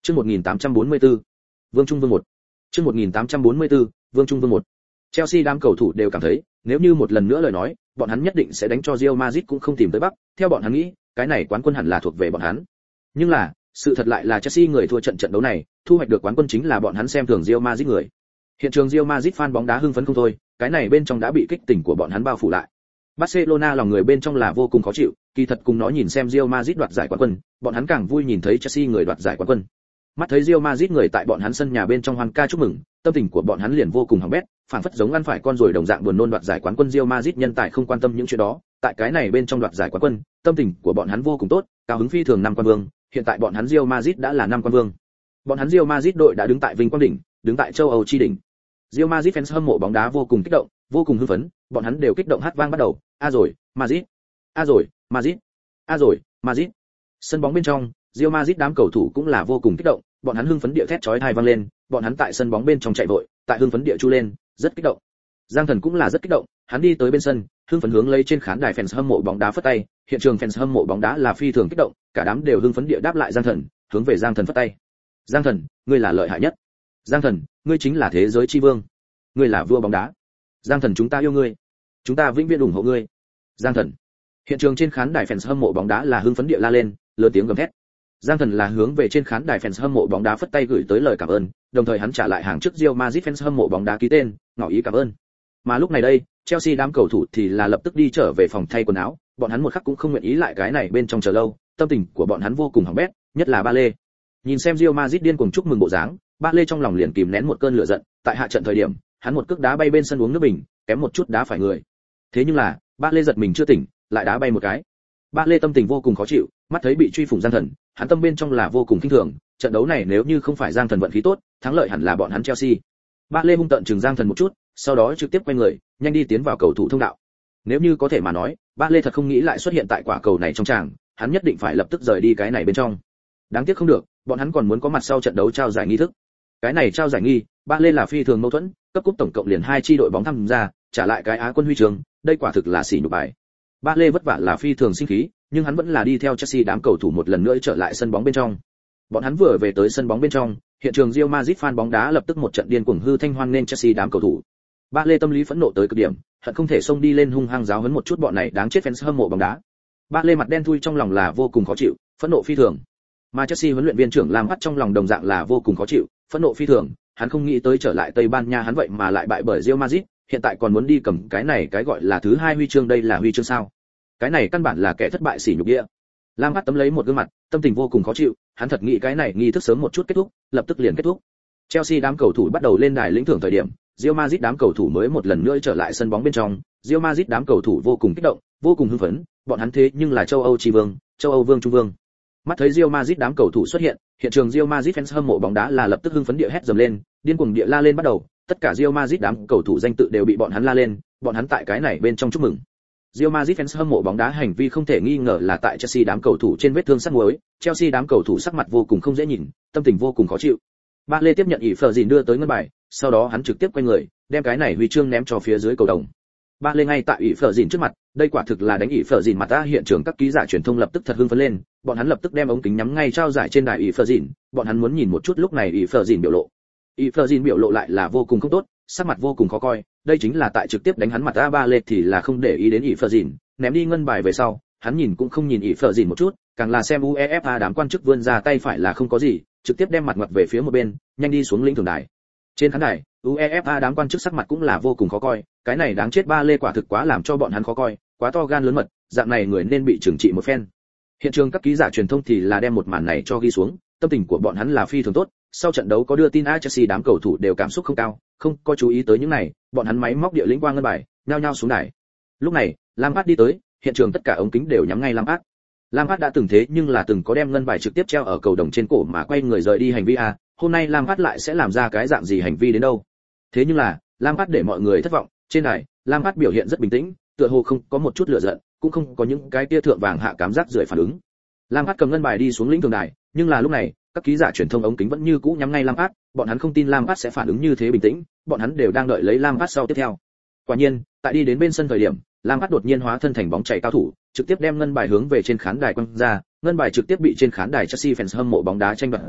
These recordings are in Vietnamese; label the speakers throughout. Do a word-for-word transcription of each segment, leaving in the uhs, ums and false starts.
Speaker 1: Chương một nghìn tám trăm bốn mươi tư, Vương Trung Vương một. Chương một nghìn tám trăm bốn mươi tư, Vương Trung Vương một. Chelsea đám cầu thủ đều cảm thấy, nếu như một lần nữa lời nói, bọn hắn nhất định sẽ đánh cho Real Madrid cũng không tìm tới Bắc, theo bọn hắn nghĩ, cái này quán quân hẳn là thuộc về bọn hắn. Nhưng là, sự thật lại là Chelsea người thua trận trận đấu này, thu hoạch được quán quân chính là bọn hắn xem thường Real Madrid người. Hiện trường Real Madrid fan bóng đá hưng phấn không thôi, cái này bên trong đã bị kích tỉnh của bọn hắn bao phủ lại. Barcelona lòng người bên trong là vô cùng khó chịu, kỳ thật cùng nó nhìn xem Real Madrid đoạt giải quán quân, bọn hắn càng vui nhìn thấy Chelsea người đoạt giải quán quân. Mắt thấy Real Madrid người tại bọn hắn sân nhà bên trong hoan ca chúc mừng, tâm tình của bọn hắn liền vô cùng hỏng bét, phản phất giống ăn phải con ruồi đồng dạng buồn nôn đoạt giải quán quân. Real Madrid nhân tài không quan tâm những chuyện đó, tại cái này bên trong đoạt giải quán quân, tâm tình của bọn hắn vô cùng tốt, cao hứng phi thường năm quan vương, hiện tại bọn hắn Real Madrid đã là năm quan vương. Bọn hắn Real Madrid đội đã đứng tại vinh quang đỉnh, đứng tại châu Âu chi đỉnh. Real Madrid fans hâm mộ bóng đá vô cùng kích động, vô cùng hưng phấn, bọn hắn đều kích động hát vang bắt đầu, a rồi, Madrid, a rồi, Madrid, a rồi, Madrid. Sân bóng bên trong, Real Madrid đám cầu thủ cũng là vô cùng kích động, bọn hắn hưng phấn địa thét chói tai vang lên, bọn hắn tại sân bóng bên trong chạy vội, tại hưng phấn địa chu lên, rất kích động. Giang Thần cũng là rất kích động, hắn đi tới bên sân, hưng phấn hướng lấy trên khán đài fans hâm mộ bóng đá phất tay, hiện trường fans hâm mộ bóng đá là phi thường kích động, cả đám đều hưng phấn địa đáp lại Giang Thần, hướng về Giang Thần phất tay. Giang Thần, ngươi là lợi hại nhất. Giang Thần, ngươi chính là thế giới chi vương. Ngươi là vua bóng đá. Giang Thần, chúng ta yêu ngươi. Chúng ta vĩnh viễn ủng hộ ngươi. Giang Thần. Hiện trường trên khán đài fans hâm mộ bóng đá là hưng phấn địa la lên, lớn tiếng gầm thét. Giang Thần là hướng về trên khán đài fans hâm mộ bóng đá phất tay gửi tới lời cảm ơn, đồng thời hắn trả lại hàng trước Real Madrid fans hâm mộ bóng đá ký tên, ngỏ ý cảm ơn. Mà lúc này đây, Chelsea đám cầu thủ thì là lập tức đi trở về phòng thay quần áo, bọn hắn một khắc cũng không nguyện ý lại cái này bên trong chờ lâu, tâm tình của bọn hắn vô cùng hỏng bét, nhất là Ba Lê. Nhìn xem Real Madrid điên cuồng chúc mừng bộ dáng, Ba Lê trong lòng liền kìm nén một cơn lửa giận, tại hạ trận thời điểm, hắn một cước đá bay bên sân uống nước bình, kém một chút đá phải người. Thế nhưng là, Ba Lê giật mình chưa tỉnh, lại đá bay một cái. Ba Lê tâm tình vô cùng khó chịu, mắt thấy bị truy phủng Giang Thần, hắn tâm bên trong là vô cùng kinh thường, trận đấu này nếu như không phải Giang Thần vận khí tốt, thắng lợi hẳn là bọn hắn Chelsea. Ba Lê hung tợn chừng Giang Thần một chút, sau đó trực tiếp quay người, nhanh đi tiến vào cầu thủ thông đạo. Nếu như có thể mà nói, Ba Lê thật không nghĩ lại xuất hiện tại quả cầu này trong tràng, hắn nhất định phải lập tức rời đi cái này bên trong. Đáng tiếc không được, bọn hắn còn muốn có mặt sau trận đấu trao giải nghi thức. Cái này trao giải nghi, Ba Lê là phi thường mâu thuẫn, cấp cúp tổng cộng liền hai chi đội bóng tham gia, trả lại cái Á quân huy chương, đây quả thực là xỉ nhục bài. Ba Lê vất vả là phi thường sinh khí, nhưng hắn vẫn là đi theo Chelsea đám cầu thủ một lần nữa trở lại sân bóng bên trong. Bọn hắn vừa về tới sân bóng bên trong, hiện trường Real Madrid fan bóng đá lập tức một trận điên cuồng hư thanh hoan nên Chelsea đám cầu thủ. Ba Lê tâm lý phẫn nộ tới cực điểm, hận không thể xông đi lên hung hăng giáo huấn một chút bọn này đáng chết fans hâm mộ bóng đá. Ba Lê mặt đen thui trong lòng là vô cùng khó chịu, phẫn nộ phi thường. Mà Chelsea huấn luyện viên trưởng Lampard trong lòng đồng dạng là vô cùng khó chịu, phẫn nộ phi thường, hắn không nghĩ tới trở lại Tây Ban Nha hắn vậy mà lại bại bởi Real Madrid, hiện tại còn muốn đi cầm cái này cái gọi là thứ hai huy chương, đây là huy chương sao? Cái này căn bản là kẻ thất bại sỉ nhục địa. Lampard tấm lấy một gương mặt, tâm tình vô cùng khó chịu, hắn thật nghĩ cái này nghi thức sớm một chút kết thúc, lập tức liền kết thúc. Chelsea đám cầu thủ bắt đầu lên đài lĩnh thưởng thời điểm, Real Madrid đám cầu thủ mới một lần nữa trở lại sân bóng bên trong, Real Madrid đám cầu thủ vô cùng kích động, vô cùng hưng phấn, bọn hắn thế nhưng là châu Âu chi vương, châu Âu vương trung vương. Mắt thấy Real Madrid đám cầu thủ xuất hiện, hiện trường Real Madrid fans hâm mộ bóng đá là lập tức hưng phấn địa hét dầm lên, điên cuồng địa la lên bắt đầu, tất cả Real Madrid đám cầu thủ danh tự đều bị bọn hắn la lên, bọn hắn tại cái này bên trong chúc mừng. Real Madrid fans hâm mộ bóng đá hành vi không thể nghi ngờ là tại Chelsea đám cầu thủ trên vết thương sắc muối, Chelsea đám cầu thủ sắc mặt vô cùng không dễ nhìn, tâm tình vô cùng khó chịu. Ba Lê tiếp nhận ỷ phở dìn đưa tới ngân bài, sau đó hắn trực tiếp quay người, đem cái này huy chương ném cho phía dưới cầu đồng. Ba Lê ngay tại ỷ phở dìn trước mặt, đây quả thực là đánh ỷ phở dìn mặt ta. Hiện trường các ký giả truyền thông lập tức thật hưng phấn lên, bọn hắn lập tức đem ống kính nhắm ngay trao giải trên đài ỷ phở dìn, bọn hắn muốn nhìn một chút lúc này ỷ phở dìn biểu lộ. ỷ phở dìn biểu lộ lại là vô cùng không tốt, sắc mặt vô cùng khó coi, đây chính là tại trực tiếp đánh hắn mặt ta. Ba Lê thì là không để ý đến ỷ phở dìn, ném đi ngân bài về sau, hắn nhìn cũng không nhìn ỷ phở dìn một chút, càng là xem UEFA đám quan chức vươn ra tay phải là không có gì, trực tiếp đem mặt ngoặt về phía một bên, nhanh đi xuống lĩnh thưởng đài. Trên khán đài, UEFA đám quan chức sắc mặt cũng là vô cùng khó coi, cái này đáng chết Ba Lê quả thực quá làm cho bọn hắn khó coi, quá to gan lớn mật, dạng này người nên bị trừng trị một phen. Hiện trường các ký giả truyền thông thì là đem một màn này cho ghi xuống, tâm tình của bọn hắn là phi thường tốt, sau trận đấu có đưa tin a Chelsea đám cầu thủ đều cảm xúc không cao, không có chú ý tới những này, bọn hắn máy móc địa lĩnh qua ngân bài, nhao nhao xuống đài. Lúc này, Lampard đi tới, hiện trường tất cả ống kính đều nhắm ngay Lampard. Lampard đã từng thế nhưng là từng có đem ngân bài trực tiếp treo ở cầu đồng trên cổ mà quay người rời đi hành vi a, hôm nay Lampard lại sẽ làm ra cái dạng gì hành vi đến đâu? Thế nhưng là, Lampard để mọi người thất vọng, trên đài, Lampard biểu hiện rất bình tĩnh, tựa hồ không có một chút lửa giận, cũng không có những cái tia thượng vàng hạ cám giác rưởi phản ứng. Lampard cầm ngân bài đi xuống lĩnh thưởng đài, nhưng là lúc này, các ký giả truyền thông ống kính vẫn như cũ nhắm ngay Lampard, bọn hắn không tin Lampard sẽ phản ứng như thế bình tĩnh, bọn hắn đều đang đợi lấy Lampard sau tiếp theo. Quả nhiên, tại đi đến bên sân thời điểm, Lampard đột nhiên hóa thân thành bóng chảy cao thủ, trực tiếp đem ngân bài hướng về trên khán đài quăng ra, ngân bài trực tiếp bị trên khán đài Chelsea fans hâm mộ bóng đá tranh đoạt rơi,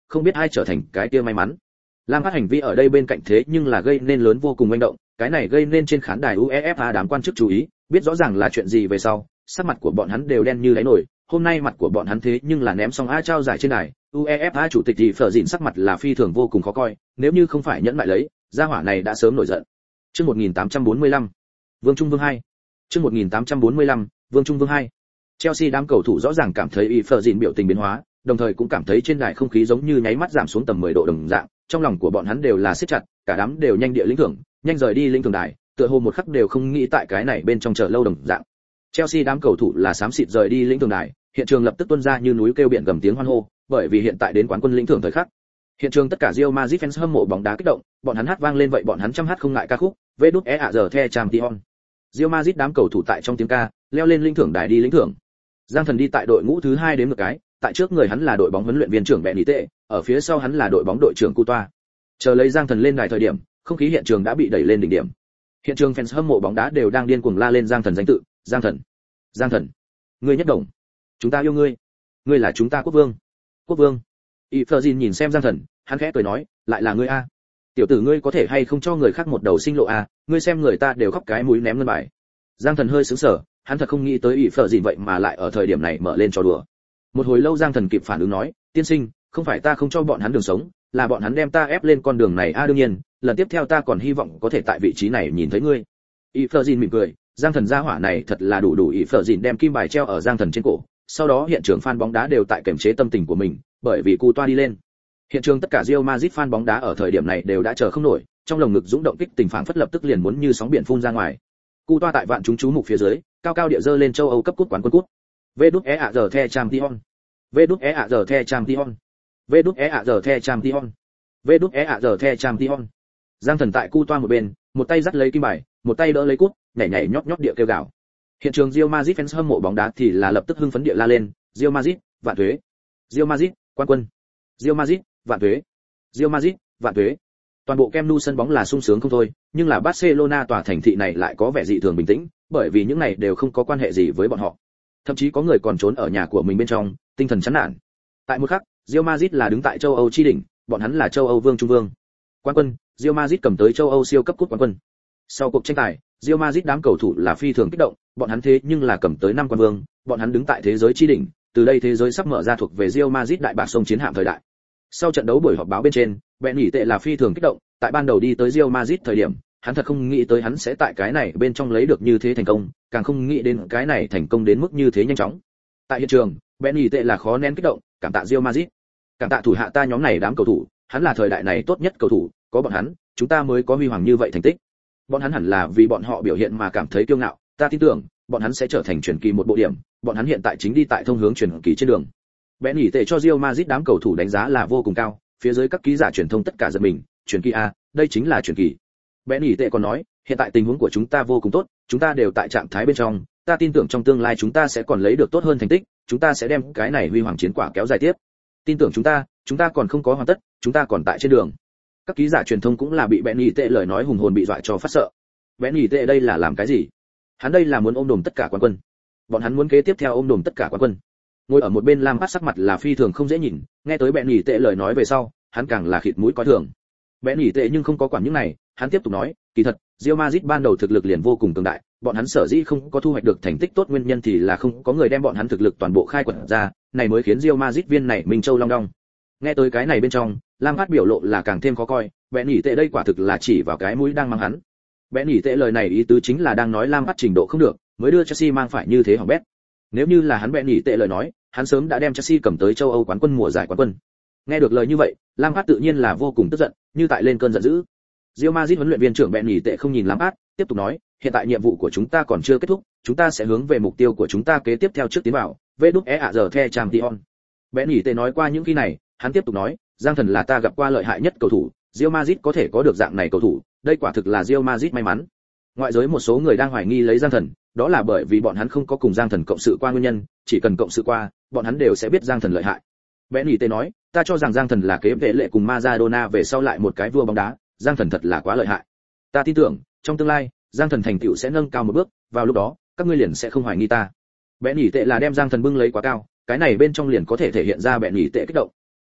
Speaker 1: không biết ai trở thành cái kia may mắn. Lampard hành vi ở đây bên cạnh thế nhưng là gây nên lớn vô cùng manh động, cái này gây nên trên khán đài UEFA đám quan chức chú ý, biết rõ ràng là chuyện gì về sau, sắc mặt của bọn hắn đều đen như đáy nồi, hôm nay mặt của bọn hắn thế nhưng là ném xong a trao giải trên đài, UEFA chủ tịch thì phở dịn sắc mặt là phi thường vô cùng khó coi, nếu như không phải nhẫn lại lấy, gia hỏa này đã sớm nổi giận. Chương một nghìn tám trăm bốn mươi lăm, Vương Trung Vương hai. Chương một nghìn tám trăm bốn mươi lăm, Vương Trung Vương hai. Chelsea đám cầu thủ rõ ràng cảm thấy y phở dịn biểu tình biến hóa, đồng thời cũng cảm thấy trên đài không khí giống như nháy mắt giảm xuống tầm mười độ đồng dạng, trong lòng của bọn hắn đều là siết chặt, cả đám đều nhanh địa lĩnh thưởng, nhanh rời đi lĩnh thưởng đài, tựa hồ một khắc đều không nghĩ tại cái này bên trong chờ lâu đồng dạng. Chelsea đám cầu thủ là xám xịt rời đi lĩnh thưởng đài, hiện trường lập tức tuôn ra như núi kêu biển gầm tiếng hoan hô, bởi vì hiện tại đến quán quân lĩnh thưởng thời khắc. Hiện trường tất cả Real Madrid fans hâm mộ bóng đá kích động, bọn hắn hát vang lên vậy bọn hắn chăm hát không ngại ca khúc, vê đút e a giờ the champion. Real Madrid đám cầu thủ tại trong tiếng ca, leo lên lĩnh thưởng đài đi lĩnh thưởng. Giang Thần đi tại đội ngũ thứ hai đến một cái, tại trước người hắn là đội bóng huấn luyện viên trưởng Benitez, ở phía sau hắn là đội bóng đội trưởng Coutoa. Chờ lấy Giang Thần lên đài thời điểm, không khí hiện trường đã bị đẩy lên đỉnh điểm. Hiện trường fans hâm mộ bóng đá đều đang điên cuồng la lên Giang Thần danh tự, Giang Thần, Giang Thần, ngươi nhất đồng, chúng ta yêu ngươi, ngươi là chúng ta quốc vương, quốc vương. Iferjin nhìn xem Giang Thần, hắn khẽ cười nói, lại là ngươi a, tiểu tử ngươi có thể hay không cho người khác một đầu sinh lộ a, ngươi xem người ta đều khóc cái mũi ném ngân bài. Giang Thần hơi sững sờ, hắn thật không nghĩ tới Iferjin vậy mà lại ở thời điểm này mở lên trò đùa. Một hồi lâu Giang Thần kịp phản ứng nói, tiên sinh, không phải ta không cho bọn hắn đường sống, là bọn hắn đem ta ép lên con đường này a, đương nhiên, lần tiếp theo ta còn hy vọng có thể tại vị trí này nhìn thấy ngươi. Iferjin mỉm cười, Giang Thần gia hỏa này thật là đủ đủ. Iferjin đem kim bài treo ở Giang Thần trên cổ, sau đó hiện trường fan bóng đá đều tại kiềm chế tâm tình của mình, bởi vì Coutoa đi lên. Hiện trường tất cả Real Madrid fan bóng đá ở thời điểm này đều đã chờ không nổi, trong lồng ngực dũng động kích tình phảng phất lập tức liền muốn như sóng biển phun ra ngoài. Coutoa tại vạn chúng chú mục phía dưới, cao cao địa dơ lên châu Âu cấp cúp quán quân cúp. vê đút e a giờ the champion. vê đút e a giờ the champion. vê đút e a giờ the champion. vê đút e a giờ the champion. Giang Thần tại Coutoa một bên, một tay dắt lấy kim bài, một tay đỡ lấy cúp, nhảy nhảy nhót nhót địa kêu gào. Hiện trường Real Madrid fans hâm mộ bóng đá thì là lập tức hưng phấn địa la lên, Real Madrid, vạn tuế. Real Madrid, quán quân. Real Madrid, vạn tuế. Real Madrid, vạn tuế. Toàn bộ Camp Nou sân bóng là sung sướng không thôi, nhưng là Barcelona tòa thành thị này lại có vẻ dị thường bình tĩnh, bởi vì những này đều không có quan hệ gì với bọn họ. Thậm chí có người còn trốn ở nhà của mình bên trong, tinh thần chán nản. Tại một khắc, Real Madrid là đứng tại châu Âu chi đỉnh, bọn hắn là châu Âu vương trung vương. Quán quân, Real Madrid cầm tới châu Âu siêu cấp cúp quán quân. Sau cuộc tranh tài, Real Madrid đám cầu thủ là phi thường kích động, bọn hắn thế nhưng là cầm tới năm quan vương, bọn hắn đứng tại thế giới chi đỉnh, từ đây thế giới sắp mở ra thuộc về Real Madrid đại bạc sông chiến hạm thời đại. Sau trận đấu buổi họp báo bên trên, Benitez là phi thường kích động, tại ban đầu đi tới Real Madrid thời điểm, hắn thật không nghĩ tới hắn sẽ tại cái này bên trong lấy được như thế thành công, càng không nghĩ đến cái này thành công đến mức như thế nhanh chóng. Tại hiện trường, Benitez là khó nén kích động, cảm tạ Real Madrid, cảm tạ thủ hạ ta nhóm này đám cầu thủ, hắn là thời đại này tốt nhất cầu thủ, có bọn hắn, chúng ta mới có huy hoàng như vậy thành tích. Bọn hắn hẳn là vì bọn họ biểu hiện mà cảm thấy kiêu ngạo, ta tin tưởng, bọn hắn sẽ trở thành truyền kỳ một bộ điểm, bọn hắn hiện tại chính đi tại thông hướng truyền kỳ trên đường. Benitez cho Real Madrid đám cầu thủ đánh giá là vô cùng cao, phía dưới các ký giả truyền thông tất cả giật mình, truyền kỳ a, đây chính là truyền kỳ. Benitez còn nói, hiện tại tình huống của chúng ta vô cùng tốt, chúng ta đều tại trạng thái bên trong, ta tin tưởng trong tương lai chúng ta sẽ còn lấy được tốt hơn thành tích, chúng ta sẽ đem cái này huy hoàng chiến quả kéo dài tiếp. Tin tưởng chúng ta, chúng ta còn không có hoàn tất, chúng ta còn tại trên đường. Các ký giả truyền thông cũng là bị Benitez lời nói hùng hồn bị dọa cho phát sợ. Benitez đây là làm cái gì? Hắn đây là muốn ôm đồm tất cả quán quân. Bọn hắn muốn kế tiếp theo ôm đồm tất cả quán quân. Ngồi ở một bên Lampard sắc mặt là phi thường không dễ nhìn, nghe tới Benitez lời nói về sau, hắn càng là khịt mũi coi thường. Benitez nhưng không có quản những này, hắn tiếp tục nói, kỳ thật, Real Madrid ban đầu thực lực liền vô cùng cường đại, bọn hắn sở dĩ không có thu hoạch được thành tích tốt nguyên nhân thì là không có người đem bọn hắn thực lực toàn bộ khai quật ra, này mới khiến Real Madrid viên này Minh Châu long đong. Nghe tới cái này bên trong, Lampard biểu lộ là càng thêm khó coi, Benitez đây quả thực là chỉ vào cái mũi đang mang hắn. Benitez lời này ý tứ chính là đang nói Lampard trình độ không được, mới đưa Chelsea mang phải như thế hỏng bét. Nếu như là hắn Benitez lời nói, hắn sớm đã đem Chelsea cầm tới châu Âu quán quân mùa giải quán quân. Nghe được lời như vậy, Lampard tự nhiên là vô cùng tức giận, như tại lên cơn giận dữ. Real Madrid huấn luyện viên trưởng Benitez không nhìn Lampard, tiếp tục nói, hiện tại nhiệm vụ của chúng ta còn chưa kết thúc, chúng ta sẽ hướng về mục tiêu của chúng ta kế tiếp theo trước tiến vào, vê đút e a giờ the champion. Benitez nói qua những khi này, hắn tiếp tục nói, Giang Thần là ta gặp qua lợi hại nhất cầu thủ, Real Madrid có thể có được dạng này cầu thủ, đây quả thực là Real Madrid may mắn. Ngoại giới một số người đang hoài nghi lấy Giang Thần, đó là bởi vì bọn hắn không có cùng Giang Thần cộng sự qua nguyên nhân, chỉ cần cộng sự qua, bọn hắn đều sẽ biết Giang Thần lợi hại. Benitez nói, ta cho rằng Giang Thần là kế vệ lệ cùng Maradona về sau lại một cái vua bóng đá, Giang Thần thật là quá lợi hại. Ta tin tưởng, trong tương lai, Giang Thần thành tựu sẽ nâng cao một bước, vào lúc đó, các ngươi liền sẽ không hoài nghi ta. Benitez là đem Giang Thần bưng lấy quá cao, cái này bên trong liền có thể thể hiện ra Benitez kích động.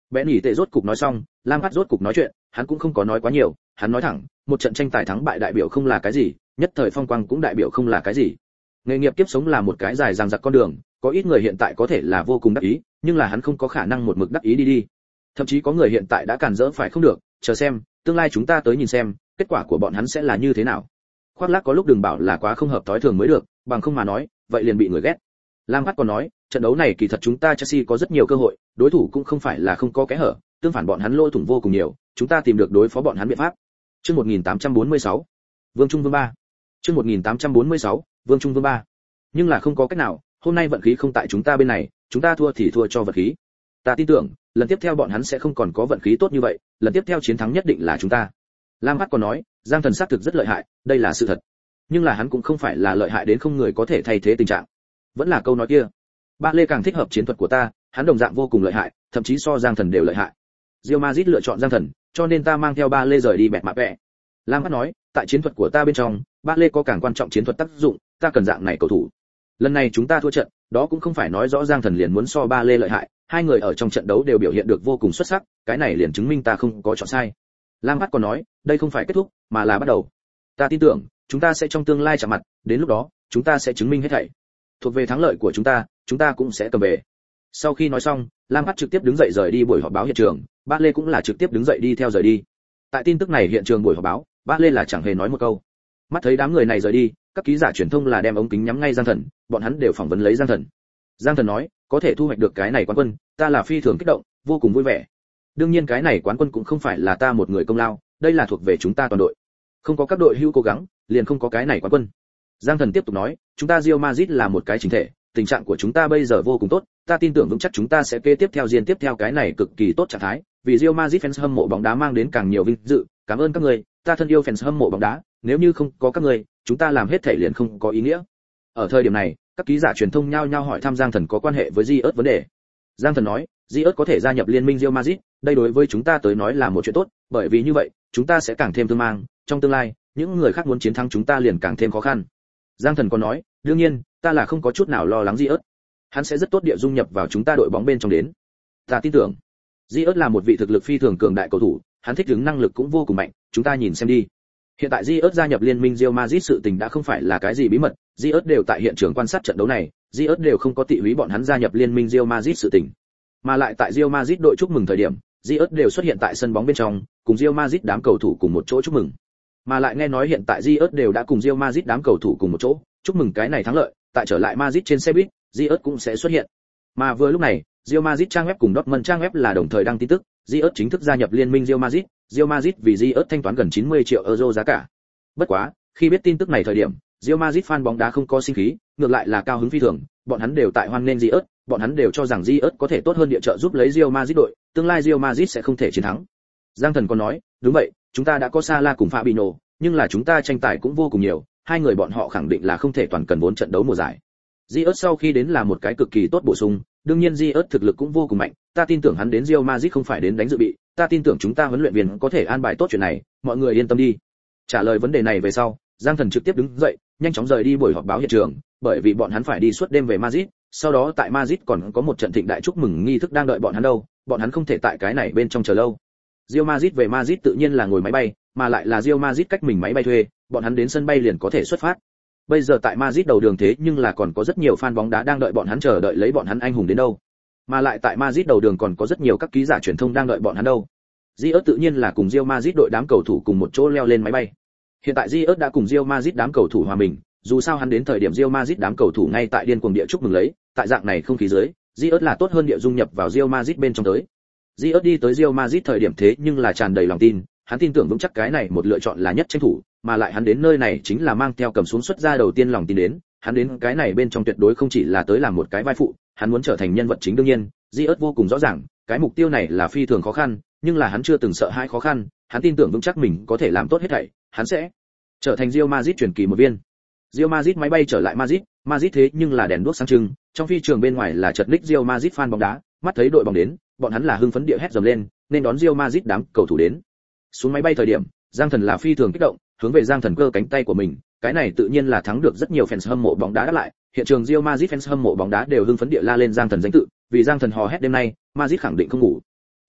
Speaker 1: Bẽ nhỉ tệ rốt cục nói xong, Lam Phát rốt cục nói chuyện, hắn cũng không có nói quá nhiều, hắn nói thẳng, một trận tranh tài thắng bại đại biểu không là cái gì, nhất thời phong quang cũng đại biểu không là cái gì. Nghề nghiệp kiếp sống là một cái dài dằng dặc con đường, có ít người hiện tại có thể là vô cùng đắc ý, nhưng là hắn không có khả năng một mực đắc ý đi đi. Thậm chí có người hiện tại đã cản rỡ phải không được, chờ xem, tương lai chúng ta tới nhìn xem, kết quả của bọn hắn sẽ là như thế nào. Khoác lác có lúc đừng bảo là quá không hợp tối thường mới được, bằng không mà nói, vậy liền bị người ghét. Lam Phát còn nói, trận đấu này kỳ thật chúng ta Chelsea có rất nhiều cơ hội, đối thủ cũng không phải là không có kẽ hở, tương phản bọn hắn lỗ thủng vô cùng nhiều, chúng ta tìm được đối phó bọn hắn biện pháp. Chương một nghìn tám trăm bốn mươi sáu, Vương Trung Vương ba. Chương một nghìn tám trăm bốn mươi sáu, Vương Trung Vương ba. Nhưng là không có cách nào, hôm nay vận khí không tại chúng ta bên này, chúng ta thua thì thua cho vận khí. Ta tin tưởng, lần tiếp theo bọn hắn sẽ không còn có vận khí tốt như vậy, lần tiếp theo chiến thắng nhất định là chúng ta. Lam Phát còn nói, Giang Thần xác thực rất lợi hại, đây là sự thật. Nhưng là hắn cũng không phải là lợi hại đến không người có thể thay thế tình trạng. Vẫn là câu nói kia, Ba Lê càng thích hợp chiến thuật của ta, hắn đồng dạng vô cùng lợi hại, thậm chí so Giang Thần đều lợi hại. Real Madrid lựa chọn Giang Thần, cho nên ta mang theo Ba Lê rời đi bẹt mạ vẹ. Lam Phát nói, tại chiến thuật của ta bên trong, Ba Lê có càng quan trọng chiến thuật tác dụng, ta cần dạng này cầu thủ. Lần này chúng ta thua trận, đó cũng không phải nói rõ Giang Thần liền muốn so Ba Lê lợi hại, hai người ở trong trận đấu đều biểu hiện được vô cùng xuất sắc, cái này liền chứng minh ta không có chọn sai. Lam Phát còn nói, đây không phải kết thúc, mà là bắt đầu. Ta tin tưởng, chúng ta sẽ trong tương lai chạm mặt, đến lúc đó, chúng ta sẽ chứng minh hết thảy. Thuộc về thắng lợi của chúng ta, chúng ta cũng sẽ cầm về. Sau khi nói xong, Lam Phát trực tiếp đứng dậy rời đi buổi họp báo hiện trường, Ba Lê cũng là trực tiếp đứng dậy đi theo rời đi. Tại tin tức này hiện trường buổi họp báo, Ba Lê là chẳng hề nói một câu. Mắt thấy đám người này rời đi, các ký giả truyền thông là đem ống kính nhắm ngay Giang Thần, bọn hắn đều phỏng vấn lấy Giang Thần. Giang Thần nói, có thể thu hoạch được cái này quán quân, ta là phi thường kích động, vô cùng vui vẻ. Đương nhiên cái này quán quân cũng không phải là ta một người công lao, đây là thuộc về chúng ta toàn đội. Không có các đội hữu cố gắng, liền không có cái này quán quân. Giang Thần tiếp tục nói, chúng ta Real Madrid là một cái chỉnh thể, tình trạng của chúng ta bây giờ vô cùng tốt, ta tin tưởng vững chắc chúng ta sẽ kế tiếp theo diên tiếp theo cái này cực kỳ tốt trạng thái, vì Real Madrid fans hâm mộ bóng đá mang đến càng nhiều vinh dự, cảm ơn các người, ta thân yêu fans hâm mộ bóng đá, nếu như không có các người, chúng ta làm hết thể liền không có ý nghĩa. Ở thời điểm này, các ký giả truyền thông nhao nhao hỏi thăm Giang Thần có quan hệ với Ziyech vấn đề. Giang Thần nói, Ziyech có thể gia nhập liên minh Real Madrid, đây đối với chúng ta tới nói là một chuyện tốt, bởi vì như vậy, chúng ta sẽ càng thêm tương mang, trong tương lai, những người khác muốn chiến thắng chúng ta liền càng thêm khó khăn. Giang Thần còn nói, đương nhiên, ta là không có chút nào lo lắng Ziyech. Hắn sẽ rất tốt địa dung nhập vào chúng ta đội bóng bên trong đến. Ta tin tưởng, Ziyech là một vị thực lực phi thường cường đại cầu thủ, hắn thích ứng năng lực cũng vô cùng mạnh, chúng ta nhìn xem đi. Hiện tại Ziyech gia nhập liên minh Real Madrid sự tình đã không phải là cái gì bí mật, Ziyech đều tại hiện trường quan sát trận đấu này, Ziyech đều không có tị húy bọn hắn gia nhập liên minh Real Madrid sự tình. Mà lại tại Real Madrid đội chúc mừng thời điểm, Ziyech đều xuất hiện tại sân bóng bên trong, cùng Real Madrid đám cầu thủ cùng một chỗ chúc mừng. Mà lại nghe nói hiện tại Ziyech đều đã cùng Real Madrid đám cầu thủ cùng một chỗ, chúc mừng cái này thắng lợi, tại trở lại Madrid trên xe buýt, Ziyech cũng sẽ xuất hiện. Mà vừa lúc này, Real Madrid trang web cùng Dortmund trang web là đồng thời đăng tin tức, Ziyech chính thức gia nhập liên minh Real Madrid, Real Madrid vì Ziyech thanh toán gần chín mươi triệu euro giá cả. Bất quá, khi biết tin tức này thời điểm, Real Madrid fan bóng đá không có sinh khí, ngược lại là cao hứng phi thường, bọn hắn đều tại hoan nghênh Ziyech, bọn hắn đều cho rằng Ziyech có thể tốt hơn địa trợ giúp lấy Real Madrid đội, tương lai Real Madrid sẽ không thể chiến thắng. Giang Thần còn nói, đúng vậy, chúng ta đã có Salah cùng Fabinho, nhưng là chúng ta tranh tài cũng vô cùng nhiều, hai người bọn họ khẳng định là không thể toàn cần vốn trận đấu mùa giải. Ziyech sau khi đến là một cái cực kỳ tốt bổ sung, đương nhiên Ziyech thực lực cũng vô cùng mạnh, ta tin tưởng hắn đến Real Madrid không phải đến đánh dự bị, ta tin tưởng chúng ta huấn luyện viên có thể an bài tốt chuyện này, mọi người yên tâm đi. Trả lời vấn đề này về sau, Giang Thần trực tiếp đứng dậy, nhanh chóng rời đi buổi họp báo hiện trường, bởi vì bọn hắn phải đi suốt đêm về Madrid, sau đó tại Madrid còn có một trận thịnh đại chúc mừng nghi thức đang đợi bọn hắn đâu, bọn hắn không thể tại cái này bên trong chờ lâu. Real Madrid về Madrid tự nhiên là ngồi máy bay, mà lại là Real Madrid cách mình máy bay thuê, bọn hắn đến sân bay liền có thể xuất phát. Bây giờ tại Madrid đầu đường thế nhưng là còn có rất nhiều fan bóng đá đang đợi bọn hắn chờ đợi lấy bọn hắn anh hùng đến đâu. Mà lại tại Madrid đầu đường còn có rất nhiều các ký giả truyền thông đang đợi bọn hắn đâu. Ziyech tự nhiên là cùng Real Madrid đội đám cầu thủ cùng một chỗ leo lên máy bay. Hiện tại Ziyech đã cùng Real Madrid đám cầu thủ hòa mình, dù sao hắn đến thời điểm Real Madrid đám cầu thủ ngay tại điên cuồng địa chúc mừng lấy, tại dạng này không khí dưới, Ziyech là tốt hơn địa dung nhập vào Real Madrid bên trong tới. Ziyech đi tới Real Madrid thời điểm thế nhưng là tràn đầy lòng tin, hắn tin tưởng vững chắc cái này một lựa chọn là nhất tranh thủ, mà lại hắn đến nơi này chính là mang theo cầm xuống xuất ra đầu tiên lòng tin đến, hắn đến cái này bên trong tuyệt đối không chỉ là tới làm một cái vai phụ, hắn muốn trở thành nhân vật chính đương nhiên, Ziyech vô cùng rõ ràng, cái mục tiêu này là phi thường khó khăn, nhưng là hắn chưa từng sợ hãi khó khăn, hắn tin tưởng vững chắc mình có thể làm tốt hết thảy, hắn sẽ trở thành Real Madrid truyền kỳ một viên. Real Madrid máy bay trở lại Madrid, Madrid thế nhưng là đèn đuốc sáng trưng, trong phi trường bên ngoài là chật ních Real Madrid fan bóng đá, mắt thấy đội bóng đến, bọn hắn là hưng phấn địa hét dầm lên, nên đón Real Madrid đám cầu thủ đến. Xuống máy bay thời điểm, Giang Thần là phi thường kích động, hướng về Giang Thần cơ cánh tay của mình, cái này tự nhiên là thắng được rất nhiều fans hâm mộ bóng đá đáp lại, hiện trường Real Madrid fans hâm mộ bóng đá đều hưng phấn địa la lên Giang Thần danh tự, vì Giang Thần hò hét đêm nay, Madrid khẳng định không ngủ.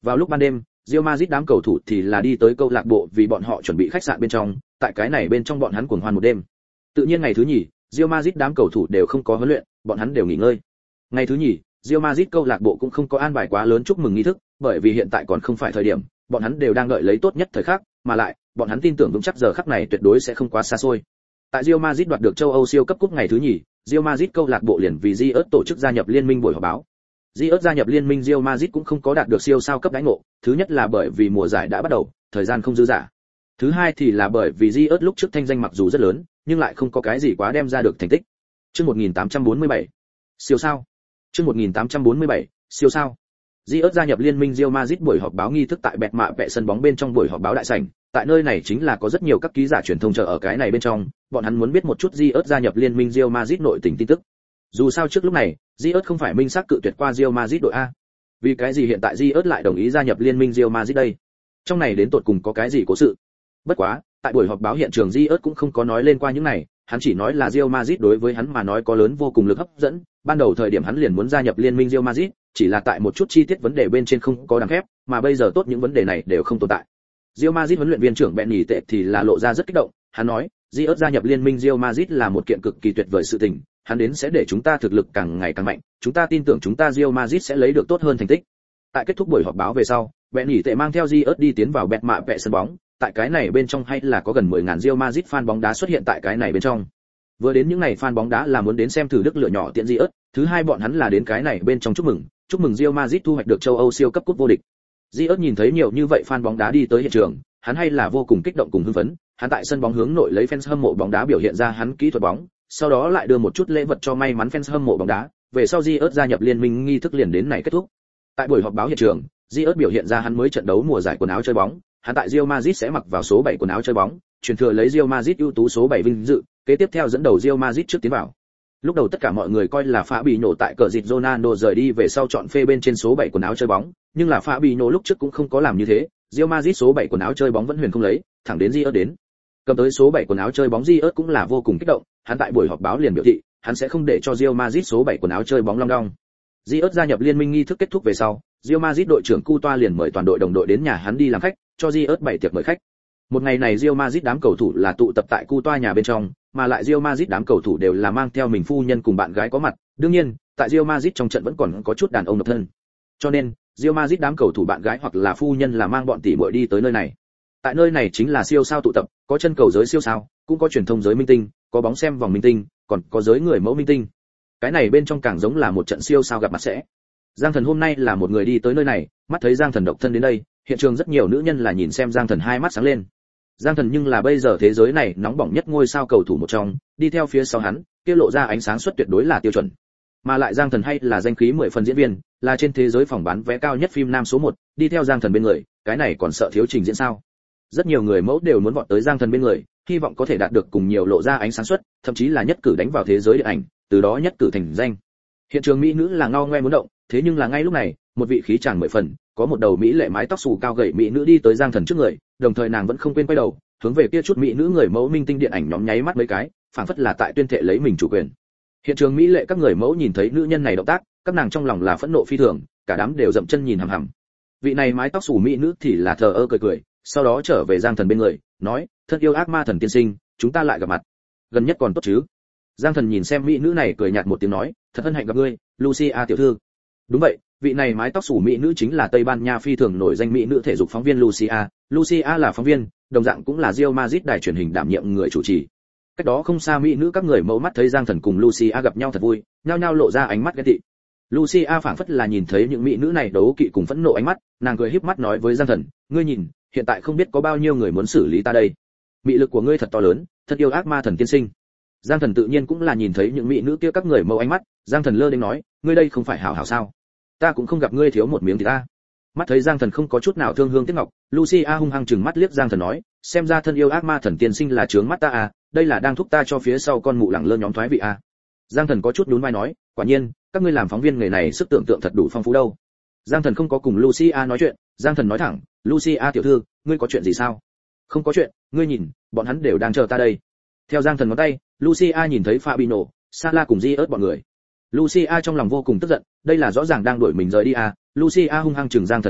Speaker 1: Vào lúc ban đêm, Real Madrid đám cầu thủ thì là đi tới câu lạc bộ vì bọn họ chuẩn bị khách sạn bên trong, tại cái này bên trong bọn hắn cuồng hoan một đêm. Tự nhiên ngày thứ nhì, Real Madrid đám cầu thủ đều không có huấn luyện, bọn hắn đều nghỉ ngơi. Ngày thứ nhì, Real Madrid câu lạc bộ cũng không có an bài quá lớn chúc mừng nghi thức, bởi vì hiện tại còn không phải thời điểm, bọn hắn đều đang đợi lấy tốt nhất thời khắc, mà lại, bọn hắn tin tưởng vững chắc giờ khắc này tuyệt đối sẽ không quá xa xôi. Tại Real Madrid đoạt được châu Âu siêu cấp cúp ngày thứ nhì, Real Madrid câu lạc bộ liền vì Ziyech tổ chức gia nhập liên minh buổi họp báo. Ziyech gia nhập liên minh Real Madrid cũng không có đạt được siêu sao cấp đãi ngộ, thứ nhất là bởi vì mùa giải đã bắt đầu, thời gian không dư dả. Thứ hai thì là bởi vì Ziyech lúc trước thanh danh mặc dù rất lớn, nhưng lại không có cái gì quá đem ra được thành tích. Chương một nghìn tám trăm bốn mươi bảy, siêu sao. Chương một nghìn tám trăm bốn mươi bảy, siêu sao. Ziyech gia nhập liên minh Real Madrid buổi họp báo nghi thức tại bẹt mạ vẹ sân bóng bên trong buổi họp báo đại sảnh, tại nơi này chính là có rất nhiều các ký giả truyền thông chờ ở cái này bên trong, bọn hắn muốn biết một chút Ziyech gia nhập liên minh Real Madrid nội tình tin tức. Dù sao trước lúc này, Ziyech không phải minh xác cự tuyệt qua Real Madrid đội A. Vì cái gì hiện tại Ziyech lại đồng ý gia nhập liên minh Real Madrid đây? Trong này đến tột cùng có cái gì cố sự? Bất quá, tại buổi họp báo hiện trường Ziyech cũng không có nói lên qua những này, hắn chỉ nói là Real Madrid đối với hắn mà nói có lớn vô cùng lực hấp dẫn, ban đầu thời điểm hắn liền muốn gia nhập liên minh Real Madrid, chỉ là tại một chút chi tiết vấn đề bên trên không có đáng phép, mà bây giờ tốt những vấn đề này đều không tồn tại. Real Madrid huấn luyện viên trưởng Benny Tệ thì là lộ ra rất kích động, hắn nói, Ziyech gia nhập liên minh Real Madrid là một kiện cực kỳ tuyệt vời sự tình, hắn đến sẽ để chúng ta thực lực càng ngày càng mạnh, chúng ta tin tưởng chúng ta Real Madrid sẽ lấy được tốt hơn thành tích. Tại kết thúc buổi họp báo về sau, Benny Tệ mang theo Ziyech đi tiến vào bẹt mạ vẹ sân bóng, tại cái này bên trong hay là có gần mười nghìn Real Madrid fan bóng đá xuất hiện tại cái này bên trong. Vừa đến những này fan bóng đá là muốn đến xem thử đức lửa nhỏ tiện Ziyech, thứ hai bọn hắn là đến cái này bên trong chúc mừng, chúc mừng Real Madrid thu hoạch được châu Âu siêu cấp cúp vô địch. Ziyech nhìn thấy nhiều như vậy fan bóng đá đi tới hiện trường, hắn hay là vô cùng kích động cùng hưng phấn, hắn tại sân bóng hướng nội lấy fans hâm mộ bóng đá biểu hiện ra hắn kỹ thuật bóng, sau đó lại đưa một chút lễ vật cho may mắn fans hâm mộ bóng đá, về sau Ziyech gia nhập liên minh nghi thức liền đến này kết thúc. Tại buổi họp báo hiện trường, Ziyech biểu hiện ra hắn mới trận đấu mùa giải quần áo chơi bóng, hắn tại Real Madrid sẽ mặc vào số bảy quần áo chơi bóng, truyền thừa lấy Real Madrid ưu tú số bảy vinh dự, kế tiếp theo dẫn đầu Real Madrid trước tiến vào. Lúc đầu tất cả mọi người coi là Fabinho tại cờ dịt Ronaldo rời đi về sau chọn phê bên trên số bảy quần áo chơi bóng, nhưng là Fabinho lúc trước cũng không có làm như thế, Real Madrid số bảy quần áo chơi bóng vẫn huyền không lấy, thẳng đến Ziyech đến. Cầm tới số bảy quần áo chơi bóng Ziyech cũng là vô cùng kích động, hắn tại buổi họp báo liền biểu thị, hắn sẽ không để cho Real Madrid số bảy quần áo chơi bóng long đong. Ziyech gia nhập liên minh nghi thức kết thúc về sau, Real Madrid đội trưởng Coutoa liền mời toàn đội đồng đội đến nhà hắn đi làm khách, cho Ziyech bảy tiệc mời khách. Một ngày này Real Madrid đám cầu thủ là tụ tập tại Coutoa nhà bên trong, mà lại Real Madrid đám cầu thủ đều là mang theo mình phu nhân cùng bạn gái có mặt, đương nhiên, tại Real Madrid trong trận vẫn còn có chút đàn ông độc thân. Cho nên, Real Madrid đám cầu thủ bạn gái hoặc là phu nhân là mang bọn tỷ muội đi tới nơi này. Tại nơi này chính là siêu sao tụ tập, có chân cầu giới siêu sao, cũng có truyền thông giới minh tinh, có bóng xem vòng minh tinh, còn có giới người mẫu minh tinh. Cái này bên trong càng giống là một trận siêu sao gặp mặt sẽ. Giang Thần hôm nay là một người đi tới nơi này, mắt thấy Giang Thần độc thân đến đây, hiện trường rất nhiều nữ nhân là nhìn xem Giang Thần hai mắt sáng lên. Giang Thần nhưng là bây giờ thế giới này nóng bỏng nhất ngôi sao cầu thủ một trong, đi theo phía sau hắn, kia lộ ra ánh sáng suất tuyệt đối là tiêu chuẩn. Mà lại Giang Thần hay là danh khí mười phần diễn viên, là trên thế giới phòng bán vé cao nhất phim nam số một, đi theo Giang Thần bên người, cái này còn sợ thiếu trình diễn sao? Rất nhiều người mẫu đều muốn vọt tới Giang Thần bên người, hy vọng có thể đạt được cùng nhiều lộ ra ánh sáng suất, thậm chí là nhất cử đánh vào thế giới điện ảnh, từ đó nhất cử thành danh. Hiện trường mỹ nữ là ngao ngoe muốn động, thế nhưng là ngay lúc này, một vị khí chàng mười phần, có một đầu mỹ lệ mái tóc xù cao gầy mỹ nữ đi tới Giang Thần trước người, đồng thời nàng vẫn không quên quay đầu, hướng về kia chút mỹ nữ người mẫu minh tinh điện ảnh nhóm nháy mắt mấy cái, phảng phất là tại tuyên thệ lấy mình chủ quyền. Hiện trường mỹ lệ các người mẫu nhìn thấy nữ nhân này động tác, các nàng trong lòng là phẫn nộ phi thường, cả đám đều dậm chân nhìn hằm hằm. Vị này mái tóc xù mỹ nữ thì là thờ ơ cười cười, sau đó trở về Giang Thần bên người, nói, thân yêu ác ma thần tiên sinh, chúng ta lại gặp mặt. Gần nhất còn tốt chứ? Giang Thần nhìn xem mỹ nữ này cười nhạt một tiếng nói, thật hân hạnh gặp ngươi, Lucia tiểu thư. Đúng vậy, vị này mái tóc xù mỹ nữ chính là Tây Ban Nha phi thường nổi danh mỹ nữ thể dục phóng viên Lucia. Lucia là phóng viên, đồng dạng cũng là Real Madrid đài truyền hình đảm nhiệm người chủ trì. Cách đó không xa mỹ nữ các người mẫu mắt thấy Giang Thần cùng Lucia gặp nhau thật vui, nhao nhao lộ ra ánh mắt ghen tị. Lucia phảng phất là nhìn thấy những mỹ nữ này đấu kỵ cùng phẫn nộ ánh mắt, nàng cười híp mắt nói với Giang Thần, ngươi nhìn, hiện tại không biết có bao nhiêu người muốn xử lý ta đây. Mị lực của ngươi thật to lớn, thật yêu ác ma thần tiên sinh. Giang Thần tự nhiên cũng là nhìn thấy những mỹ nữ kia các người mẫu ánh mắt, Giang Thần lơ đễnh nói, ngươi đây không phải hảo hảo sao? Ta cũng không gặp ngươi thiếu một miếng thì ta. Mắt thấy Giang Thần không có chút nào thương hương tiếc ngọc, Lucia hung hăng trừng mắt liếc Giang Thần nói, xem ra thân yêu ác ma thần tiên sinh là trướng mắt ta à, đây là đang thúc ta cho phía sau con mụ lẳng lơ nhóm thoái vị à. Giang Thần có chút nhún vai nói, quả nhiên, các ngươi làm phóng viên nghề này sức tưởng tượng thật đủ phong phú đâu. Giang Thần không có cùng Lucia nói chuyện, Giang Thần nói thẳng, Lucia tiểu thư, ngươi có chuyện gì sao? Không có chuyện, ngươi nhìn, bọn hắn đều đang chờ ta đây. Theo Giang Thần ngón tay, Lucia nhìn thấy Fabinho, Salah cùng Ziyech bọn người. Lucia trong lòng vô cùng tức giận, đây là rõ ràng đang đuổi mình rời đi à. Lucia hung hăng chừng Giang Thần một chút,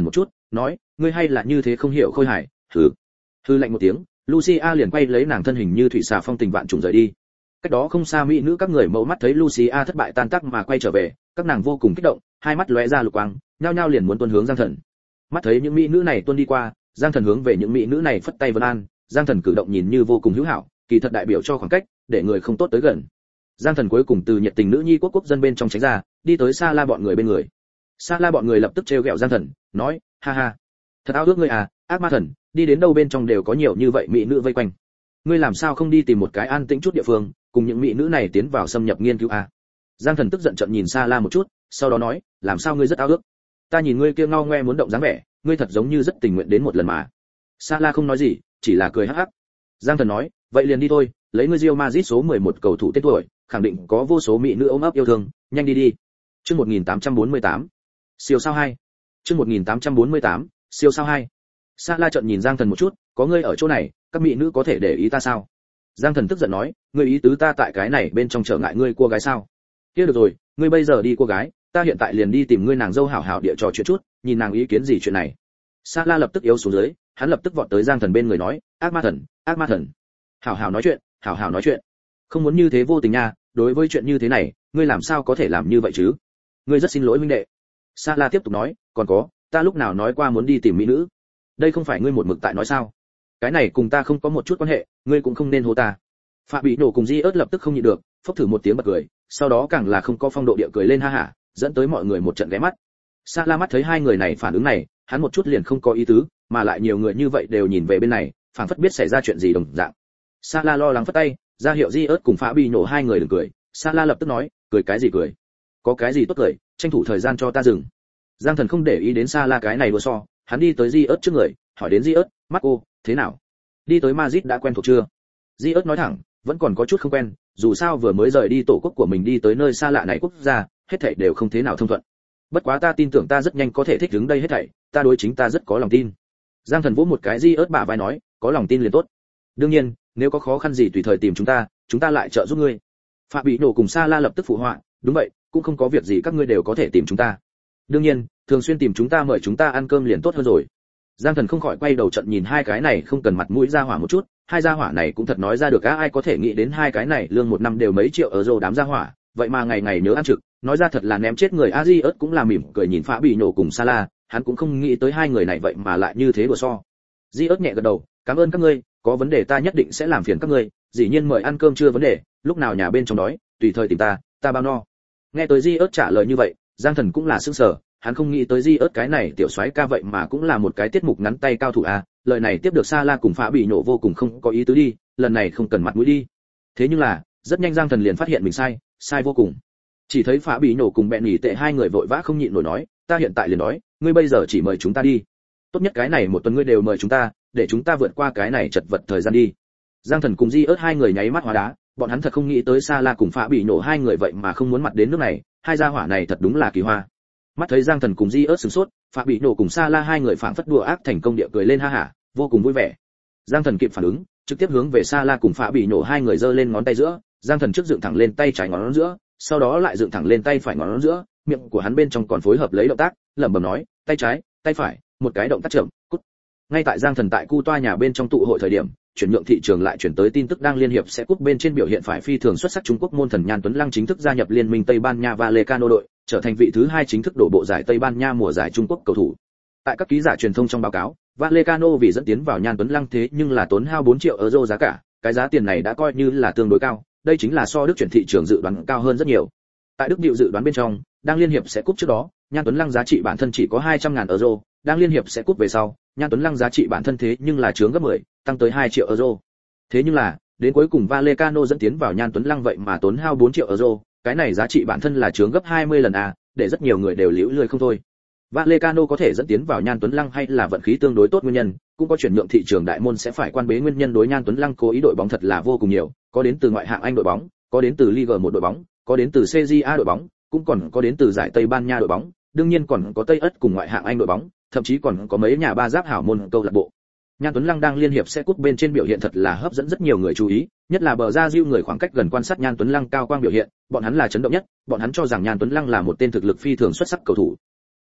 Speaker 1: nói, ngươi hay là như thế không hiểu khôi hài, hừ. Hừ lạnh một tiếng, Lucia liền quay lấy nàng thân hình như thủy xà phong tình vạn trùng rời đi. Cách đó không xa mỹ nữ các người mẫu mắt thấy Lucia thất bại tan tác mà quay trở về, các nàng vô cùng kích động, hai mắt lóe ra lục quang, nhao nhao liền muốn tuôn hướng Giang Thần. Mắt thấy những mỹ nữ này tuôn đi qua, Giang Thần hướng về những mỹ nữ này phất tay vân an, Giang Thần cử động nhìn như vô cùng hữu hảo, kỳ thật đại biểu cho khoảng cách, để người không tốt tới gần. Giang Thần cuối cùng từ nhiệt tình nữ nhi quốc quốc dân bên trong tránh ra, đi tới Sa La bọn người bên người. Sa La bọn người lập tức trêu ghẹo Giang Thần, nói, ha ha, thật ao ước ngươi à, ác ma thần, đi đến đâu bên trong đều có nhiều như vậy mỹ nữ vây quanh. Ngươi làm sao không đi tìm một cái an tĩnh chút địa phương, cùng những mỹ nữ này tiến vào xâm nhập nghiên cứu à? Giang Thần tức giận trợn nhìn Sa La một chút, sau đó nói, làm sao ngươi rất ao ước? Ta nhìn ngươi kia ngao ngoe muốn động dáng vẻ, ngươi thật giống như rất tình nguyện đến một lần mà. Sa La không nói gì, chỉ là cười hắc hắc. Giang Thần nói, vậy liền đi thôi, lấy ngươi Real Madrid số mười một cầu thủ tên tuổi, khẳng định có vô số mỹ nữ ôm ấp yêu thương, nhanh đi đi. Chương một nghìn tám trăm bốn mươi tám, siêu sao hai. Chương một nghìn tám trăm bốn mươi tám, siêu sao hai. Sa La trợn nhìn Giang Thần một chút, có ngươi ở chỗ này, các mỹ nữ có thể để ý ta sao? Giang Thần tức giận nói, ngươi ý tứ ta tại cái này bên trong trở ngại ngươi cô gái sao? Kia được rồi, ngươi bây giờ đi cô gái, ta hiện tại liền đi tìm ngươi nàng dâu hảo hảo địa trò chuyện chút, nhìn nàng ý kiến gì chuyện này. Sa La lập tức yếu xuống dưới, hắn lập tức vọt tới Giang Thần bên người nói, ác ma thần, ác ma thần, hảo hảo nói chuyện, hảo hảo nói chuyện, không muốn như thế vô tình nha, đối với chuyện như thế này, ngươi làm sao có thể làm như vậy chứ? Ngươi rất xin lỗi huynh đệ. Sa La tiếp tục nói, còn có, ta lúc nào nói qua muốn đi tìm mỹ nữ? Đây không phải ngươi một mực tại nói sao? Cái này cùng ta không có một chút quan hệ, ngươi cũng không nên hô ta. Phạm Bị Nổ cùng Di ớt lập tức không nhịn được, phốc thử một tiếng bật cười, sau đó càng là không có phong độ địa cười lên ha hả, dẫn tới mọi người một trận ghé mắt. Sa La mắt thấy hai người này phản ứng này, hắn một chút liền không có ý tứ, mà lại nhiều người như vậy đều nhìn về bên này, phảng phất biết xảy ra chuyện gì đồng dạng. Sa La lo lắng phất tay, ra hiệu Di ớt cùng Phạm Bị Nổ hai người đừng cười. Sa La lập tức nói, cười cái gì cười? Có cái gì tốt cười, tranh thủ thời gian cho ta dừng. Giang Thần không để ý đến Sa La cái này đùa so, hắn đi tới Di ớt trước người, hỏi đến Di ớt, Marco, thế nào? Đi tới Madrid đã quen thuộc chưa? Di ớt nói thẳng, vẫn còn có chút không quen, dù sao vừa mới rời đi tổ quốc của mình đi tới nơi xa lạ này quốc gia, hết thảy đều không thế nào thông thuận. Bất quá ta tin tưởng ta rất nhanh có thể thích ứng đây hết thảy, ta đối chính ta rất có lòng tin. Giang Thần vỗ một cái Di ớt bả vai nói, có lòng tin liền tốt. Đương nhiên, nếu có khó khăn gì tùy thời tìm chúng ta, chúng ta lại trợ giúp ngươi. Phạm Bị Nổ cùng Sa La lập tức phụ họa, đúng vậy, cũng không có việc gì các ngươi đều có thể tìm chúng ta. Đương nhiên, thường xuyên tìm chúng ta mời chúng ta ăn cơm liền tốt hơn rồi. Giang Thần không khỏi quay đầu trận nhìn hai cái này không cần mặt mũi ra hỏa một chút, hai gia hỏa này cũng thật nói ra được á, ai có thể nghĩ đến hai cái này lương một năm đều mấy triệu euro đám gia hỏa, vậy mà ngày ngày nhớ ăn trực, nói ra thật là ném chết người. Aziz cũng là mỉm cười nhìn Phạm Bị Nổ cùng Salah, hắn cũng không nghĩ tới hai người này vậy mà lại như thế đùa so. Diớt nhẹ gật đầu, cảm ơn các ngươi, có vấn đề ta nhất định sẽ làm phiền các ngươi, dĩ nhiên mời ăn cơm chưa vấn đề, lúc nào nhà bên trong đói, tùy thời tìm ta, ta bao no. Nghe tới Diớt trả lời như vậy, Giang Thần cũng là sững sờ, hắn không nghĩ tới Diớt cái này tiểu soái ca vậy mà cũng là một cái tiết mục ngắn tay cao thủ a, lời này tiếp được Salah cùng Phạm Bị Nổ vô cùng không có ý tứ đi, lần này không cần mặt mũi đi. Thế nhưng là, rất nhanh Giang Thần liền phát hiện mình sai, sai vô cùng. Chỉ thấy Phạm Bị Nổ cùng Bẹn Nhỉ Tệ hai người vội vã không nhịn nổi nói, ta hiện tại liền nói, ngươi bây giờ chỉ mời chúng ta đi. Tốt nhất cái này một tuần ngươi đều mời chúng ta, để chúng ta vượt qua cái này chật vật thời gian đi. Giang Thần cùng Diớt hai người nháy mắt hóa đá, bọn hắn thật không nghĩ tới Salah cùng Phạm Bị Nổ hai người vậy mà không muốn mặt đến nước này, hai gia hỏa này thật đúng là kỳ hoa. Mắt thấy Giang Thần cùng Diớt sửng sốt, Phạm Bị Nổ cùng Salah hai người phảng phất đùa ác thành công địa cười lên ha hả, vô cùng vui vẻ. Giang Thần kịp phản ứng, trực tiếp hướng về Salah cùng Phạm Bị Nổ hai người giơ lên ngón tay giữa, Giang Thần trước dựng thẳng lên tay trái ngón giữa, sau đó lại dựng thẳng lên tay phải ngón giữa, miệng của hắn bên trong còn phối hợp lấy động tác, lẩm bẩm nói, tay trái, tay phải, một cái động tác chậm, cút. Ngay tại Giang Thần tại cu toa nhà bên trong tụ hội thời điểm, chuyển nhượng thị trường lại chuyển tới tin tức đang liên hiệp sẽ cúp bên trên biểu hiện phải phi thường xuất sắc Trung Quốc môn thần Nhan Tuấn Lăng chính thức gia nhập liên minh Tây Ban Nha Vallecano đội, trở thành vị thứ hai chính thức đổ bộ giải Tây Ban Nha mùa giải Trung Quốc cầu thủ. Tại các ký giả truyền thông trong báo cáo, Vallecano vì dẫn tiến vào Nhan Tuấn Lăng thế nhưng là tốn hao bốn triệu euro giá cả, cái giá tiền này đã coi như là tương đối cao, đây chính là so Đức chuyển thị trường dự đoán cao hơn rất nhiều. Tại Đức điệu dự đoán bên trong, đang liên hiệp sẽ cúp trước đó, Nhan Tuấn Lăng giá trị bản thân chỉ có hai trăm ngàn euro, đang liên hiệp sẽ cúp về sau, Nhan Tuấn Lăng giá trị bản thân thế nhưng là chướng gấp mười, tăng tới hai triệu euro. Thế nhưng là, đến cuối cùng Vallecano dẫn tiến vào Nhan Tuấn Lăng vậy mà tốn hao bốn triệu euro, cái này giá trị bản thân là chướng gấp hai mươi lần à, để rất nhiều người đều liễu lười không thôi. Vallecano có thể dẫn tiến vào Nhan Tuấn Lăng hay là vận khí tương đối tốt nguyên nhân, cũng có chuyển nhượng thị trường đại môn sẽ phải quan bế nguyên nhân. Đối Nhan Tuấn Lăng cố ý đội bóng thật là vô cùng nhiều, có đến từ ngoại hạng Anh đội bóng, có đến từ Ligue một đội bóng, có đến từ xê giê a đội bóng, cũng còn có đến từ giải Tây Ban Nha đội bóng, đương nhiên còn có Tây Ất cùng ngoại hạng Anh đội bóng, thậm chí còn có mấy nhà ba giáp hảo môn câu lạc bộ. Nhan Tuấn Lăng đang liên hiệp sẽ cúp bên trên biểu hiện thật là hấp dẫn rất nhiều người chú ý, nhất là bờ ra diêu người khoảng cách gần quan sát Nhan Tuấn Lăng cao quang biểu hiện, bọn hắn là chấn động nhất, bọn hắn cho rằng Nhan Tuấn Lăng là một tên thực lực phi thường xuất sắc cầu thủ.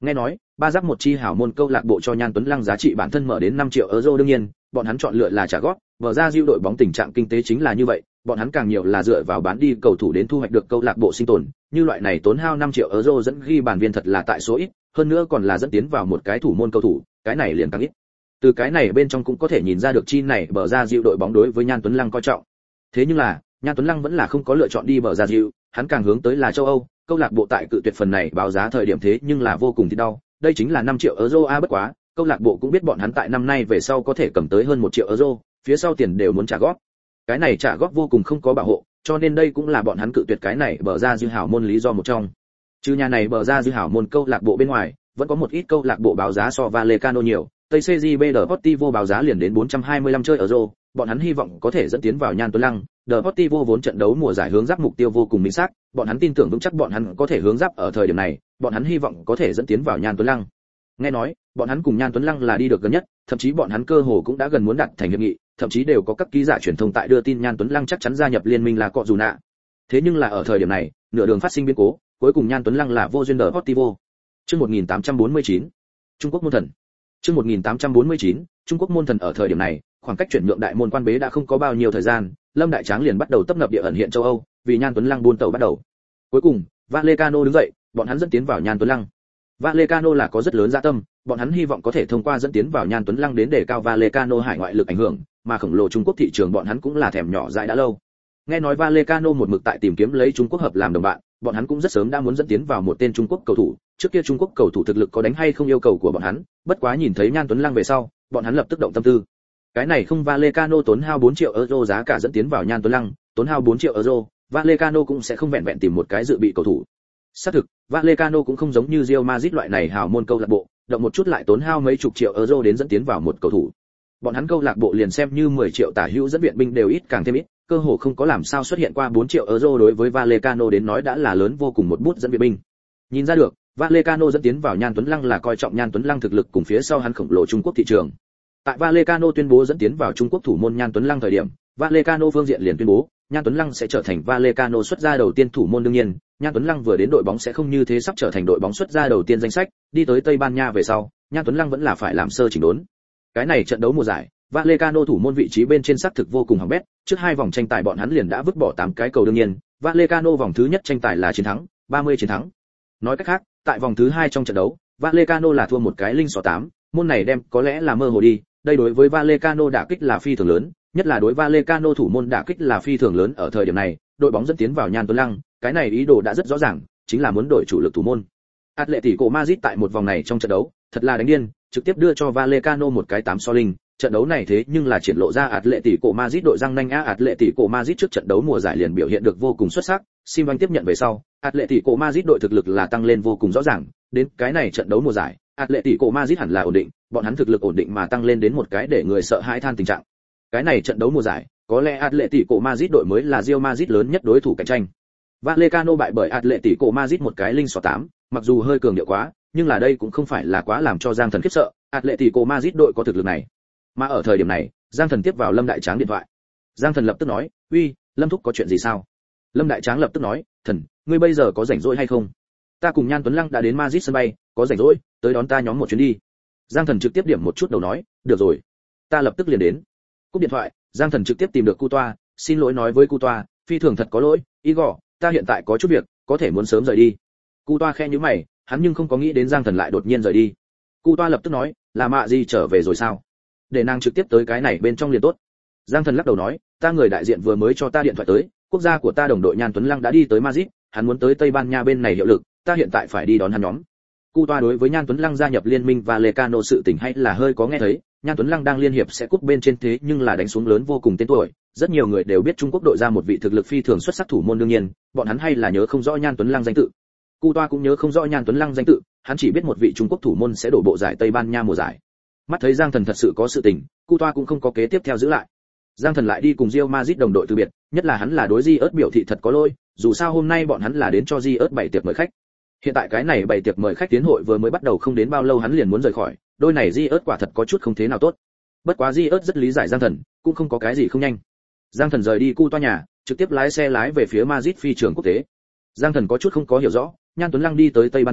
Speaker 1: Nghe nói, ba giáp một chi hảo môn câu lạc bộ cho Nhan Tuấn Lăng giá trị bản thân mở đến năm triệu euro, đương nhiên, bọn hắn chọn lựa là trả góp, vở ra diêu đội bóng tình trạng kinh tế chính là như vậy, bọn hắn càng nhiều là dựa vào bán đi cầu thủ đến thu hoạch được câu lạc bộ sinh tồn, như loại này tốn hao năm triệu euro dẫn ghi bàn viên thật là tại số ít, hơn nữa còn là dẫn tiến vào một cái thủ môn cầu thủ, cái này liền càng ít. Từ cái này bên trong cũng có thể nhìn ra được chi này bờ ra diêu đội bóng đối với Nhan Tuấn Lăng coi trọng. Thế nhưng là, Nhan Tuấn Lăng vẫn là không có lựa chọn đi bờ ra diêu, hắn càng hướng tới là châu Âu, câu lạc bộ tại cự tuyệt phần này báo giá thời điểm thế nhưng là vô cùng thì đau, đây chính là năm triệu euro a, bất quá, câu lạc bộ cũng biết bọn hắn tại năm nay về sau có thể cầm tới hơn một triệu euro, phía sau tiền đều muốn trả góp. Cái này trả góp vô cùng không có bảo hộ, cho nên đây cũng là bọn hắn cự tuyệt cái này bờ ra dư hảo môn lý do một trong. Trừ nhà này bờ ra dư hảo môn câu lạc bộ bên ngoài, vẫn có một ít câu lạc bộ báo giá so Vallecano nhiều, Tây xê giê bê Deportivo báo giá liền đến bốn trăm hai mươi lăm chơi euro, bọn hắn hy vọng có thể dẫn tiến vào Nhan Tuấn Lăng. Deportivo vốn trận đấu mùa giải hướng giáp mục tiêu vô cùng minh xác, bọn hắn tin tưởng vững chắc bọn hắn có thể hướng giáp ở thời điểm này, bọn hắn hy vọng có thể dẫn tiến vào Nhan Tuấn Lăng. Nghe nói, bọn hắn cùng Nhan Tuấn Lăng là đi được gần nhất, thậm chí bọn hắn cơ hồ cũng đã gần muốn đạt thành hiệp nghị, thậm chí đều có các ký giả truyền thông tại đưa tin Nhan Tuấn Lăng chắc chắn gia nhập liên minh là cọ dù nạ. Thế nhưng là ở thời điểm này, nửa đường phát sinh biến cố, cuối cùng Nhan Tuấn Lăng là vô duyên Deportivo. Chương một nghìn tám trăm bốn mươi chín, Trung Quốc môn thần. Chương một nghìn tám trăm bốn mươi chín, Trung Quốc môn thần. Ở thời điểm này, khoảng cách chuyển nhượng đại môn quan bế đã không có bao nhiêu thời gian, Lâm Đại Tráng liền bắt đầu tấp nập địa ẩn hiện châu Âu, vì Nhan Tuấn Lăng buôn tàu bắt đầu. Cuối cùng, Vallecano đứng dậy, bọn hắn dẫn tiến vào Nhan Tuấn Lăng. Vallecano là có rất lớn dạ tâm, bọn hắn hy vọng có thể thông qua dẫn tiến vào Nhan Tuấn Lăng đến để cao Vallecano hải ngoại lực ảnh hưởng, mà khổng lồ Trung Quốc thị trường bọn hắn cũng là thèm nhỏ dại đã lâu. Nghe nói Vallecano một mực tại tìm kiếm lấy Trung Quốc hợp làm đồng bạn, bọn hắn cũng rất sớm đã muốn dẫn tiến vào một tên Trung Quốc cầu thủ, trước kia Trung Quốc cầu thủ thực lực có đánh hay không yêu cầu của bọn hắn, bất quá nhìn thấy Nhan Tuấn Lăng về sau, bọn hắn lập tức động tâm tư. Cái này không Vallecano tốn hao bốn triệu euro giá cả dẫn tiến vào Nhan Tuấn Lăng, tốn hao bốn triệu euro, Vallecano cũng sẽ không vẹn vẹn tìm một cái dự bị cầu thủ. Xác thực, Vallecano cũng không giống như Real Madrid loại này hào môn câu lạc bộ, động một chút lại tốn hao mấy chục triệu euro đến dẫn tiến vào một cầu thủ. Bọn hắn câu lạc bộ liền xem như mười triệu tả hữu dẫn viện binh đều ít càng thêm ít, cơ hồ không có làm sao xuất hiện qua bốn triệu euro đối với Vallecano đến nói đã là lớn vô cùng một bút dẫn viện binh. Nhìn ra được, Vallecano dẫn tiến vào Nhan Tuấn Lăng là coi trọng Nhan Tuấn Lăng thực lực cùng phía sau hắn khổng lồ Trung Quốc thị trường. Tại Vallecano tuyên bố dẫn tiến vào Trung Quốc thủ môn Nhan Tuấn Lăng thời điểm, Vallecano phương diện liền tuyên bố, Nhan Tuấn Lăng sẽ trở thành Vallecano xuất gia đầu tiên thủ môn. Đương nhiên, Nhan Tuấn Lăng vừa đến đội bóng sẽ không như thế sắp trở thành đội bóng xuất gia đầu tiên danh sách, đi tới Tây Ban Nha về sau, Nhan Tuấn Lăng vẫn là phải làm sơ chỉnh đốn. Cái này trận đấu mùa giải, Vallecano thủ môn vị trí bên trên xác thực vô cùng hỏng bét, trước hai vòng tranh tài bọn hắn liền đã vứt bỏ tám cái cầu. Đương nhiên, Vallecano vòng thứ nhất tranh tài là chiến thắng, ba mươi chiến thắng. Nói cách khác, tại vòng thứ hai trong trận đấu, Vallecano là thua một cái linh xỏ tám, môn này đem có lẽ là mơ hồ đi, đây đối với Vallecano đả kích là phi thường lớn, nhất là đối Vallecano thủ môn đả kích là phi thường lớn. Ở thời điểm này, đội bóng dẫn tiến vào Nhan Tuấn Lăng, cái này ý đồ đã rất rõ ràng, chính là muốn đổi chủ lực thủ môn. Atletico Madrid tại một vòng này trong trận đấu, thật là đánh điên, trực tiếp đưa cho Vallecano một cái tám so linh. Trận đấu này thế nhưng là triển lộ ra Atletico Madrid đội răng nanh á. Atletico Madrid trước trận đấu mùa giải liền biểu hiện được vô cùng xuất sắc, Simon tiếp nhận về sau, Atletico Madrid đội thực lực là tăng lên vô cùng rõ ràng, đến cái này trận đấu mùa giải, Atletico Madrid hẳn là ổn định, bọn hắn thực lực ổn định mà tăng lên đến một cái để người sợ hãi than tình trạng. Cái này trận đấu mùa giải, có lẽ Atletico Madrid đội mới là Real Madrid lớn nhất đối thủ cạnh tranh. Vallecano bại bởi Atletico Madrid một cái linh xỏ tám, mặc dù hơi cường điệu quá, nhưng là đây cũng không phải là quá làm cho Giang Thần khiếp sợ, Atletico Madrid đội có thực lực này. Mà ở thời điểm này, Giang Thần tiếp vào Lâm Đại Tráng điện thoại. Giang Thần lập tức nói, "Uy, Lâm thúc có chuyện gì sao?" Lâm Đại Tráng lập tức nói, "Thần, ngươi bây giờ có rảnh rỗi hay không? Ta cùng Nhan Tuấn Lăng đã đến Madrid sân bay, có rảnh rỗi, tới đón ta nhóm một chuyến đi." Giang Thần trực tiếp điểm một chút đầu nói, "Được rồi, ta lập tức liền đến." Cúp điện thoại, Giang Thần trực tiếp tìm được Cu Toa, xin lỗi nói với Cu Toa, "Phi thường thật có lỗi, Igor, ta hiện tại có chút việc, có thể muốn sớm rời đi." Cu Toa khe nhíu mày, hắn nhưng không có nghĩ đến Giang Thần lại đột nhiên rời đi. Cu Toa lập tức nói, "Là Mạ Di trở về rồi sao? Để nàng trực tiếp tới cái này bên trong liền tốt." Giang Thần lắc đầu nói, "Ta người đại diện vừa mới cho ta điện thoại tới, quốc gia của ta đồng đội Nhan Tuấn Lăng đã đi tới Madrid, hắn muốn tới Tây Ban Nha bên này hiệu lực, ta hiện tại phải đi đón hắn nhóm." Cu Toa đối với Nhan Tuấn Lăng gia nhập liên minh Vallecano sự tình hay là hơi có nghe thấy, Nhan Tuấn Lăng đang liên hiệp sẽ cúp bên trên thế nhưng là đánh xuống lớn vô cùng tên tuổi, rất nhiều người đều biết Trung Quốc đội ra một vị thực lực phi thường xuất sắc thủ môn. Đương nhiên, bọn hắn hay là nhớ không rõ Nhan Tuấn Lăng danh tự. Cu Toa cũng nhớ không rõ Nhan Tuấn Lăng danh tự, hắn chỉ biết một vị Trung Quốc thủ môn sẽ đổ bộ giải Tây Ban Nha mùa giải. Mắt thấy Giang Thần thật sự có sự tình, Cu Toa cũng không có kế tiếp theo giữ lại. Giang Thần lại đi cùng Real Madrid đồng đội từ biệt, nhất là hắn là đối Di ớt biểu thị thật có lỗi, dù sao hôm nay bọn hắn là đến cho Di ớt bảy tiệc mời khách. Hiện tại cái này bảy tiệc mời khách tiến hội vừa mới bắt đầu không đến bao lâu hắn liền muốn rời khỏi, đôi này Di ớt quả thật có chút không thế nào tốt. Bất quá Di ớt rất lý giải Giang Thần, cũng không có cái gì không nhanh. Giang Thần rời đi Cu Toa nhà, trực tiếp lái xe lái về phía Madrid phi trường quốc tế. Giang Thần có chút không có hiểu rõ, Nhan Tuấn Lăng đi tới Tây Ban Nha,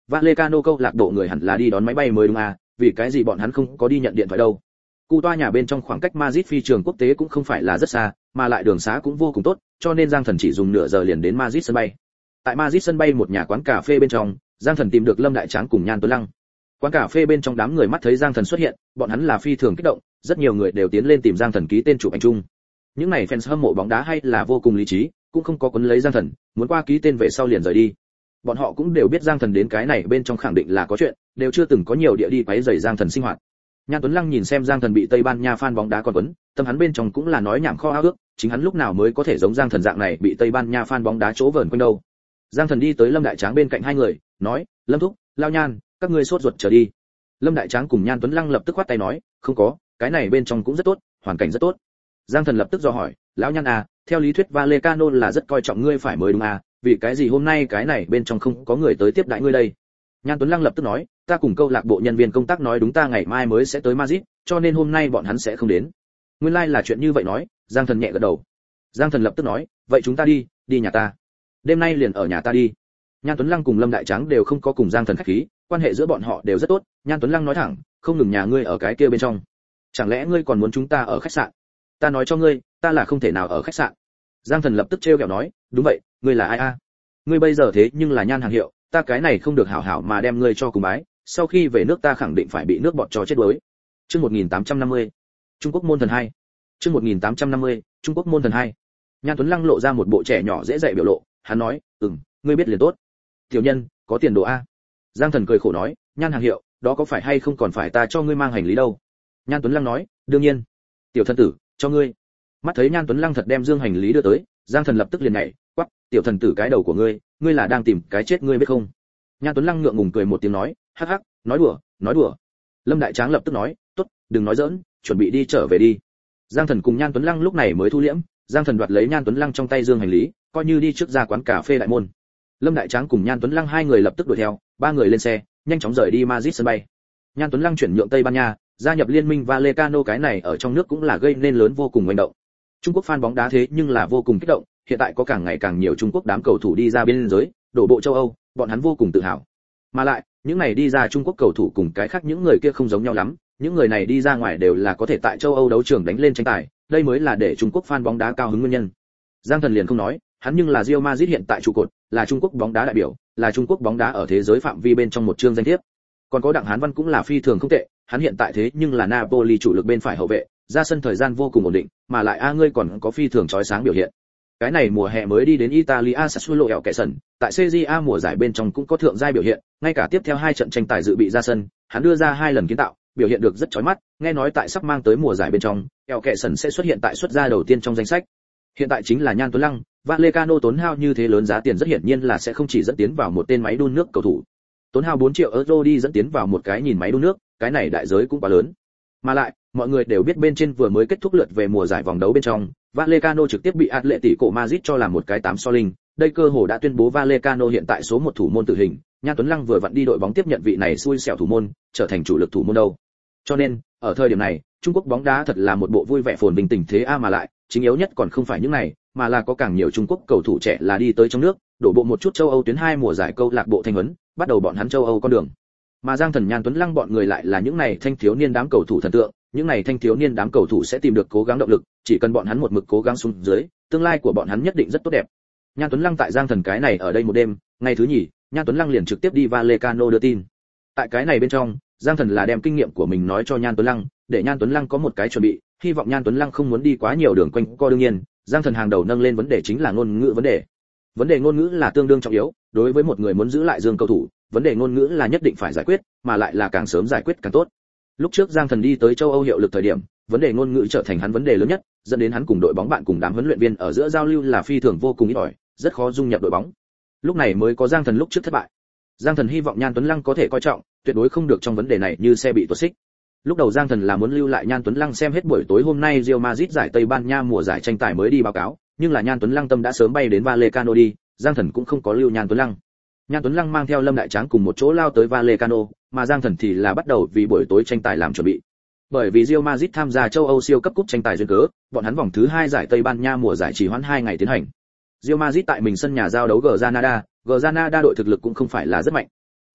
Speaker 1: Vallecano câu lạc bộ người hẳn là đi đón máy bay mới đúng à, vì cái gì bọn hắn không có đi nhận điện thoại đâu? Khu toa nhà bên trong khoảng cách Madrid phi trường quốc tế cũng không phải là rất xa, mà lại đường xá cũng vô cùng tốt, cho nên Giang Thần chỉ dùng nửa giờ liền đến Madrid sân bay. Tại Madrid sân bay một nhà quán cà phê bên trong, Giang Thần tìm được Lâm Đại Tráng cùng Nhan Tuấn Lăng. Quán cà phê bên trong đám người mắt thấy Giang Thần xuất hiện, bọn hắn là phi thường kích động, rất nhiều người đều tiến lên tìm Giang Thần ký tên chụp ảnh chung. Những này fans hâm mộ bóng đá hay là vô cùng lý trí, cũng không có quấn lấy Giang Thần, muốn qua ký tên về sau liền rời đi. Bọn họ cũng đều biết Giang Thần đến cái này bên trong khẳng định là có chuyện, đều chưa từng có nhiều địa đi quấy rầy Giang Thần sinh hoạt. Nhan Tuấn Lăng nhìn xem Giang Thần bị Tây Ban Nha fan bóng đá còn quấn, tâm hắn bên trong cũng là nói nhảm kho ao ước, chính hắn lúc nào mới có thể giống Giang Thần dạng này bị Tây Ban Nha fan bóng đá chỗ vờn quanh đâu. Giang Thần đi tới Lâm Đại Tráng bên cạnh hai người, nói, Lâm thúc, Lao Nhan, các ngươi sốt ruột chờ đi. Lâm Đại Tráng cùng Nhan Tuấn Lăng lập tức khoát tay nói, không có, cái này bên trong cũng rất tốt, hoàn cảnh rất tốt. Giang Thần lập tức dò hỏi, lão Nhan à, theo lý thuyết Vallecano là rất coi trọng ngươi phải mới đúng à, vì cái gì hôm nay cái này bên trong không có người tới tiếp đãi ngươi đây? Nhan Tuấn Lăng lập tức nói, ta cùng câu lạc bộ nhân viên công tác nói đúng ta ngày mai mới sẽ tới Madrid, cho nên hôm nay bọn hắn sẽ không đến. Nguyên lai like là chuyện như vậy nói, Giang Thần nhẹ gật đầu. Giang Thần lập tức nói, vậy chúng ta đi, đi nhà ta. Đêm nay liền ở nhà ta đi. Nhan Tuấn Lăng cùng Lâm Đại Tráng đều không có cùng Giang Thần khách khí, quan hệ giữa bọn họ đều rất tốt. Nhan Tuấn Lăng nói thẳng, không ngừng nhà ngươi ở cái kia bên trong. Chẳng lẽ ngươi còn muốn chúng ta ở khách sạn? Ta nói cho ngươi, ta là không thể nào ở khách sạn. Giang Thần lập tức trêu ghẹo nói, đúng vậy, ngươi là ai a? Ngươi bây giờ thế nhưng là Nhan hàng hiệu, ta cái này không được hảo hảo mà đem ngươi cho cùng bái, sau khi về nước ta khẳng định phải bị nước bọt cho chết đuối. Chương một nghìn tám trăm năm mươi, Trung Quốc môn thần hai. Chương một nghìn tám trăm năm mươi, Trung Quốc môn thần hai. Nhan Tuấn Lăng lộ ra một bộ trẻ nhỏ dễ dạy biểu lộ, hắn nói, "Ừm, ngươi biết liền tốt. Tiểu nhân, có tiền đồ a." Giang Thần cười khổ nói, "Nhan hàng hiệu, đó có phải hay không còn phải ta cho ngươi mang hành lý đâu?" Nhan Tuấn Lăng nói, "Đương nhiên. Tiểu thần tử, cho ngươi." Mắt thấy Nhan Tuấn Lăng thật đem dương hành lý đưa tới, Giang Thần lập tức liền nhảy, quắc, "Tiểu thần tử cái đầu của ngươi, ngươi là đang tìm cái chết ngươi biết không?" Nhan Tuấn Lăng ngượng ngùng cười một tiếng nói, "Hắc hắc, nói đùa, nói đùa." Lâm Đại Tráng lập tức nói, "Tốt, đừng nói giỡn, chuẩn bị đi trở về đi." Giang Thần cùng Nhan Tuấn Lăng lúc này mới thu liễm, Giang Thần đoạt lấy Nhan Tuấn Lăng trong tay dương hành lý, coi như đi trước ra quán cà phê đại môn. Lâm Đại Tráng cùng Nhan Tuấn Lăng hai người lập tức đuổi theo, ba người lên xe, nhanh chóng rời đi Madrid sân bay. Nhan Tuấn Lăng chuyển nhượng Tây Ban Nha, gia nhập liên minh Vallecano cái này ở trong nước cũng là gây nên lớn vô cùng manh động. Trung Quốc fan bóng đá thế nhưng là vô cùng kích động, hiện tại có càng ngày càng nhiều Trung Quốc đám cầu thủ đi ra biên giới, đổ bộ châu Âu, bọn hắn vô cùng tự hào. Mà lại, những này đi ra Trung Quốc cầu thủ cùng cái khác những người kia không giống nhau lắm, những người này đi ra ngoài đều là có thể tại châu Âu đấu trường đánh lên tranh tài, đây mới là để Trung Quốc fan bóng đá cao hứng nguyên nhân. Giang Thần liền không nói, hắn nhưng là Real Madrid hiện tại trụ cột, là Trung Quốc bóng đá đại biểu, là Trung Quốc bóng đá ở thế giới phạm vi bên trong một chương danh thiếp. Còn có Đặng Hán Văn cũng là phi thường không tệ, hắn hiện tại thế nhưng là Napoli chủ lực bên phải hậu vệ, ra sân thời gian vô cùng ổn định, mà lại a ngươi còn có phi thường chói sáng biểu hiện. Cái này mùa hè mới đi đến Italia Sassuolo ẻo kẻ sần, tại Serie A mùa giải bên trong cũng có thượng giai biểu hiện, ngay cả tiếp theo hai trận tranh tài dự bị ra sân, hắn đưa ra hai lần kiến tạo, biểu hiện được rất chói mắt, nghe nói tại sắp mang tới mùa giải bên trong, ẻo kẻ sần sẽ xuất hiện tại xuất gia đầu tiên trong danh sách. Hiện tại chính là Nhan Tuấn Lăng, Vallecano tốn hao như thế lớn giá tiền rất hiển nhiên là sẽ không chỉ dẫn tiến vào một tên máy đun nước cầu thủ. Tốn hao bốn triệu euro đi dẫn tiến vào một cái nhìn máy đun nước, cái này đại giới cũng quá lớn. Mà lại, mọi người đều biết bên trên vừa mới kết thúc lượt về mùa giải vòng đấu bên trong, Vallecano trực tiếp bị Atletico Madrid cho làm một cái tám so linh, đây cơ hồ đã tuyên bố Vallecano hiện tại số một thủ môn tử hình, Nhan Tuấn Lăng vừa vặn đi đội bóng tiếp nhận vị này xui xẻo thủ môn, trở thành chủ lực thủ môn đâu. Cho nên, ở thời điểm này, Trung Quốc bóng đá thật là một bộ vui vẻ phồn bình tình thế a mà lại, chính yếu nhất còn không phải những này, mà là có càng nhiều Trung Quốc cầu thủ trẻ là đi tới trong nước, đổ bộ một chút châu Âu tuyến hai mùa giải câu lạc bộ thanh huấn, bắt đầu bọn hắn châu Âu con đường. Mà Giang Thần Nhan Tuấn Lăng bọn người lại là những này thanh thiếu niên đám cầu thủ thần tượng, những này thanh thiếu niên đám cầu thủ sẽ tìm được cố gắng động lực, chỉ cần bọn hắn một mực cố gắng xuống dưới, tương lai của bọn hắn nhất định rất tốt đẹp. Nhan Tuấn Lăng tại Giang Thần cái này ở đây một đêm, ngày thứ nhì, Nhan Tuấn Lăng liền trực tiếp đi Vallecano đưa tin. Tại cái này bên trong, Giang Thần là đem kinh nghiệm của mình nói cho Nhan Tuấn Lăng, để Nhan Tuấn Lăng có một cái chuẩn bị, hy vọng Nhan Tuấn Lăng không muốn đi quá nhiều đường quanh co đương nhiên, Giang Thần hàng đầu nâng lên vấn đề chính là ngôn ngữ vấn đề. Vấn đề ngôn ngữ là tương đương trọng yếu, đối với một người muốn giữ lại Dương cầu thủ, vấn đề ngôn ngữ là nhất định phải giải quyết, mà lại là càng sớm giải quyết càng tốt. Lúc trước Giang Thần đi tới châu Âu hiệu lực thời điểm, vấn đề ngôn ngữ trở thành hắn vấn đề lớn nhất, dẫn đến hắn cùng đội bóng bạn cùng đám huấn luyện viên ở giữa giao lưu là phi thường vô cùng ít ỏi, rất khó dung nhập đội bóng. Lúc này mới có Giang Thần lúc trước thất bại. Giang Thần hy vọng Nhan Tuấn Lăng có thể coi trọng, tuyệt đối không được trong vấn đề này như xe bị tuột xích. Lúc đầu Giang Thần là muốn lưu lại Nhan Tuấn Lăng xem hết buổi tối hôm nay Real Madrid giải Tây Ban Nha mùa giải tranh tài mới đi báo cáo, nhưng là Nhan Tuấn Lăng tâm đã sớm bay đến Vallecano đi, Giang Thần cũng không có lưu Nhan Tuấn Lăng. Nhan Tuấn Lăng mang theo Lâm Đại Tráng cùng một chỗ lao tới Vallecano, mà Giang Thần thì là bắt đầu vì buổi tối tranh tài làm chuẩn bị. Bởi vì Real Madrid tham gia châu Âu siêu cấp cúp tranh tài duyên cớ, bọn hắn vòng thứ hai giải Tây Ban Nha mùa giải chỉ hoãn hai ngày tiến hành. Real Madrid tại mình sân nhà giao đấu Granada, Granada đội thực lực cũng không phải là rất mạnh.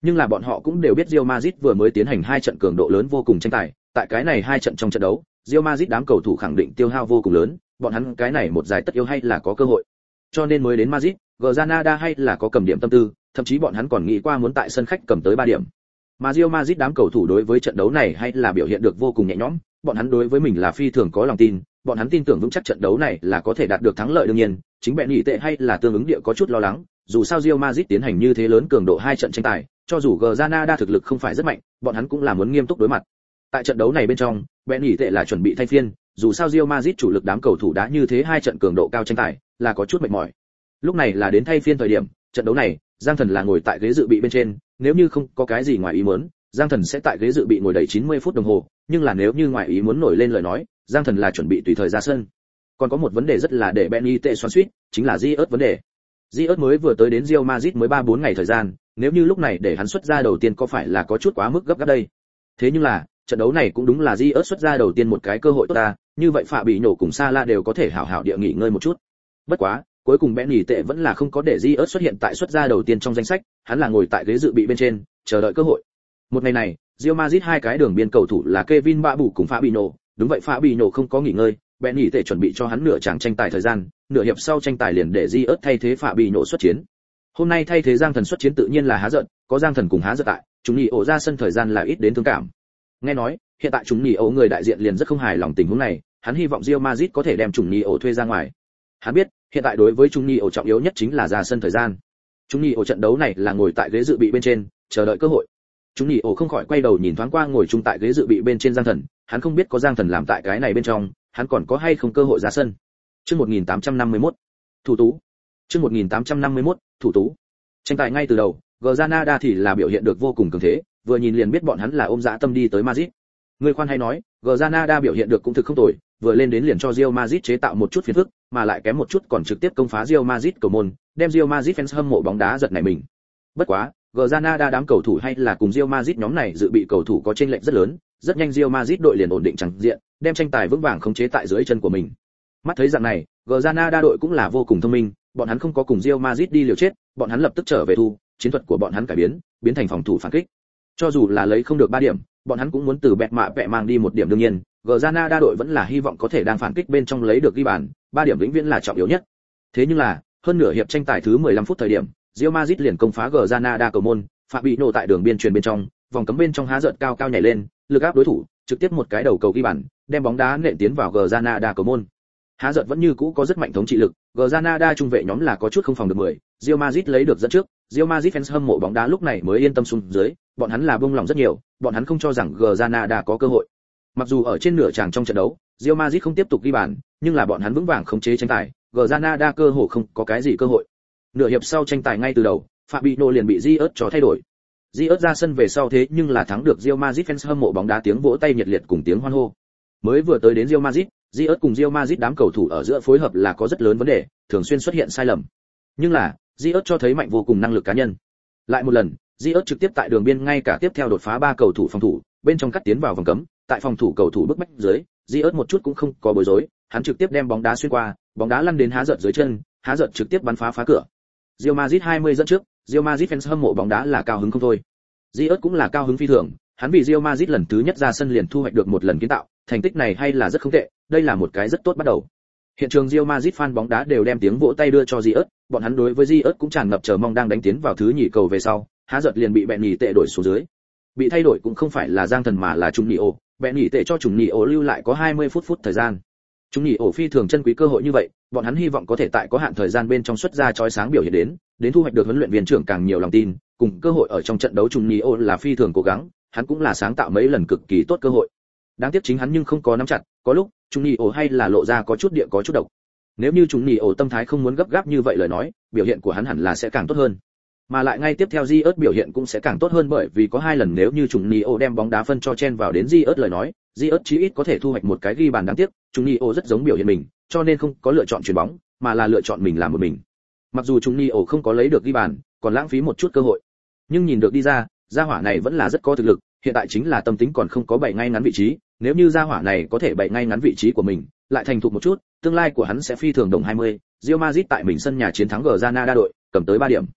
Speaker 1: Nhưng là bọn họ cũng đều biết Real Madrid vừa mới tiến hành hai trận cường độ lớn vô cùng tranh tài, tại cái này hai trận trong trận đấu, Real Madrid đám cầu thủ khẳng định tiêu hao vô cùng lớn, bọn hắn cái này một giải tất yếu hay là có cơ hội. Cho nên mới đến Madrid, Granada hay là có cầm điểm tâm tư, thậm chí bọn hắn còn nghĩ qua muốn tại sân khách cầm tới ba điểm. Mà Real Madrid đám cầu thủ đối với trận đấu này hay là biểu hiện được vô cùng nhẹ nhõm, bọn hắn đối với mình là phi thường có lòng tin, bọn hắn tin tưởng vững chắc trận đấu này là có thể đạt được thắng lợi. Đương nhiên, chính bẹn nhị tệ hay là tương ứng địa có chút lo lắng, dù sao Real Madrid tiến hành như thế lớn cường độ hai trận tranh tài, cho dù Granada thực lực không phải rất mạnh, bọn hắn cũng là muốn nghiêm túc đối mặt. Tại trận đấu này bên trong, bẹn nhị tệ là chuẩn bị thay phiên, dù sao Real Madrid chủ lực đám cầu thủ đã như thế hai trận cường độ cao tranh tài, là có chút mệt mỏi. Lúc này là đến thay phiên thời điểm, trận đấu này, Giang Thần là ngồi tại ghế dự bị bên trên, nếu như không có cái gì ngoài ý muốn, Giang Thần sẽ tại ghế dự bị ngồi đầy chín mươi phút đồng hồ, nhưng là nếu như ngoài ý muốn nổi lên lời nói, Giang Thần là chuẩn bị tùy thời ra sân. Còn có một vấn đề rất là để Benny tệ xoắn xuýt, chính là Diaz vấn đề. Diaz mới vừa tới đến Real Madrid mới ba bốn ngày thời gian, nếu như lúc này để hắn xuất ra đầu tiên có phải là có chút quá mức gấp gáp đây. Thế nhưng là, trận đấu này cũng đúng là Diaz xuất ra đầu tiên một cái cơ hội tốt ta, như vậy Phạm bị nổ cùng Salah đều có thể hảo hảo địa nghỉ ngơi một chút. Bất quá, cuối cùng Benny tệ vẫn là không có để Diaz xuất hiện tại xuất ra đầu tiên trong danh sách, hắn là ngồi tại ghế dự bị bên trên, chờ đợi cơ hội. Một ngày này, Real Madrid hai cái đường biên cầu thủ là Kevin Bạ Bù cùng Fabinho, đúng vậy Fabinho không có nghỉ ngơi, Benny tệ chuẩn bị cho hắn nửa chàng tranh tài thời gian, nửa hiệp sau tranh tài liền để Diaz thay thế Fabinho xuất chiến. Hôm nay thay thế Giang Thần xuất chiến tự nhiên là Há Giận, có Giang Thần cùng Há Giận tại, chúng nhị ổ ra sân thời gian là ít đến thương cảm. Nghe nói, hiện tại chúng nhị ổ người đại diện liền rất không hài lòng tình huống này, hắn hy vọng Real Madrid có thể đem chúng nhị ổ thuê ra ngoài. Hắn biết, hiện tại đối với chúng nhị ổ trọng yếu nhất chính là ra sân thời gian. Chúng nhị ổ trận đấu này là ngồi tại ghế dự bị bên trên, chờ đợi cơ hội. Chúng nhị ổ không khỏi quay đầu nhìn thoáng qua ngồi chung tại ghế dự bị bên trên Giang Thần, hắn không biết có Giang Thần làm tại cái này bên trong, hắn còn có hay không cơ hội ra sân. Chương một nghìn tám trăm năm mươi mốt, thủ tú. Chương một nghìn tám trăm năm mươi mốt, thủ tú. Tranh tài ngay từ đầu, Granada thì là biểu hiện được vô cùng cường thế, vừa nhìn liền biết bọn hắn là ôm dã tâm đi tới Madrid. Người khoan hay nói, Granada biểu hiện được cũng thực không tồi, vừa lên đến liền cho Real Madrid chế tạo một chút phiền phức, mà lại kém một chút còn trực tiếp công phá Real Madrid cầu môn, đem Real Madrid fans hâm mộ bóng đá giật nảy mình. Bất quá, Granada đám cầu thủ hay là cùng Real Madrid nhóm này dự bị cầu thủ có chênh lệch rất lớn, rất nhanh Real Madrid đội liền ổn định chẳng diện, đem tranh tài vững vàng khống chế tại dưới chân của mình. Mắt thấy dạng này, Granada đội cũng là vô cùng thông minh, bọn hắn không có cùng Real Madrid đi liều chết, bọn hắn lập tức trở về thu, chiến thuật của bọn hắn cải biến, biến thành phòng thủ phản kích. Cho dù là lấy không được ba điểm, bọn hắn cũng muốn từ bẹt mạ bẹ mang đi một điểm. Đương nhiên, Granada đội vẫn là hy vọng có thể đang phản kích bên trong lấy được ghi bàn, ba điểm vĩnh viễn là trọng yếu nhất. Thế nhưng là, hơn nửa hiệp tranh tài thứ mười lăm phút thời điểm, Real Madrid liền công phá Granada cầu môn, Fabinho tại đường biên truyền bên trong, vòng cấm bên trong Há Giận cao cao nhảy lên, lực áp đối thủ, trực tiếp một cái đầu cầu ghi bàn, đem bóng đá nện tiến vào Granada cầu môn. Há Giận vẫn như cũ có rất mạnh thống trị lực, Granada trung vệ nhóm là có chút không phòng được mười, Real Madrid lấy được dẫn trước, Real Madrid fans hâm mộ bóng đá lúc này mới yên tâm xuống dưới, bọn hắn là buông lòng rất nhiều, bọn hắn không cho rằng Granada có cơ hội. Mặc dù ở trên nửa chàng trong trận đấu, Real Madrid không tiếp tục ghi bàn, nhưng là bọn hắn vững vàng khống chế tranh tài, Granada cơ hội không có cái gì cơ hội. Nửa hiệp sau tranh tài ngay từ đầu, Fabinho liền bị Diaz cho thay đổi. Diaz ra sân về sau thế nhưng là thắng được Real Madrid fans hâm mộ bóng đá tiếng vỗ tay nhiệt liệt cùng tiếng hoan hô. Mới vừa tới đến Real Madrid, Diaz cùng Real Madrid đám cầu thủ ở giữa phối hợp là có rất lớn vấn đề, thường xuyên xuất hiện sai lầm. Nhưng là, Diaz cho thấy mạnh vô cùng năng lực cá nhân. Lại một lần, Diaz trực tiếp tại đường biên ngay cả tiếp theo đột phá ba cầu thủ phòng thủ, bên trong cắt tiến vào vòng cấm, tại phòng thủ cầu thủ bức bách dưới, Diaz một chút cũng không có bối rối, hắn trực tiếp đem bóng đá xuyên qua, bóng đá lăn đến Há Giận dưới chân, Há Giận trực tiếp bắn phá phá cửa. Real Madrid hai mươi dẫn trước, Real Madrid fans hâm mộ bóng đá là cao hứng không thôi. Diaz cũng là cao hứng phi thường, hắn vì Real Madrid lần thứ nhất ra sân liền thu hoạch được một lần kiến tạo, thành tích này hay là rất không tệ, đây là một cái rất tốt bắt đầu. Hiện trường Real Madrid fan bóng đá đều đem tiếng vỗ tay đưa cho Diaz, bọn hắn đối với Diaz cũng tràn ngập chờ mong đang đánh tiến vào thứ nhì cầu về sau, Há Giận liền bị bẹn nhì tệ đổi xuống dưới. Bị thay đổi cũng không phải là Giang Thần mà là Trung Nhị Ổ, bẹn nhì tệ cho Trung Nhị Ổ lưu lại có hai mươi phút phút thời gian. Trung Nhị Ổ phi thường chân quý cơ hội như vậy, bọn hắn hy vọng có thể tại có hạn thời gian bên trong xuất ra chói sáng biểu hiện đến, đến thu hoạch được huấn luyện viên trưởng càng nhiều lòng tin, cùng cơ hội ở trong trận đấu. Trung Nhị Ổ là phi thường cố gắng, hắn cũng là sáng tạo mấy lần cực kỳ tốt cơ hội. Đáng tiếc chính hắn nhưng không có nắm chặt, có lúc Trung Nhị Ổ hay là lộ ra có chút địa có chút độc. Nếu như Trung Nhị Ổ tâm thái không muốn gấp gáp như vậy lời nói, biểu hiện của hắn hẳn là sẽ càng tốt hơn. Mà lại ngay tiếp theo Diaz biểu hiện cũng sẽ càng tốt hơn, bởi vì có hai lần nếu như Trung Nhị Ổ đem bóng đá phân cho chen vào đến Diaz lời nói, Diaz chí ít có thể thu hoạch một cái ghi bàn. Đáng tiếc, Trung Nhị Ổ rất giống biểu hiện mình, cho nên không có lựa chọn chuyền bóng, mà là lựa chọn mình làm một mình. Mặc dù Trung Nhị Ổ không có lấy được ghi bàn, còn lãng phí một chút cơ hội, nhưng nhìn được đi ra, gia hỏa này vẫn là rất có thực lực, hiện tại chính là tâm tính còn không có bày ngay ngắn vị trí, nếu như gia hỏa này có thể bày ngay ngắn vị trí của mình, lại thành thục một chút, tương lai của hắn sẽ phi thường đồng hai mươi. Real Madrid tại mình sân nhà chiến thắng Granada đội, cầm tới ba điểm.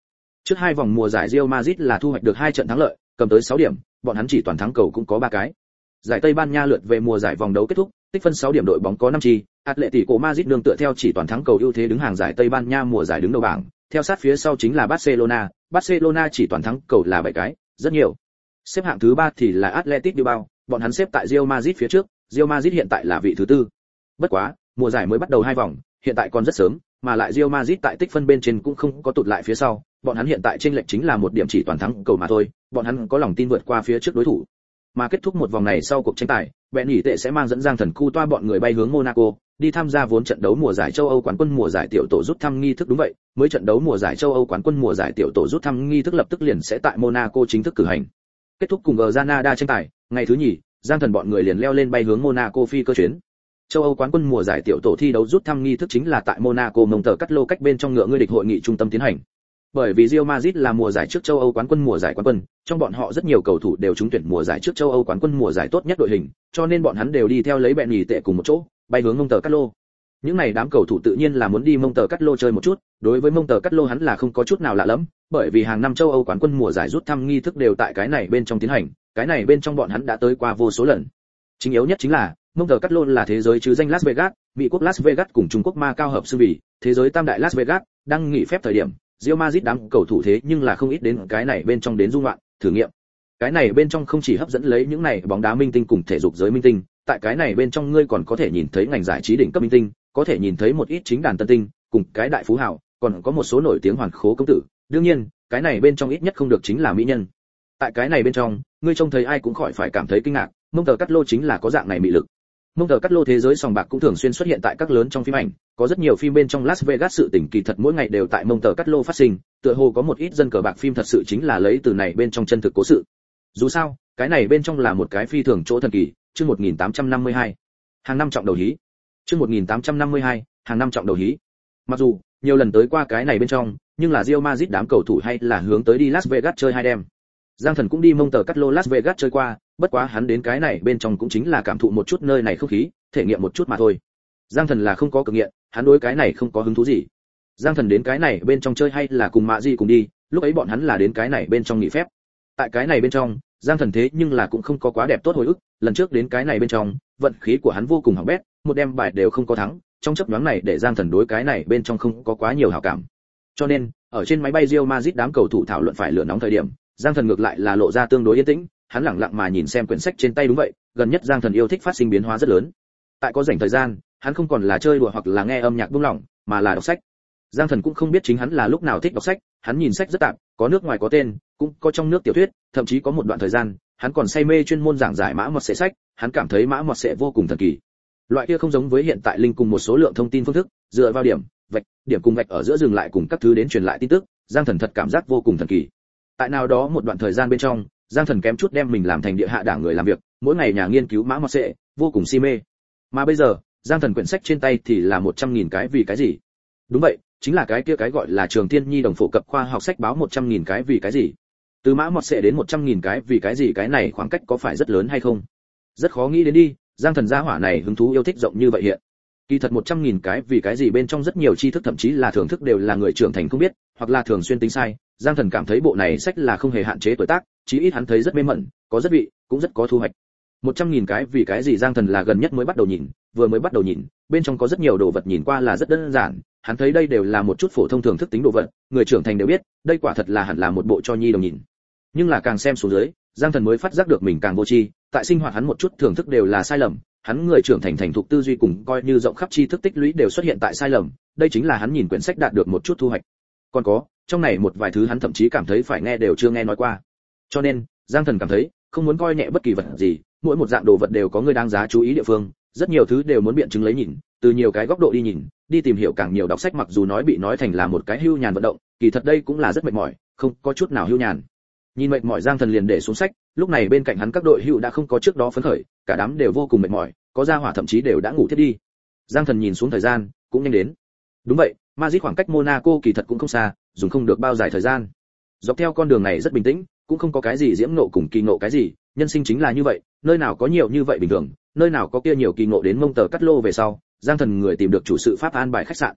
Speaker 1: Trước hai vòng mùa giải Real Madrid là thu hoạch được hai trận thắng lợi, cầm tới sáu điểm, bọn hắn chỉ toàn thắng cầu cũng có ba cái. Giải Tây Ban Nha lượt về mùa giải vòng đấu kết thúc, tích phân sáu điểm đội bóng có năm chi, Atletico Madrid nương tựa theo chỉ toàn thắng cầu ưu thế đứng hàng giải Tây Ban Nha mùa giải đứng đầu bảng, theo sát phía sau chính là Barcelona, Barcelona chỉ toàn thắng cầu là bảy cái, rất nhiều. Xếp hạng thứ ba thì là Athletic Bilbao, bọn hắn xếp tại Real Madrid phía trước, Real Madrid hiện tại là vị thứ tư. Bất quá, mùa giải mới bắt đầu hai vòng, hiện tại còn rất sớm, mà lại Real Madrid tại tích phân bên trên cũng không có tụt lại phía sau, bọn hắn hiện tại chênh lệch chính là một điểm chỉ toàn thắng cầu mà thôi, bọn hắn có lòng tin vượt qua phía trước đối thủ. Mà kết thúc một vòng này sau cuộc tranh tài, Bèn nghỉ tệ sẽ mang dẫn Giang Thần Cu toa bọn người bay hướng Monaco, đi tham gia vốn trận đấu mùa giải châu Âu quán quân mùa giải tiểu tổ rút thăm nghi thức. Đúng vậy, mới trận đấu mùa giải châu Âu quán quân mùa giải tiểu tổ rút thăm nghi thức lập tức liền sẽ tại Monaco chính thức cử hành. Kết thúc cùng Granada tranh tài, ngày thứ nhì, Giang Thần bọn người liền leo lên bay hướng Monaco phi cơ chuyến. Châu Âu quán quân mùa giải tiểu tổ thi đấu rút thăm nghi thức chính là tại Monaco mông tờ cắt lô cách bên trong ngựa ngươi địch hội nghị trung tâm tiến hành. Bởi vì Real Madrid là mùa giải trước châu Âu quán quân mùa giải quán quân, trong bọn họ rất nhiều cầu thủ đều trúng tuyển mùa giải trước châu Âu quán quân mùa giải tốt nhất đội hình, cho nên bọn hắn đều đi theo lấy bẹn nghỉ tệ cùng một chỗ, bay hướng mông tờ cắt lô. Những này đám cầu thủ tự nhiên là muốn đi mông tờ cắt lô chơi một chút, đối với mông tờ cắt lô hắn là không có chút nào lạ lẫm, bởi vì hàng năm châu Âu quán quân mùa giải rút thăm nghi thức đều tại cái này bên trong tiến hành, cái này bên trong bọn hắn đã tới qua vô số lần. Chính yếu nhất chính là mông tờ cắt lô là thế giới chứ danh Las Vegas, Mỹ quốc Las Vegas cùng Trung Quốc Macau hợp xưng vì thế giới tam đại Las Vegas, đang nghỉ phép thời điểm, Real Madrid đám cầu thủ thế nhưng là không ít đến cái này bên trong đến dung loạn, thử nghiệm. Cái này bên trong không chỉ hấp dẫn lấy những này bóng đá minh tinh cùng thể dục giới minh tinh, tại cái này bên trong ngươi còn có thể nhìn thấy ngành giải trí đỉnh cấp minh tinh, có thể nhìn thấy một ít chính đàn tân tinh, cùng cái đại phú hào, còn có một số nổi tiếng hoàn khố công tử. Đương nhiên, cái này bên trong ít nhất không được chính là mỹ nhân. Tại cái này bên trong, ngươi trông thấy ai cũng khỏi phải cảm thấy kinh ngạc, mông tờ cắt lô chính là có dạng này mị lực. Mông tờ cắt lô thế giới sòng bạc cũng thường xuyên xuất hiện tại các lớn trong phim ảnh, có rất nhiều phim bên trong Las Vegas sự tình kỳ thật mỗi ngày đều tại mông tờ cắt lô phát sinh, tựa hồ có một ít dân cờ bạc phim thật sự chính là lấy từ này bên trong chân thực cố sự. Dù sao, cái này bên trong là một cái phi thường chỗ thần kỳ, chương một nghìn tám trăm năm mươi hai. Hàng năm trọng đầu hí. Chương một nghìn tám trăm năm mươi hai, hàng năm trọng đầu hí. Mặc dù nhiều lần tới qua cái này bên trong, nhưng là Real Madrid đám cầu thủ hay là hướng tới đi Las Vegas chơi hai đêm. Giang Thần cũng đi mông tờ cắt lô Las Vegas chơi qua, bất quá hắn đến cái này bên trong cũng chính là cảm thụ một chút nơi này không khí, thể nghiệm một chút mà thôi. Giang Thần là không có cực nghiện, hắn đối cái này không có hứng thú gì. Giang Thần đến cái này bên trong chơi hay là cùng Mạ Di cùng đi, lúc ấy bọn hắn là đến cái này bên trong nghỉ phép. Tại cái này bên trong, Giang Thần thế nhưng là cũng không có quá đẹp tốt hồi ức, lần trước đến cái này bên trong, vận khí của hắn vô cùng hỏng bét, một đêm bài đều không có thắng, trong chấp nhoáng này để Giang Thần đối cái này bên trong không có quá nhiều hảo cảm. Cho nên, ở trên máy bay Real Madrid đám cầu thủ thảo luận phải lửa nóng thời điểm, Giang Thần ngược lại là lộ ra tương đối yên tĩnh, hắn lặng lặng mà nhìn xem quyển sách trên tay. Đúng vậy, gần nhất Giang Thần yêu thích phát sinh biến hóa rất lớn. Tại có rảnh thời gian, hắn không còn là chơi đùa hoặc là nghe âm nhạc buông lỏng, mà là đọc sách. Giang Thần cũng không biết chính hắn là lúc nào thích đọc sách, hắn nhìn sách rất tạp, có nước ngoài có tên, cũng có trong nước tiểu thuyết, thậm chí có một đoạn thời gian, hắn còn say mê chuyên môn giảng giải mã mọt sệ sách, hắn cảm thấy mã mọt sệ vô cùng thần kỳ. Loại kia không giống với hiện tại linh cùng một số lượng thông tin phương thức, dựa vào điểm, vạch, điểm cùng vạch ở giữa dừng lại cùng các thứ đến truyền lại tin tức, Giang Thần thật cảm giác vô cùng thần kỳ. Tại nào đó một đoạn thời gian bên trong, Giang Thần kém chút đem mình làm thành địa hạ đảng người làm việc, mỗi ngày nhà nghiên cứu mã mọt sệ, vô cùng si mê. Mà bây giờ, Giang Thần quyển sách trên tay thì là một trăm nghìn cái vì cái gì? Đúng vậy, chính là cái kia cái gọi là Trường Thiên Nhi đồng phổ cập khoa học sách báo một trăm nghìn cái vì cái gì? Từ mã mọt sệ đến một trăm nghìn cái vì cái gì, cái này khoảng cách có phải rất lớn hay không? Rất khó nghĩ đến đi, Giang Thần gia hỏa này hứng thú yêu thích rộng như vậy hiện. Kỳ thật một trăm nghìn cái vì cái gì bên trong rất nhiều tri thức thậm chí là thưởng thức đều là người trưởng thành không biết, hoặc là thường xuyên tính sai. Giang Thần cảm thấy bộ này sách là không hề hạn chế tuổi tác, chí ít hắn thấy rất mê mẩn, có rất vị, cũng rất có thu hoạch. một trăm nghìn cái vì cái gì Giang Thần là gần nhất mới bắt đầu nhìn, vừa mới bắt đầu nhìn, bên trong có rất nhiều đồ vật nhìn qua là rất đơn giản, hắn thấy đây đều là một chút phổ thông thưởng thức tính đồ vật, người trưởng thành đều biết, đây quả thật là hẳn là một bộ cho nhi đồng nhìn. Nhưng là càng xem xuống dưới, Giang Thần mới phát giác được mình càng vô tri, tại sinh hoạt hắn một chút thưởng thức đều là sai lầm, hắn người trưởng thành thành thục tư duy cùng coi như rộng khắp tri thức tích lũy đều xuất hiện tại sai lầm, đây chính là hắn nhìn quyển sách đạt được một chút thu hoạch. Còn có, trong này một vài thứ hắn thậm chí cảm thấy phải nghe đều chưa nghe nói qua. Cho nên, Giang Thần cảm thấy, không muốn coi nhẹ bất kỳ vật gì, mỗi một dạng đồ vật đều có người đáng giá chú ý địa phương, rất nhiều thứ đều muốn biện chứng lấy nhìn, từ nhiều cái góc độ đi nhìn, đi tìm hiểu càng nhiều. Đọc sách mặc dù nói bị nói thành là một cái hưu nhàn vận động, kỳ thật đây cũng là rất mệt mỏi, không có chút nào hưu nhàn. Nhìn mệt mỏi Giang Thần liền để xuống sách, lúc này bên cạnh hắn các đội hữu đã không có trước đó phấn khởi, cả đám đều vô cùng mệt mỏi, có gia hỏa thậm chí đều đã ngủ thiết đi. Giang Thần nhìn xuống thời gian, cũng nhanh đến. Đúng vậy, Madrid khoảng cách Monaco kỳ thật cũng không xa, dùng không được bao dài thời gian. Dọc theo con đường này rất bình tĩnh, cũng không có cái gì diễm nộ cùng kỳ ngộ cái gì, nhân sinh chính là như vậy, nơi nào có nhiều như vậy bình thường, nơi nào có kia nhiều kỳ ngộ. Đến mông tờ cắt lô về sau, Giang Thần người tìm được chủ sự pháp an bài khách sạn.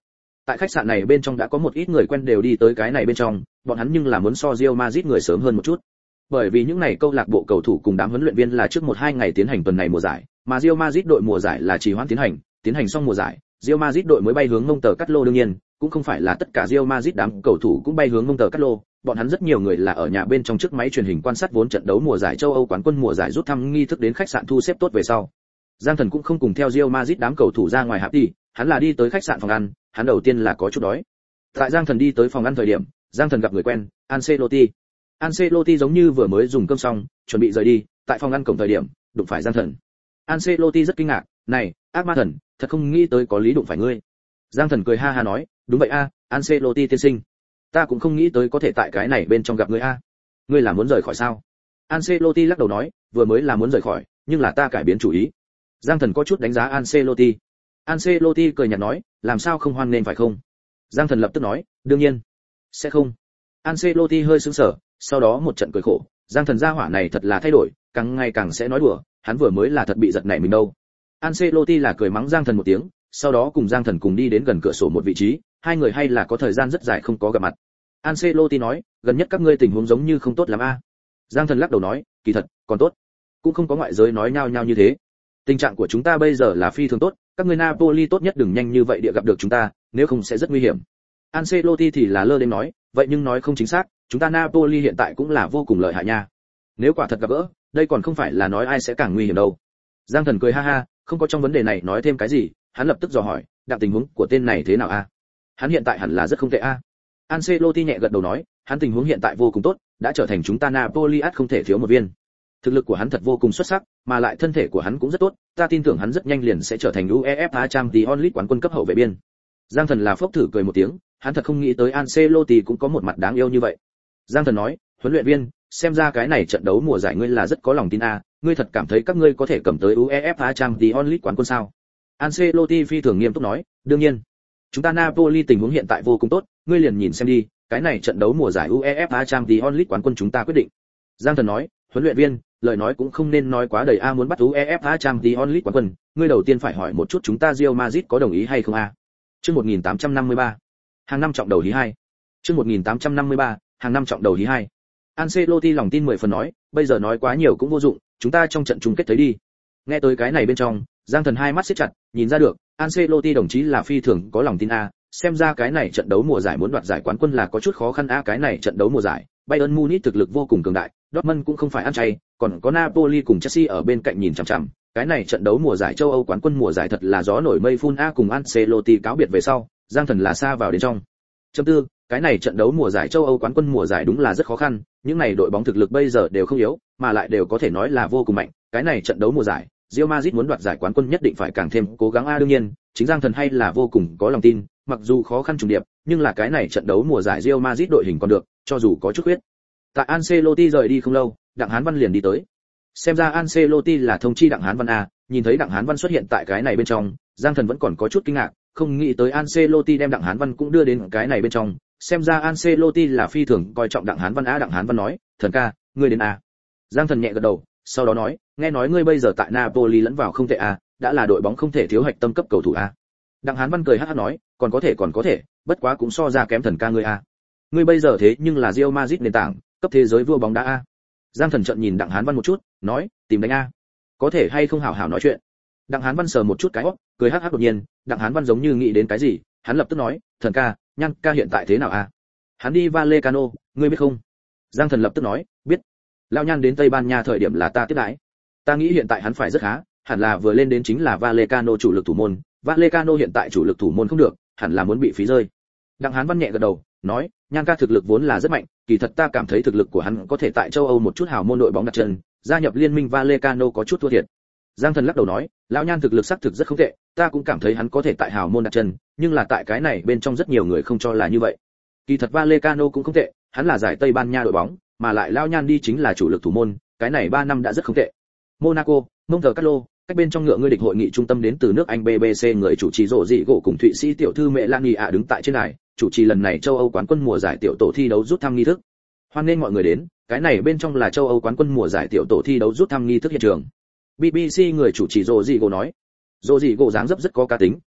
Speaker 1: Tại khách sạn này bên trong đã có một ít người quen đều đi tới cái này bên trong, bọn hắn nhưng là muốn so Real Madrid người sớm hơn một chút. Bởi vì những này câu lạc bộ cầu thủ cùng đám huấn luyện viên là trước một hai ngày tiến hành tuần này mùa giải, mà Real Madrid đội mùa giải là trì hoãn tiến hành, tiến hành xong mùa giải, Real Madrid đội mới bay hướng Monte Carlo đương nhiên, cũng không phải là tất cả Real Madrid đám cầu thủ cũng bay hướng Monte Carlo, bọn hắn rất nhiều người là ở nhà bên trong trước máy truyền hình quan sát vốn trận đấu mùa giải châu Âu quán quân mùa giải rút thăm nghi thức đến khách sạn thu xếp tốt về sau. Giang Thần cũng không cùng theo Real Madrid đám cầu thủ ra ngoài hạp đi, hắn là đi tới khách sạn phòng ăn, hắn đầu tiên là có chút đói. Tại Giang Thần đi tới phòng ăn thời điểm, Giang Thần gặp người quen, Ancelotti. Ancelotti giống như vừa mới dùng cơm xong, chuẩn bị rời đi, tại phòng ăn cổng thời điểm, đụng phải Giang Thần. Ancelotti rất kinh ngạc, "Này, ác ma thần, thật không nghĩ tới có lý đụng phải ngươi." Giang Thần cười ha ha nói, "Đúng vậy a, Ancelotti tiên sinh. Ta cũng không nghĩ tới có thể tại cái này bên trong gặp ngươi a. Ngươi là muốn rời khỏi sao?" Ancelotti lắc đầu nói, "Vừa mới là muốn rời khỏi, nhưng là ta cải biến chủ ý." Giang Thần có chút đánh giá Ancelotti. Ancelotti cười nhạt nói, "Làm sao không hoan nghênh phải không?" Giang Thần lập tức nói, "Đương nhiên, sẽ không." Ancelotti hơi sững sờ, sau đó một trận cười khổ, Giang Thần gia hỏa này thật là thay đổi, càng ngày càng sẽ nói đùa, hắn vừa mới là thật bị giật nảy mình đâu. Ancelotti là cười mắng Giang Thần một tiếng, sau đó cùng Giang Thần cùng đi đến gần cửa sổ một vị trí, hai người hay là có thời gian rất dài không có gặp mặt. Ancelotti nói, "Gần nhất các ngươi tình huống giống như không tốt lắm a." Giang Thần lắc đầu nói, "Kỳ thật, còn tốt, cũng không có ngoại giới nói nhau nhau như thế. Tình trạng của chúng ta bây giờ là phi thường tốt, các ngươi Napoli tốt nhất đừng nhanh như vậy địa gặp được chúng ta, nếu không sẽ rất nguy hiểm." Ancelotti thì là lơ đến nói, "Vậy nhưng nói không chính xác, chúng ta Napoli hiện tại cũng là vô cùng lợi hại nha. Nếu quả thật gặp gỡ, đây còn không phải là nói ai sẽ càng nguy hiểm đâu." Giang Thần cười ha ha, không có trong vấn đề này nói thêm cái gì, hắn lập tức dò hỏi, "Đặng tình huống của tên này thế nào a?" "Hắn hiện tại hẳn là rất không tệ a." Ancelotti nhẹ gật đầu nói, "Hắn tình huống hiện tại vô cùng tốt, đã trở thành chúng ta Napoli ắt không thể thiếu một viên. Thực lực của hắn thật vô cùng xuất sắc, mà lại thân thể của hắn cũng rất tốt, ta tin tưởng hắn rất nhanh liền sẽ trở thành UEFA Champions League quán quân cấp hậu vệ biên." Giang Thần là phốc thử cười một tiếng, hắn thật không nghĩ tới Ancelotti cũng có một mặt đáng yêu như vậy. Giang Thần nói, "Huấn luyện viên, xem ra cái này trận đấu mùa giải ngươi là rất có lòng tin a, ngươi thật cảm thấy các ngươi có thể cầm tới UEFA Champions League quán quân sao?" Ancelotti phi thường nghiêm túc nói, "Đương nhiên. Chúng ta Napoli tình huống hiện tại vô cùng tốt, ngươi liền nhìn xem đi, cái này trận đấu mùa giải UEFA Champions League quán quân chúng ta quyết định." Giang Thần nói, "Huấn luyện viên, lời nói cũng không nên nói quá đầy a, muốn bắt UEFA Champions League quán quân, ngươi đầu tiên phải hỏi một chút chúng ta Real Madrid có đồng ý hay không a." Chương một nghìn tám trăm năm mươi ba, hàng năm trọng đầu hí hai. Chương một nghìn tám trăm năm mươi ba, hàng năm trọng đầu hí hai. Ancelotti lòng tin mười phần nói, "Bây giờ nói quá nhiều cũng vô dụng, chúng ta trong trận chung kết thấy đi." Nghe tới cái này bên trong, Giang Thần hai mắt siết chặt, nhìn ra được, Ancelotti đồng chí là phi thường có lòng tin a, xem ra cái này trận đấu mùa giải muốn đoạt giải quán quân là có chút khó khăn a, cái này trận đấu mùa giải, Bayern Munich thực lực vô cùng cường đại, Dortmund cũng không phải ăn chay, còn có Napoli cùng Chelsea ở bên cạnh nhìn chằm chằm, cái này trận đấu mùa giải châu Âu quán quân mùa giải thật là gió nổi mây phun a. Cùng Ancelotti cáo biệt về sau, Giang Thần là xa vào đến trong. Chấm tư, cái này trận đấu mùa giải châu Âu quán quân mùa giải đúng là rất khó khăn, những này đội bóng thực lực bây giờ đều không yếu, mà lại đều có thể nói là vô cùng mạnh, cái này trận đấu mùa giải, Real Madrid muốn đoạt giải quán quân nhất định phải càng thêm cố gắng a. Đương nhiên, chính Giang Thần hay là vô cùng có lòng tin, mặc dù khó khăn trùng điệp, nhưng là cái này trận đấu mùa giải Real Madrid đội hình còn được, cho dù có chút khuyết. Tại Ancelotti rời đi không lâu, Đặng Hán Văn liền đi tới. Xem ra Ancelotti là thông chi Đặng Hán Văn a, nhìn thấy Đặng Hán Văn xuất hiện tại cái này bên trong, Giang Thần vẫn còn có chút kinh ngạc, không nghĩ tới Ancelotti đem Đặng Hán Văn cũng đưa đến cái này bên trong, xem ra Ancelotti là phi thường coi trọng Đặng Hán Văn a. Đặng Hán Văn nói, "Thần ca, ngươi đến a." Giang Thần nhẹ gật đầu, sau đó nói, "Nghe nói ngươi bây giờ tại Napoli lẫn vào không tệ a, đã là đội bóng không thể thiếu hạch tâm cấp cầu thủ a." Đặng Hán Văn cười hắc hắc nói, "Còn có thể còn có thể, bất quá cũng so ra kém Thần ca ngươi a. Ngươi bây giờ thế nhưng là Real Madrid nền tảng, cấp thế giới vua bóng đá a." Giang Thần trợn nhìn Đặng Hán Văn một chút, nói, "Tìm đánh a, có thể hay không hảo hảo nói chuyện." Đặng Hán Văn sờ một chút cái óc, cười hắc hắc đột nhiên, Đặng Hán Văn giống như nghĩ đến cái gì, hắn lập tức nói, "Thần ca, Nhan ca hiện tại thế nào a?" "Hắn đi Vallecano, ngươi biết không?" Giang Thần lập tức nói, "Biết. Lão Nhan đến Tây Ban Nha thời điểm là ta tiếp đãi. Ta nghĩ hiện tại hắn phải rất khá, hẳn là vừa lên đến chính là Vallecano chủ lực thủ môn, Vallecano hiện tại chủ lực thủ môn không được, hẳn là muốn bị phí rơi." Đặng Hán Văn nhẹ gật đầu, nói, "Nhan ca thực lực vốn là rất mạnh, kỳ thật ta cảm thấy thực lực của hắn có thể tại châu Âu một chút hào môn đội bóng đặt chân, gia nhập liên minh Vallecano có chút thua thiệt." Giang Thần lắc đầu nói, "Lão Nhan thực lực xác thực rất không tệ, ta cũng cảm thấy hắn có thể tại hào môn đặt chân, nhưng là tại cái này bên trong rất nhiều người không cho là như vậy. Kỳ thật Vallecano cũng không tệ, hắn là giải Tây Ban Nha đội bóng, mà lại Lão Nhan đi chính là chủ lực thủ môn, cái này ba năm đã rất không tệ. Monaco, Monte Carlo, cách bên trong ngựa ngươi địch hội nghị trung tâm đến từ nước Anh bê bê xê người chủ trì rổ dị gỗ cùng Thụy Sĩ tiểu thư Melania ạ đứng tại trên đài, chủ trì lần này châu Âu quán quân mùa giải tiểu tổ thi đấu rút thăm nghi thức. Hoan nghênh mọi người đến, cái này bên trong là châu Âu quán quân mùa giải tiểu tổ thi đấu rút thăm nghi thức hiện trường." bê bê xê người chủ trì rổ dị gỗ nói. Rổ dị gỗ dáng dấp rất có cá tính,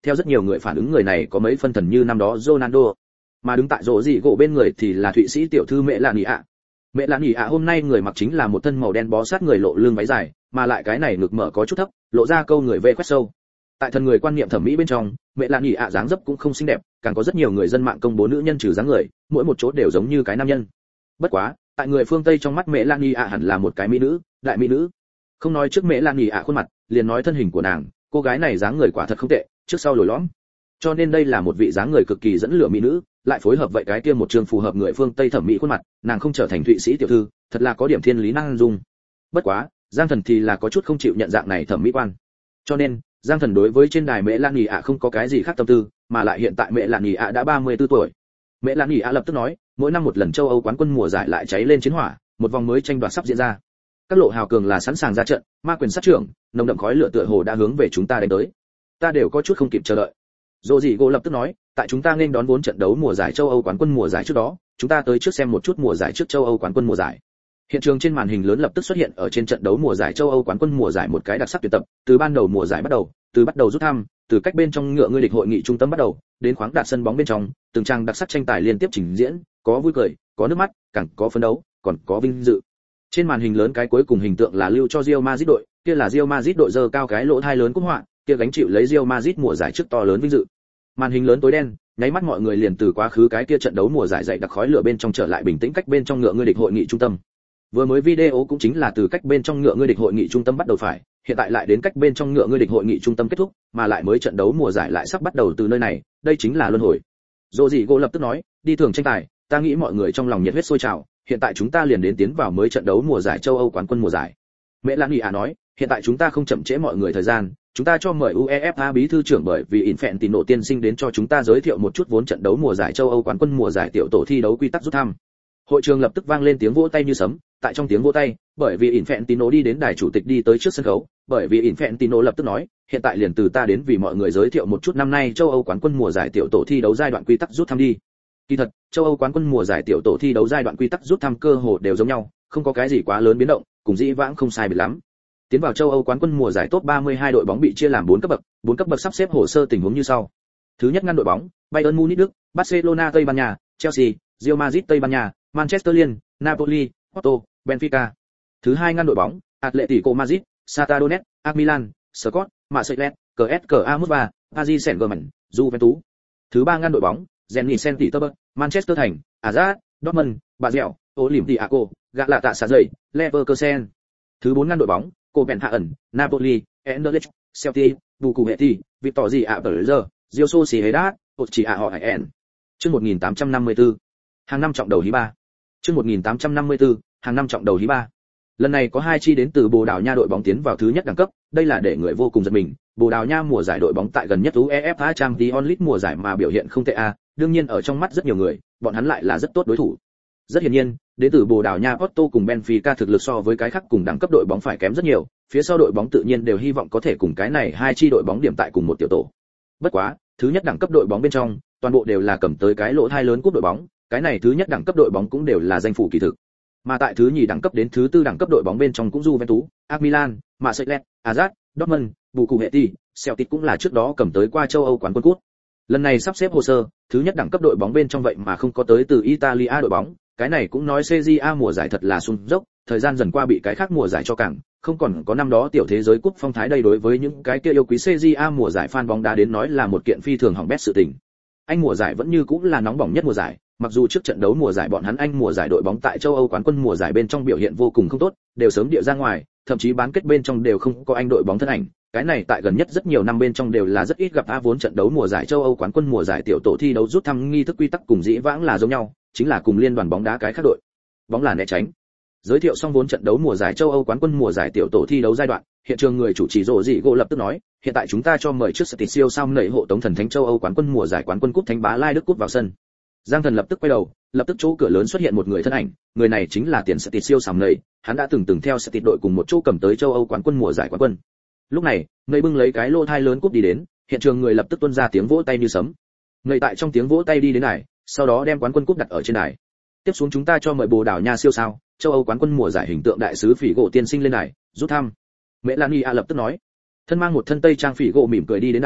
Speaker 1: theo rất nhiều người phản ứng người này có mấy phân thần như năm đó Ronaldo. Mà đứng tại rổ dị gỗ bên người thì là Thụy Sĩ tiểu thư Mẹ Lạn Nhị ạ. Mẹ Lạn Nhị ạ hôm nay người mặc chính là một thân màu đen bó sát người lộ lưng váy dài, mà lại cái này ngực mở có chút thấp, lộ ra câu người về quét sâu. Tại thần người quan niệm thẩm mỹ bên trong, Mẹ Lạn Nhị ạ dáng dấp cũng không xinh đẹp, càng có rất nhiều người dân mạng công bố nữ nhân trừ dáng người, mỗi một chỗ đều giống như cái nam nhân. Bất quá, tại người phương Tây trong mắt Mẹ Lạn Nhị ạ hẳn là một cái mỹ nữ, đại mỹ nữ. Không nói trước Mẹ Lạn Nhị ạ khuôn mặt, liền nói thân hình của nàng, cô gái này dáng người quả thật không tệ, trước sau lồi lõm. Cho nên đây là một vị dáng người cực kỳ dẫn lửa mỹ nữ, lại phối hợp vậy cái kia một trường phù hợp người phương Tây thẩm mỹ khuôn mặt, nàng không trở thành Thụy Sĩ tiểu thư, thật là có điểm thiên lý năng dung. Bất quá, Giang Thần thì là có chút không chịu nhận dạng này thẩm mỹ quan. Cho nên, Giang Thần đối với trên đài Mẹ Lạn Nhị ạ không có cái gì khác tâm tư, mà lại hiện tại Mẹ Lạn Nhị ạ đã ba mươi tư tuổi. Mẹ Lạn Nhị ạ lập tức nói, mỗi năm một lần châu Âu quán quân mùa giải lại cháy lên chiến hỏa, một vòng mới tranh đoạt sắp diễn ra. Các lộ hào cường là sẵn sàng ra trận, ma quyền sát trưởng, nồng đậm khói lửa tựa hồ đã hướng về chúng ta đánh tới. Ta đều có chút không kịp chờ đợi. Dỗ dị gỗ lập tức nói, tại chúng ta nên đón vốn trận đấu mùa giải châu Âu quán quân mùa giải trước đó, chúng ta tới trước xem một chút mùa giải trước châu Âu quán quân mùa giải. Hiện trường trên màn hình lớn lập tức xuất hiện ở trên trận đấu mùa giải châu Âu quán quân mùa giải một cái đặc sắc tuyệt tập, từ ban đầu mùa giải bắt đầu, từ bắt đầu rút thăm, từ cách bên trong ngựa ngươi địch hội nghị trung tâm bắt đầu, đến khoáng đạt sân bóng bên trong, từng trang đặc sắc tranh tài liên tiếp trình diễn, có vui cười, có nước mắt, càng có phấn đấu, còn có vinh dự. Trên màn hình lớn cái cuối cùng hình tượng là lưu cho Real Madrid đội, kia là Real Madrid đội giơ cao cái lỗ thai lớn cúp họa, kia gánh chịu lấy Real Madrid mùa giải trước to lớn vinh dự. Màn hình lớn tối đen, nháy mắt mọi người liền từ quá khứ cái kia trận đấu mùa giải dậy đặc khói lửa bên trong trở lại bình tĩnh cách bên trong ngựa ngươi địch hội nghị trung tâm. Vừa mới video cũng chính là từ cách bên trong ngựa ngươi địch hội nghị trung tâm bắt đầu phải, hiện tại lại đến cách bên trong ngựa ngươi địch hội nghị trung tâm kết thúc, mà lại mới trận đấu mùa giải lại sắp bắt đầu từ nơi này, đây chính là luân hồi. Dỗ dị gỗ lập tức nói, đi thường tranh tài, ta nghĩ mọi người trong lòng nhiệt huyết sôi trào, hiện tại chúng ta liền đến tiến vào mới trận đấu mùa giải châu Âu quán quân mùa giải. Mẹ Lạn Nhị ạ nói, hiện tại chúng ta không chậm trễ mọi người thời gian, chúng ta cho mời UEFA bí thư trưởng bởi vì Infantino tiên sinh đến cho chúng ta giới thiệu một chút vốn trận đấu mùa giải châu Âu quán quân mùa giải tiểu tổ thi đấu quy tắc rút thăm. Hội trường lập tức vang lên tiếng vỗ tay như sấm, tại trong tiếng vỗ tay, bởi vì Infantino đi đến đài chủ tịch đi tới trước sân khấu, bởi vì Infantino lập tức nói, hiện tại liền từ ta đến vì mọi người giới thiệu một chút năm nay châu Âu quán quân mùa giải tiểu tổ thi đấu giai đoạn quy tắc rút thăm đi. Kỳ thật, châu Âu quán quân mùa giải tiểu tổ thi đấu giai đoạn quy tắc rút thăm cơ hồ đều giống nhau, không có cái gì quá lớn biến động, cùng dĩ vãng không sai biệt lắm. Tiến vào châu Âu quán quân mùa giải top ba mươi hai đội bóng bị chia làm bốn cấp bậc, bốn cấp bậc sắp xếp hồ sơ tình huống như sau. Thứ nhất ngăn đội bóng, Bayern Munich Đức, Barcelona Tây Ban Nha, Chelsea, Real Madrid Tây Ban Nha, Manchester Liên, Napoli, Porto, Benfica. Thứ hai ngăn đội bóng, Atletico Madrid, Shakhtar Donetsk, a xê Milan, Scott, Marseille, xê ét ca a Moscow, Paris Saint-Germain, Juventus. Thứ ba ngăn đội bóng, Zenit Saint Petersburg, Manchester Thành, Ajax, Dortmund, Basel, Olympiacos, Galatasaray, Leverkusen. Thứ bốn ngăn đội bóng, Copenhagen, Napoli, Anderlecht, Celtic, Bucuresti, Victoria Berger, Real Sociedad, Ochia Hoyen. Chương một nghìn tám trăm năm mươi tư. Hàng năm trọng đầu hí ba. Chương một nghìn tám trăm năm mươi tư, hàng năm trọng đầu hí ba. Lần này có hai chi đến từ Bồ Đào Nha đội bóng tiến vào thứ nhất đẳng cấp, đây là để người vô cùng giật mình. Bồ Đào Nha mùa giải đội bóng tại gần nhất UEFA Champions League mùa giải mà biểu hiện không tệ a, đương nhiên ở trong mắt rất nhiều người, bọn hắn lại là rất tốt đối thủ. Rất hiển nhiên, đến từ Bồ Đào Nha Porto cùng Benfica thực lực so với cái khác cùng đẳng cấp đội bóng phải kém rất nhiều, phía sau đội bóng tự nhiên đều hy vọng có thể cùng cái này hai chi đội bóng điểm tại cùng một tiểu tổ. Bất quá, thứ nhất đẳng cấp đội bóng bên trong, toàn bộ đều là cầm tới cái lỗ thai lớn cúp đội bóng, cái này thứ nhất đẳng cấp đội bóng cũng đều là danh phủ kỳ thực. Mà tại thứ nhì đẳng cấp đến thứ tư đẳng cấp đội bóng bên trong cũng Juventus, a xê Milan, Marseille, Ajax, Dortmund, Bucuresti, Celtic cũng là trước đó cầm tới qua châu Âu quán quân cúp. Lần này sắp xếp hồ sơ, thứ nhất đẳng cấp đội bóng bên trong vậy mà không có tới từ Italia đội bóng, cái này cũng nói xê giê a mùa giải thật là sung dốc, thời gian dần qua bị cái khác mùa giải cho cảng, không còn có năm đó tiểu thế giới cúp phong thái đây đối với những cái kia yêu quý xê giê a mùa giải fan bóng đá đến nói là một kiện phi thường hỏng bét sự tình. Anh mùa giải vẫn như cũng là nóng bỏng nhất mùa giải, mặc dù trước trận đấu mùa giải bọn hắn Anh mùa giải đội bóng tại châu Âu quán quân mùa giải bên trong biểu hiện vô cùng không tốt, đều sớm địa ra ngoài, thậm chí bán kết bên trong đều không có Anh đội bóng thân ảnh, cái này tại gần nhất rất nhiều năm bên trong đều là rất ít gặp a vốn trận đấu mùa giải châu Âu quán quân mùa giải tiểu tổ thi đấu rút thăm nghi thức quy tắc cùng dĩ vãng là giống nhau, chính là cùng liên đoàn bóng đá cái khác đội bóng là né tránh. Giới thiệu xong vốn trận đấu mùa giải châu Âu quán quân mùa giải tiểu tổ thi đấu giai đoạn, hiện trường người chủ trì Rồ Dị Gỗ lập tức nói, hiện tại chúng ta cho mời trước Stit siêu sao nảy hộ tống thần thánh châu Âu quán quân mùa giải quán quân cúp Thánh Bá Lai Đức cúp vào sân. Giang Thần lập tức quay đầu, lập tức chỗ cửa lớn xuất hiện một người thân ảnh, người này chính là tiền Stit siêu sàm nảy, hắn đã từng từng theo Stit đội cùng một chỗ cầm tới châu Âu quán quân mùa giải quán quân. Lúc này, người bưng lấy cái lô thai lớn cúp đi đến, hiện trường người lập tức tuôn ra tiếng vỗ tay như sấm. Người tại trong tiếng vỗ tay đi đến này, sau đó đem quán quân cúp đặt ở trên đài. Tiếp xuống chúng ta cho mời Bồ Đào Nha siêu sao, châu Âu quán quân mùa giải hình tượng đại sứ Phỉ Gỗ tiên sinh lên đài, rút thăm. Melania lập tức nói. Thân mang một thân tây trang Phỉ Gỗ mỉm cười đi đến đài,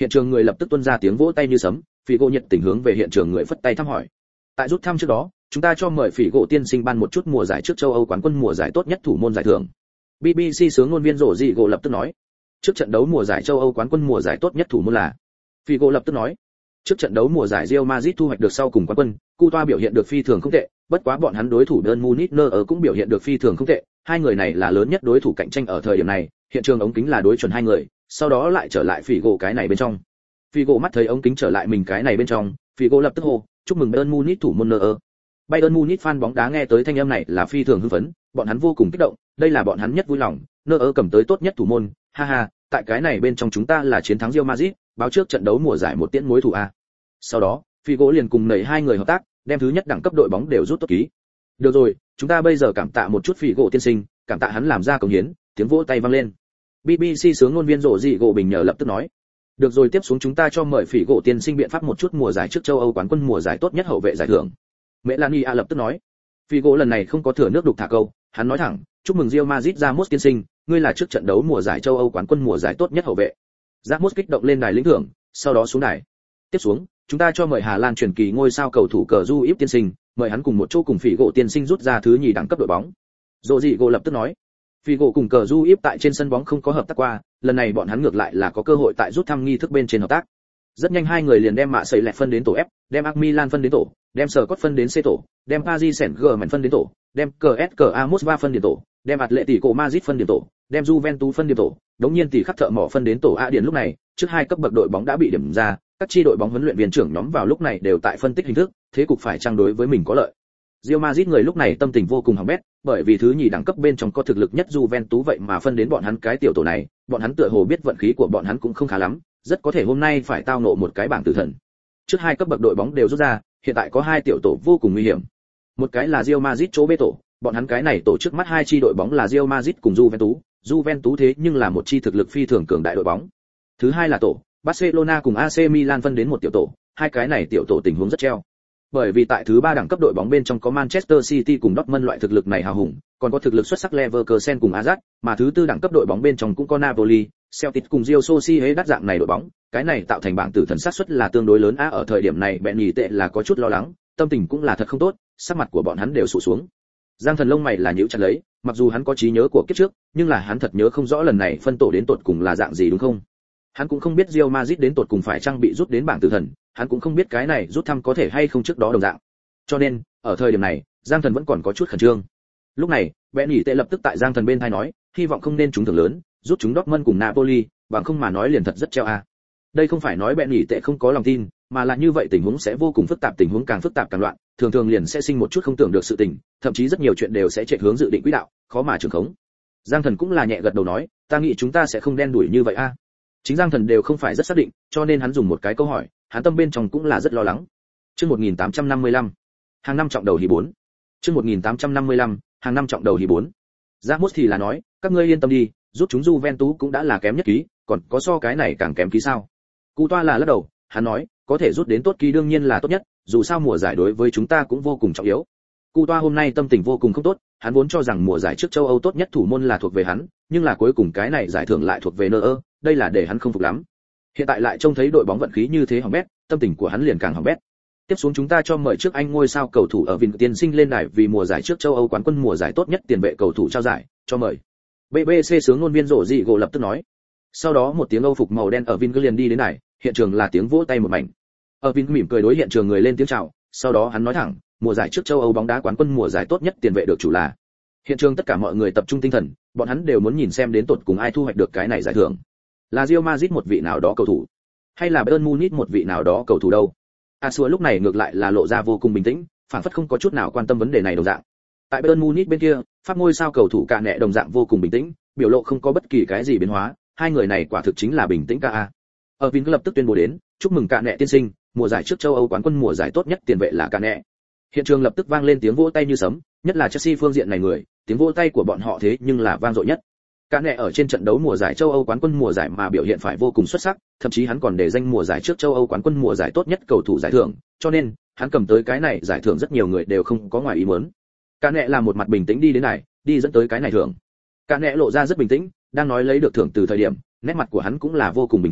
Speaker 1: Hiện trường người lập tức tuôn ra tiếng vỗ tay như sấm, Figo nhiệt tình hướng về hiện trường người phất tay thăm hỏi. Tại rút thăm trước đó, chúng ta cho mời Figo tiên sinh ban một chút mùa giải trước châu Âu quán quân mùa giải tốt nhất thủ môn giải thưởng. bê bê xê sướng ngôn viên rổ dị gỗ lập tức nói. Trước trận đấu mùa giải châu Âu quán quân mùa giải tốt nhất thủ môn là. Figo lập tức nói. Trước trận đấu mùa giải Real Madrid thu hoạch được sau cùng quán quân, Coutinho biểu hiện được phi thường không tệ, bất quá bọn hắn đối thủ Bayern Munich ở cũng biểu hiện được phi thường không tệ, hai người này là lớn nhất đối thủ cạnh tranh ở thời điểm này, hiện trường ống kính là đối chuẩn hai người, sau đó lại trở lại Figo cái này bên trong. Figo mắt thấy ống kính trở lại mình cái này bên trong, Figo lập tức hô, chúc mừng Bayern Munich thủ môn nơ. Bayern Munich fan bóng đá nghe tới thanh âm này là phi thường hưng phấn, bọn hắn vô cùng kích động, đây là bọn hắn nhất vui lòng, nơ cầm tới tốt nhất thủ môn, ha ha, tại cái này bên trong chúng ta là chiến thắng Real Madrid, báo trước trận đấu mùa giải một tiễn mối thủ a. Sau đó, Figo liền cùng nảy hai người hợp tác, đem thứ nhất đẳng cấp đội bóng đều rút tốt ký. Được rồi, chúng ta bây giờ cảm tạ một chút Figo tiên sinh, cảm tạ hắn làm ra công hiến, tiếng vỗ tay vang lên. bê bê xê sướng ngôn viên rổ dị gỗ bình nhờ lập tức nói. Được rồi, tiếp xuống chúng ta cho mời Figo tiên sinh biện pháp một chút mùa giải trước châu Âu quán quân mùa giải tốt nhất hậu vệ giải thưởng. Melania lập tức nói. Figo lần này không có thừa nước đục thả câu, hắn nói thẳng, chúc mừng Real Madrid Ramos tiên sinh, ngươi là trước trận đấu mùa giải châu Âu quán quân mùa giải tốt nhất hậu vệ. Ramos kích động lên đài lĩnh thưởng, sau đó xuống đài. Tiếp xuống, chúng ta cho mời Hà Lan truyền kỳ ngôi sao cầu thủ cờ Du Íp tiên sinh, mời hắn cùng một chỗ cùng Figo tiên sinh rút ra thứ nhì đẳng cấp đội bóng. Rodrigo lập tức nói, Figo cùng cờ Du Íp tại trên sân bóng không có hợp tác qua, lần này bọn hắn ngược lại là có cơ hội tại rút thăm nghi thức bên trên hợp tác. Rất nhanh hai người liền đem mạ sấy lẹt phân đến tổ F, đem Ac Milan phân đến tổ, đem Scott phân đến C tổ, đem Paris Saint-Germain phân đến tổ, đem cờ ét ca a Moscow phân đến tổ, đem Atletico Madrid phân điểm tổ, đem Juventus phân điểm tổ, đống nhiên tỷ khắc thợ mỏ phân đến tổ A điển lúc này, trước hai cấp bậc đội bóng đã bị điểm ra, các chi đội bóng huấn luyện viên trưởng nhóm vào lúc này đều tại phân tích hình thức, thế cục phải trang đối với mình có lợi. Real Madrid người lúc này tâm tình vô cùng hỏng bét, bởi vì thứ nhì đẳng cấp bên trong có thực lực nhất Juventus vậy mà phân đến bọn hắn cái tiểu tổ này, bọn hắn tựa hồ biết vận khí của bọn hắn cũng không khá lắm, rất có thể hôm nay phải tao ngộ một cái bảng tử thần. Trước hai cấp bậc đội bóng đều rút ra, hiện tại có hai tiểu tổ vô cùng nguy hiểm. Một cái là Real Madrid chỗ B tổ, bọn hắn cái này tổ trước mắt hai chi đội bóng là Real Madrid cùng Juventus, Juventus thế nhưng là một chi thực lực phi thường cường đại đội bóng. Thứ hai là tổ Barcelona cùng a xê Milan phân đến một tiểu tổ, hai cái này tiểu tổ tình huống rất treo. Bởi vì tại thứ ba đẳng cấp đội bóng bên trong có Manchester City cùng Dortmund loại thực lực này hào hùng, còn có thực lực xuất sắc Leverkusen cùng Ajax, mà thứ tư đẳng cấp đội bóng bên trong cũng có Napoli, Celtic cùng Real Sociedad dạng này đội bóng, cái này tạo thành bảng tử thần xác suất là tương đối lớn á. Ở thời điểm này bẹn nhì tệ là có chút lo lắng, tâm tình cũng là thật không tốt, sắc mặt của bọn hắn đều sụt xuống. Giang Thần lông mày là nhíu chặt lấy, mặc dù hắn có trí nhớ của kiếp trước, nhưng là hắn thật nhớ không rõ lần này phân tổ đến tột cùng là dạng gì đúng không? Hắn cũng không biết Real Madrid đến tột cùng phải trang bị rút đến bảng tử thần, hắn cũng không biết cái này rút thăm có thể hay không trước đó đồng dạng. Cho nên, ở thời điểm này, Giang Thần vẫn còn có chút khẩn trương. Lúc này, Bẹn nhỉ tệ lập tức tại Giang Thần bên tai nói, hy vọng không nên trúng thưởng lớn, rút chúng Dortmund cùng Napoli, bằng không mà nói liền thật rất treo a. À. Đây không phải nói Bẹn nhỉ tệ không có lòng tin, mà là như vậy tình huống sẽ vô cùng phức tạp, tình huống càng phức tạp càng loạn, thường thường liền sẽ sinh một chút không tưởng được sự tình, thậm chí rất nhiều chuyện đều sẽ chạy hướng dự định quỹ đạo, khó mà trường khống. Giang Thần cũng là nhẹ gật đầu nói, ta nghĩ chúng ta sẽ không đen đuổi như vậy a. À. Chính Giang Thần đều không phải rất xác định, cho nên hắn dùng một cái câu hỏi, hắn tâm bên trong cũng là rất lo lắng. Chương một nghìn tám trăm năm mươi lăm, hàng năm trọng đầu hí bốn. Chương một nghìn tám trăm năm mươi lăm, hàng năm trọng đầu hí bốn. Ramos thì là nói, các ngươi yên tâm đi, giúp chúng Juventus cũng đã là kém nhất ký, còn có so cái này càng kém ký sao? Cụ Toa là lắc đầu, hắn nói, có thể rút đến tốt ký đương nhiên là tốt nhất, dù sao mùa giải đối với chúng ta cũng vô cùng trọng yếu. Cụ Toa hôm nay tâm tình vô cùng không tốt, hắn vốn cho rằng mùa giải trước châu Âu tốt nhất thủ môn là thuộc về hắn, nhưng là cuối cùng cái này giải thưởng lại thuộc về Neuer, đây là để hắn không phục lắm. Hiện tại lại trông thấy đội bóng vận khí như thế hỏng bét, tâm tình của hắn liền càng hỏng bét. Tiếp xuống chúng ta cho mời trước anh ngôi sao cầu thủ ở Vinh tiên sinh lên đài vì mùa giải trước châu Âu quán quân mùa giải tốt nhất tiền vệ cầu thủ trao giải, cho mời. bê bê xê sướng ngôn viên rổ dị gỗ lập tức nói. Sau đó một tiếng Âu phục màu đen ở Vinh liền đi đến đài, hiện trường là tiếng vỗ tay một mảnh. Ở Vinh mỉm cười đối hiện trường người lên tiếng chào, sau đó hắn nói thẳng, mùa giải trước châu Âu bóng đá quán quân mùa giải tốt nhất tiền vệ được chủ là. Hiện trường tất cả mọi người tập trung tinh thần, bọn hắn đều muốn nhìn xem đến tột cùng ai thu hoạch được cái này giải thưởng. Là Real Madrid một vị nào đó cầu thủ, hay là Bayern Munich một vị nào đó cầu thủ đâu? Asua lúc này ngược lại là lộ ra vô cùng bình tĩnh, phản phất không có chút nào quan tâm vấn đề này đồng dạng. Tại Bayern Munich bên kia, pháp ngôi sao cầu thủ Cả Nẹ đồng dạng vô cùng bình tĩnh, biểu lộ không có bất kỳ cái gì biến hóa, hai người này quả thực chính là bình tĩnh ca a. Ở Vin lập tức tuyên bố đến, chúc mừng Cả Nẹ tiên sinh, mùa giải trước châu Âu quán quân mùa giải tốt nhất tiền vệ là Cả Nẹ. Hiện trường lập tức vang lên tiếng vỗ tay như sấm, nhất là Chelsea phương diện này người, tiếng vỗ tay của bọn họ thế nhưng là vang dội nhất. Cả Nẹ ở trên trận đấu mùa giải châu Âu quán quân mùa giải mà biểu hiện phải vô cùng xuất sắc, thậm chí hắn còn để danh mùa giải trước châu Âu quán quân mùa giải tốt nhất cầu thủ giải thưởng, cho nên hắn cầm tới cái này giải thưởng rất nhiều người đều không có ngoài ý muốn. Cả Nẹ là một mặt bình tĩnh đi đến này, đi dẫn tới cái này thưởng. Cả Nẹ lộ ra rất bình tĩnh, đang nói lấy được thưởng từ thời điểm, nét mặt của hắn cũng là vô cùng bình thản,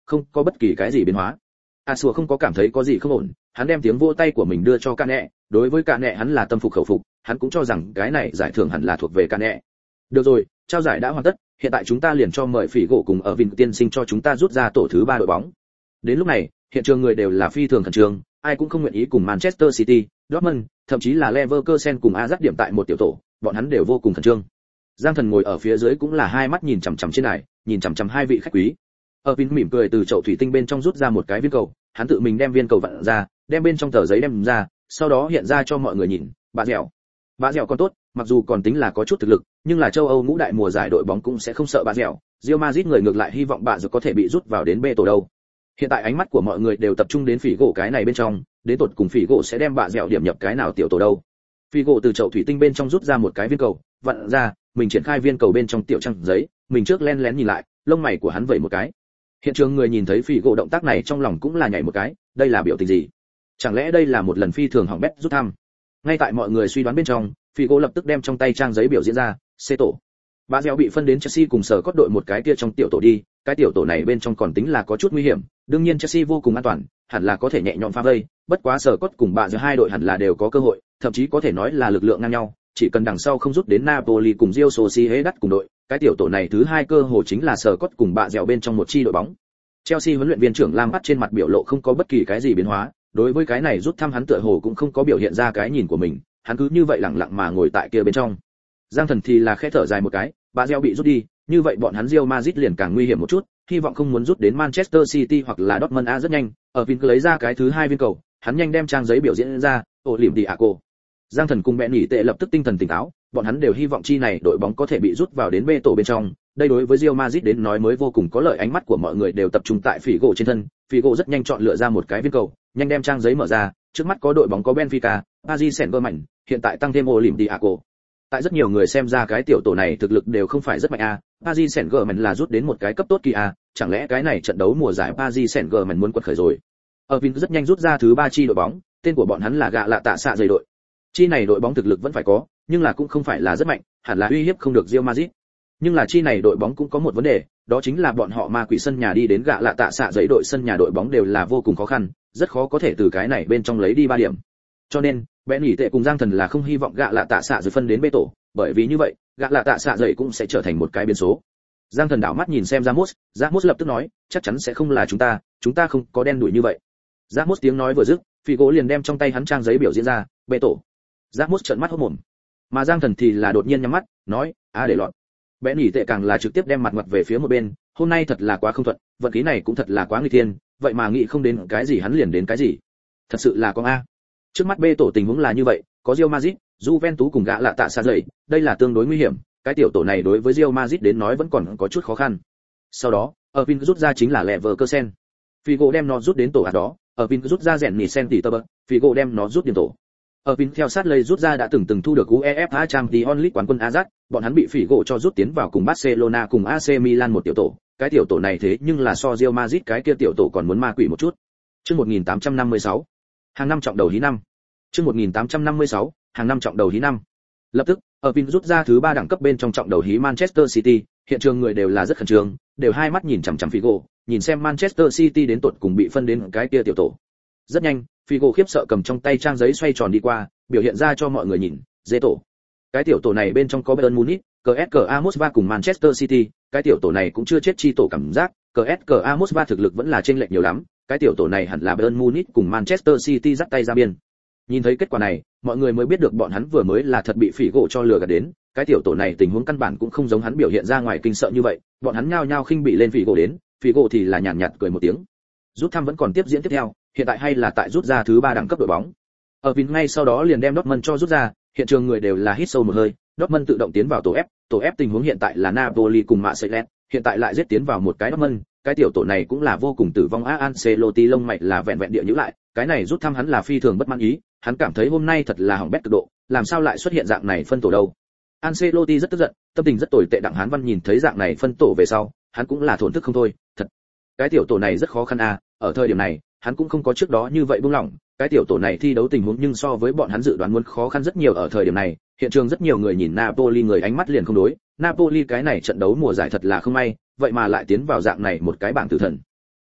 Speaker 1: không có bất kỳ cái gì biến hóa. A Sùa không có cảm thấy có gì không ổn, hắn đem tiếng vỗ tay của mình đưa cho Cả Nẹ, đối với Cả Nẹ hắn là tâm phục khẩu phục, hắn cũng cho rằng cái này giải thưởng hẳn là thuộc về Cả Nẹ. Được rồi, trao giải đã hoàn tất, hiện tại chúng ta liền cho mời Phỉ gỗ cùng ở Vin tiên sinh cho chúng ta rút ra tổ thứ ba đội bóng. Đến lúc này, hiện trường người đều là phi thường khẩn trương, ai cũng không nguyện ý cùng Manchester City, Dortmund, thậm chí là Leverkusen cùng Ajax điểm tại một tiểu tổ, bọn hắn đều vô cùng khẩn trương. Giang Thần ngồi ở phía dưới cũng là hai mắt nhìn chằm chằm trên đài, nhìn chằm chằm hai vị khách quý. Ở Vin mỉm cười từ chậu thủy tinh bên trong rút ra một cái viên cầu, hắn tự mình đem viên cầu vặn ra, đem bên trong tờ giấy đem ra, sau đó hiện ra cho mọi người nhìn, bà dẻo. Bà dẻo còn tốt, mặc dù còn tính là có chút thực lực, nhưng là châu Âu ngũ đại mùa giải đội bóng cũng sẽ không sợ bà dẻo. Real Madrid người ngược lại hy vọng bà dẻo có thể bị rút vào đến bê tổ đâu. Hiện tại ánh mắt của mọi người đều tập trung đến Phỉ gỗ cái này bên trong, đến tột cùng Phỉ gỗ sẽ đem bà dẻo điểm nhập cái nào tiểu tổ đâu. Phỉ gỗ từ chậu thủy tinh bên trong rút ra một cái viên cầu, vặn ra, mình triển khai viên cầu bên trong tiểu trang giấy, mình trước len lén nhìn lại, lông mày của hắn vẩy một cái. Hiện trường người nhìn thấy Phỉ gỗ động tác này trong lòng cũng là nhảy một cái, đây là biểu tình gì? Chẳng lẽ đây là một lần phi thường hỏng bét rút thăm? Ngay tại mọi người suy đoán bên trong, Phỉ gỗ lập tức đem trong tay trang giấy biểu diễn ra, C tổ. Bà Dẻo bị phân đến Chelsea cùng sở cốt đội một cái kia trong tiểu tổ đi, cái tiểu tổ này bên trong còn tính là có chút nguy hiểm, đương nhiên Chelsea vô cùng an toàn, hẳn là có thể nhẹ nhõm phá vây, bất quá sở cốt cùng bà Dẻo hai đội hẳn là đều có cơ hội, thậm chí có thể nói là lực lượng ngang nhau, chỉ cần đằng sau không rút đến Napoli cùng Real Sociedad cùng đội, cái tiểu tổ này thứ hai cơ hội chính là sở cốt cùng bà Dẻo bên trong một chi đội bóng. Chelsea huấn luyện viên trưởng Lampard trên mặt biểu lộ không có bất kỳ cái gì biến hóa, đối với cái này rút thăm hắn tựa hồ cũng không có biểu hiện ra cái nhìn của mình, hắn cứ như vậy lặng lặng mà ngồi tại kia bên trong. Giang Thần thì là khẽ thở dài một cái, bà Dẻo bị rút đi, như vậy bọn hắn Real Madrid liền càng nguy hiểm một chút, hy vọng không muốn rút đến Manchester City hoặc là Dortmund a rất nhanh, ở Vin lấy ra cái thứ hai viên cầu, hắn nhanh đem trang giấy biểu diễn ra, ổ lỉm đi Aco. Giang Thần cùng mẹ nghỉ tệ lập tức tinh thần tỉnh táo, bọn hắn đều hy vọng chi này đội bóng có thể bị rút vào đến bê tổ bên trong, đây đối với Real Madrid đến nói mới vô cùng có lợi, ánh mắt của mọi người đều tập trung tại Phỉ gỗ trên thân, Phỉ gỗ rất nhanh chọn lựa ra một cái viên cầu, nhanh đem trang giấy mở ra, trước mắt có đội bóng có Benfica, Paris Saint-Germain, hiện tại tăng thêm Olympiaco. Tại rất nhiều người xem ra cái tiểu tổ này thực lực đều không phải rất mạnh a, Paris Saint-Germain là rút đến một cái cấp tốt kỳ a, chẳng lẽ cái này trận đấu mùa giải Paris Saint-Germain muốn quật khởi rồi. Ở Vin rất nhanh rút ra thứ ba chi đội bóng, tên của bọn hắn là gạ lạ tạ xạ dày đội. Chi này đội bóng thực lực vẫn phải có, nhưng là cũng không phải là rất mạnh, hẳn là uy hiếp không được Real Madrid. Nhưng là chi này đội bóng cũng có một vấn đề, đó chính là bọn họ ma quỷ sân nhà đi đến gạ lạ tạ xạ dày đội sân nhà đội bóng đều là vô cùng khó khăn, rất khó có thể từ cái này bên trong lấy đi ba điểm. Cho nên, Bén nghỉ tệ cùng Giang Thần là không hy vọng gạ lạ tạ xạ dày phân đến bê tổ, bởi vì như vậy, gạ lạ tạ xạ dày cũng sẽ trở thành một cái biến số. Giang Thần đảo mắt nhìn xem Ramos, Ramos lập tức nói, chắc chắn sẽ không là chúng ta, chúng ta không có đen đuổi như vậy. Ramos tiếng nói vừa dứt, Figo liền đem trong tay hắn trang giấy biểu diễn ra, bê tổ. Ramos trợn mắt hốt mồm. Mà Giang Thần thì là đột nhiên nhắm mắt, nói, a để lọt. Bén nghỉ tệ càng là trực tiếp đem mặt ngoặt về phía một bên, hôm nay thật là quá không thuận, vận khí này cũng thật là quá nguy thiên, vậy mà nghĩ không đến cái gì hắn liền đến cái gì. Thật sự là con a. Trước mắt bê tổ tình huống là như vậy, có Real Madrid, Juventus cùng gã lạ tạ xa dậy, đây là tương đối nguy hiểm, cái tiểu tổ này đối với Real Madrid đến nói vẫn còn có chút khó khăn. Sau đó, ở Vin rút ra chính là Leverkusen. Figo đem nó rút đến tổ ạt đó, ở Vin rút ra rèn nỉ sen tỷ tơ bơ, Figo đem nó rút đến tổ. Ở Vin theo sát lây rút ra đã từng từng thu được UEFA Champions League quán quân Ajax, bọn hắn bị Figo cho rút tiến vào cùng Barcelona cùng a xê Milan một tiểu tổ, cái tiểu tổ này thế nhưng là so Real Madrid cái kia tiểu tổ còn muốn ma quỷ một chút. Chương một nghìn tám trăm năm mươi sáu, hàng năm trọng đầu hí năm. Chương một nghìn tám trăm năm mươi sáu, hàng năm trọng đầu hí năm. Lập tức, ở Vin rút ra thứ ba đẳng cấp bên trong trọng đầu hí Manchester City, hiện trường người đều là rất khẩn trương, đều hai mắt nhìn chằm chằm Figo, nhìn xem Manchester City đến tuột cùng bị phân đến cái kia tiểu tổ. Rất nhanh, Figo khiếp sợ cầm trong tay trang giấy xoay tròn đi qua, biểu hiện ra cho mọi người nhìn, dễ tổ. Cái tiểu tổ này bên trong có Bayern Munich, xê ét ca a Moscow cùng Manchester City, cái tiểu tổ này cũng chưa chết chi tổ cảm giác, xê ét ca a Moscow thực lực vẫn là chênh lệch nhiều lắm, cái tiểu tổ này hẳn là Bayern Munich cùng Manchester City dắt tay ra biên. Nhìn thấy kết quả này, mọi người mới biết được bọn hắn vừa mới là thật bị Figo cho lừa gạt đến, cái tiểu tổ này tình huống căn bản cũng không giống hắn biểu hiện ra ngoài kinh sợ như vậy, bọn hắn nhao nhao khinh bị lên Figo đến, Figo thì là nhàn nhạt, nhạt cười một tiếng. Rút thăm vẫn còn tiếp diễn tiếp theo, hiện tại hay là tại rút ra thứ ba đẳng cấp đội bóng. Ở Vin ngay sau đó liền đem Dortmund cho rút ra, hiện trường người đều là hít sâu một hơi, Dortmund tự động tiến vào tổ F, tổ F tình huống hiện tại là Napoli cùng Marseille, hiện tại lại giết tiến vào một cái Dortmund, cái tiểu tổ này cũng là vô cùng tử vong. A Ancelotti lông mày là vẹn vẹn địa nhíu lại, cái này rút thăm hắn là phi thường bất mãn ý, hắn cảm thấy hôm nay thật là hỏng bét cực độ, làm sao lại xuất hiện dạng này phân tổ đâu. Ancelotti rất tức giận, tâm tình rất tồi tệ. Đặng Hán Văn nhìn thấy dạng này phân tổ về sau, hắn cũng là thổn thức không thôi, thật. Cái tiểu tổ này rất khó khăn à, ở thời điểm này, hắn cũng không có trước đó như vậy buông lỏng, cái tiểu tổ này thi đấu tình huống nhưng so với bọn hắn dự đoán muốn khó khăn rất nhiều. Ở thời điểm này, hiện trường rất nhiều người nhìn Napoli người ánh mắt liền không đối, Napoli cái này trận đấu mùa giải thật là không may, vậy mà lại tiến vào dạng này một cái bảng tử thần.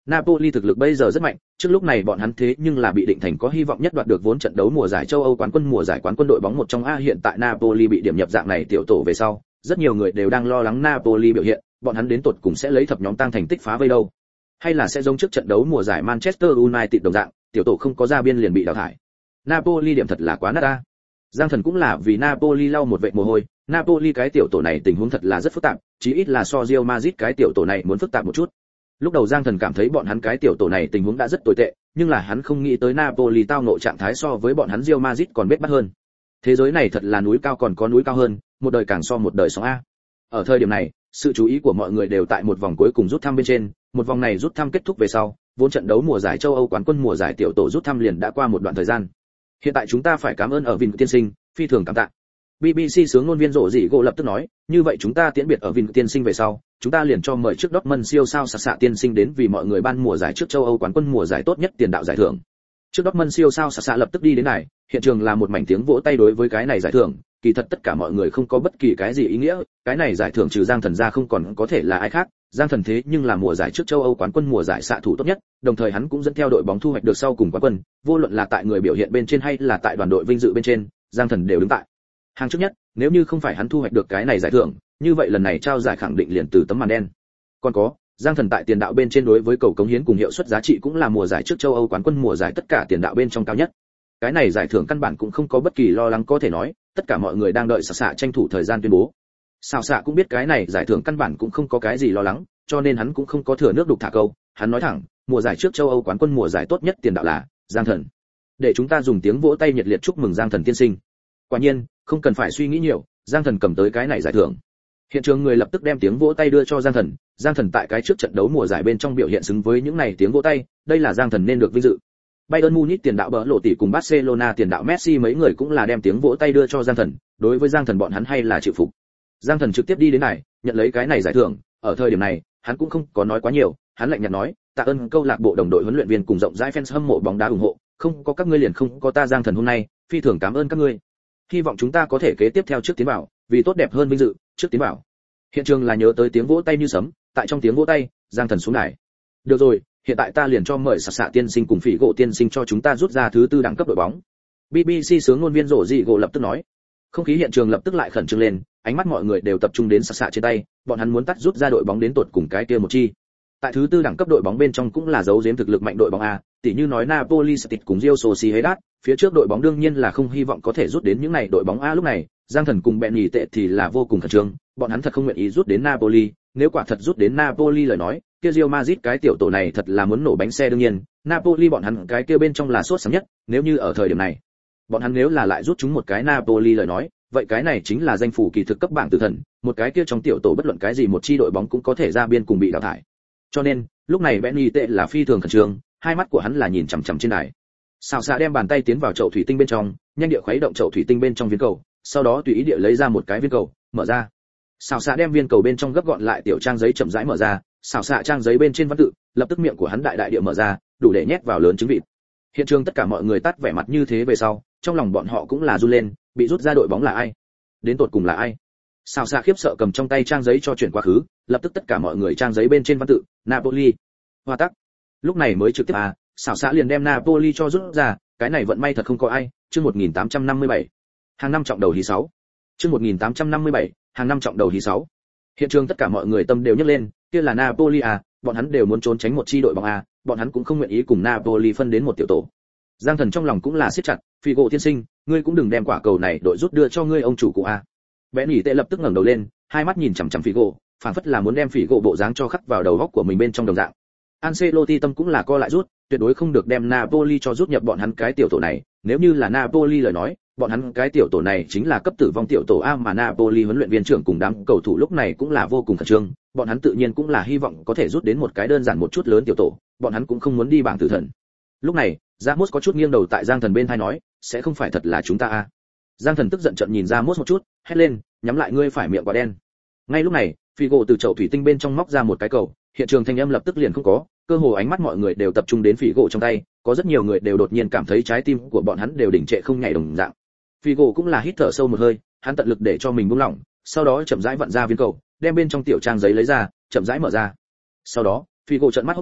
Speaker 1: Napoli thực lực bây giờ rất mạnh, trước lúc này bọn hắn thế nhưng là bị định thành có hy vọng nhất đoạt được vốn trận đấu mùa giải châu Âu quán quân mùa giải quán quân đội bóng một trong a. Hiện tại Napoli bị điểm nhập dạng này tiểu tổ về sau, rất nhiều người đều đang lo lắng Napoli biểu hiện, bọn hắn đến tột cùng sẽ lấy thập nhóm tăng thành tích phá vây đâu, hay là sẽ giống trước trận đấu mùa giải Manchester United đồng dạng, tiểu tổ không có ra biên liền bị đào thải. Napoli điểm thật là quá nát a. Giang Thần cũng là vì Napoli lau một vệt mồ hôi, Napoli cái tiểu tổ này tình huống thật là rất phức tạp, chí ít là so Real Madrid cái tiểu tổ này muốn phức tạp một chút. Lúc đầu Giang Thần cảm thấy bọn hắn cái tiểu tổ này tình huống đã rất tồi tệ, nhưng là hắn không nghĩ tới Napoli tao ngộ trạng thái so với bọn hắn Real Madrid còn bết bát hơn. Thế giới này thật là núi cao còn có núi cao hơn, một đời càng so một đời sóng a. Ở thời điểm này, sự chú ý của mọi người đều tại một vòng cuối cùng rút thăm bên trên, một vòng này rút thăm kết thúc về sau, vốn trận đấu mùa giải châu Âu quán quân mùa giải tiểu tổ rút thăm liền đã qua một đoạn thời gian. Hiện tại chúng ta phải cảm ơn ở Vin tiên sinh, phi thường cảm tạ. bê bê xê sướng ngôn viên rộ dị gỗ lập tức nói, như vậy chúng ta tiễn biệt ở Vin tiên sinh về sau, chúng ta liền cho mời trước Dortmund siêu sao sạ sạ tiên sinh đến vì mọi người ban mùa giải trước châu Âu quán quân mùa giải tốt nhất tiền đạo giải thưởng. Trước Dortmund siêu sao sạ sạ lập tức đi đến này, hiện trường là một mảnh tiếng vỗ tay đối với cái này giải thưởng, kỳ thật tất cả mọi người không có bất kỳ cái gì ý nghĩa, cái này giải thưởng trừ Giang Thần ra không còn có thể là ai khác, Giang Thần thế nhưng là mùa giải trước châu Âu quán quân mùa giải xạ thủ tốt nhất, đồng thời hắn cũng dẫn theo đội bóng thu hoạch được sau cùng quán quân, vô luận là tại người biểu hiện bên trên hay là tại đoàn đội vinh dự bên trên, Giang Thần đều đứng tại hàng trước nhất, nếu như không phải hắn thu hoạch được cái này giải thưởng, như vậy lần này trao giải khẳng định liền từ tấm màn đen. Còn có, Giang Thần tại tiền đạo bên trên đối với cầu cống hiến cùng hiệu suất giá trị cũng là mùa giải trước châu Âu quán quân mùa giải tất cả tiền đạo bên trong cao nhất. Cái này giải thưởng căn bản cũng không có bất kỳ lo lắng có thể nói, tất cả mọi người đang đợi Sạ Sạ tranh thủ thời gian tuyên bố. Sạ Sạ cũng biết cái này giải thưởng căn bản cũng không có cái gì lo lắng, cho nên hắn cũng không có thừa nước đục thả câu, hắn nói thẳng, mùa giải trước châu Âu quán quân mùa giải tốt nhất tiền đạo là Giang Thần. Để chúng ta dùng tiếng vỗ tay nhiệt liệt chúc mừng Giang Thần tiên sinh. Quả nhiên, không cần phải suy nghĩ nhiều, Giang Thần cầm tới cái này giải thưởng. Hiện trường người lập tức đem tiếng vỗ tay đưa cho Giang Thần, Giang Thần tại cái trước trận đấu mùa giải bên trong biểu hiện xứng với những này tiếng vỗ tay, đây là Giang Thần nên được vinh dự. Bayern Munich tiền đạo bỡ lộ tỷ cùng Barcelona tiền đạo Messi mấy người cũng là đem tiếng vỗ tay đưa cho Giang Thần, đối với Giang Thần bọn hắn hay là chịu phục. Giang Thần trực tiếp đi đến này, nhận lấy cái này giải thưởng, ở thời điểm này, hắn cũng không có nói quá nhiều, hắn lạnh nhạt nói, tạ ơn câu lạc bộ đồng đội huấn luyện viên cùng rộng rãi fans hâm mộ bóng đá ủng hộ, không có các ngươi liền không có ta Giang Thần hôm nay, phi thường cảm ơn các ngươi. Hy vọng chúng ta có thể kế tiếp theo trước tiến vào, vì tốt đẹp hơn vinh dự, trước tiến vào. Hiện trường là nhớ tới tiếng vỗ tay như sấm, tại trong tiếng vỗ tay, Giang Thần xuống đài. Được rồi, hiện tại ta liền cho mời Sạ Sạ tiên sinh cùng Phỉ gỗ tiên sinh cho chúng ta rút ra thứ tư đẳng cấp đội bóng. bê bê xê sướng ngôn viên rổ dị gỗ lập tức nói. Không khí hiện trường lập tức lại khẩn trương lên, ánh mắt mọi người đều tập trung đến Sạ Sạ trên tay, bọn hắn muốn tắt rút ra đội bóng đến tột cùng cái kia một chi. Tại thứ tư đẳng cấp đội bóng bên trong cũng là dấu giếm thực lực mạnh đội bóng a, tỉ như nói Napoli Stit cùng Real Sociedad, phía trước đội bóng đương nhiên là không hy vọng có thể rút đến những này đội bóng a. Lúc này, Giang Thần cùng Bẹn nhì tệ thì là vô cùng khẩn trương, bọn hắn thật không nguyện ý rút đến Napoli, nếu quả thật rút đến Napoli lời nói, kia Real Madrid cái tiểu tổ này thật là muốn nổ bánh xe đương nhiên, Napoli bọn hắn cái kia bên trong là sốt sáng nhất, nếu như ở thời điểm này, bọn hắn nếu là lại rút chúng một cái Napoli lời nói, vậy cái này chính là danh phủ kỳ thực cấp bảng tử thần, một cái kia trong tiểu tổ bất luận cái gì một chi đội bóng cũng có thể ra biên cùng bị đào thải. Cho nên, lúc này Benny tệ là phi thường khẩn trương, hai mắt của hắn là nhìn chằm chằm trên đài. Sào Xạ đem bàn tay tiến vào chậu thủy tinh bên trong, nhanh địa khuấy động chậu thủy tinh bên trong viên cầu, sau đó tùy ý địa lấy ra một cái viên cầu, mở ra. Sào Xạ đem viên cầu bên trong gấp gọn lại tiểu trang giấy chậm rãi mở ra, Sào Xạ trang giấy bên trên văn tự, lập tức miệng của hắn đại đại địa mở ra, đủ để nhét vào lớn trứng vịt. Hiện trường tất cả mọi người tắt vẻ mặt như thế về sau, trong lòng bọn họ cũng là run lên, bị rút ra đội bóng là ai? Đến tột cùng là ai? Sào Xạ khiếp sợ cầm trong tay trang giấy cho chuyển quá khứ, lập tức tất cả mọi người trang giấy bên trên văn tự, Napoli. Hoa tắc. Lúc này mới trực tiếp à, Sào Xạ liền đem Napoli cho rút ra, cái này vận may thật không có ai. Chương một nghìn tám trăm năm mươi bảy. Hàng năm trọng đầu hí sáu. Chương một nghìn tám trăm năm mươi bảy, hàng năm trọng đầu hí sáu. Hiện trường tất cả mọi người tâm đều nhấc lên, kia là Napoli à, bọn hắn đều muốn trốn tránh một chi đội bóng à, bọn hắn cũng không nguyện ý cùng Napoli phân đến một tiểu tổ. Giang Thần trong lòng cũng là siết chặt, Figo tiên sinh, ngươi cũng đừng đem quả cầu này đội rút đưa cho ngươi ông chủ cụ a. Bẽ nhỉ tệ lập tức ngẩng đầu lên, hai mắt nhìn chằm chằm Figo, phảng phất là muốn đem Figo bộ dáng cho khắc vào đầu óc của mình bên trong đồng dạng. Ancelotti tâm cũng là co lại rút, tuyệt đối không được đem Napoli cho rút nhập bọn hắn cái tiểu tổ này, nếu như là Napoli lời nói, bọn hắn cái tiểu tổ này chính là cấp tử vong tiểu tổ a, mà Napoli huấn luyện viên trưởng cùng đám cầu thủ lúc này cũng là vô cùng khẩn trương, bọn hắn tự nhiên cũng là hy vọng có thể rút đến một cái đơn giản một chút lớn tiểu tổ, bọn hắn cũng không muốn đi bảng tử thần. Lúc này, Ramos có chút nghiêng đầu tại Giang Thần bên tai nói, sẽ không phải thật là chúng ta a. Giang Thần tức giận trợn nhìn Ramos một chút, hét lên, nhắm lại ngươi phải miệng quả đen. Ngay lúc này, Figo từ chậu thủy tinh bên trong móc ra một cái cầu, hiện trường thanh âm lập tức liền không có, cơ hồ ánh mắt mọi người đều tập trung đến Figo trong tay, có rất nhiều người đều đột nhiên cảm thấy trái tim của bọn hắn đều đình trệ không nhảy đồng dạng. Figo cũng là hít thở sâu một hơi, hắn tận lực để cho mình buông lỏng, sau đó chậm rãi vặn ra viên cầu, đem bên trong tiểu trang giấy lấy ra, chậm rãi mở ra. Sau đó, Figo trợn mắt hốt mồm,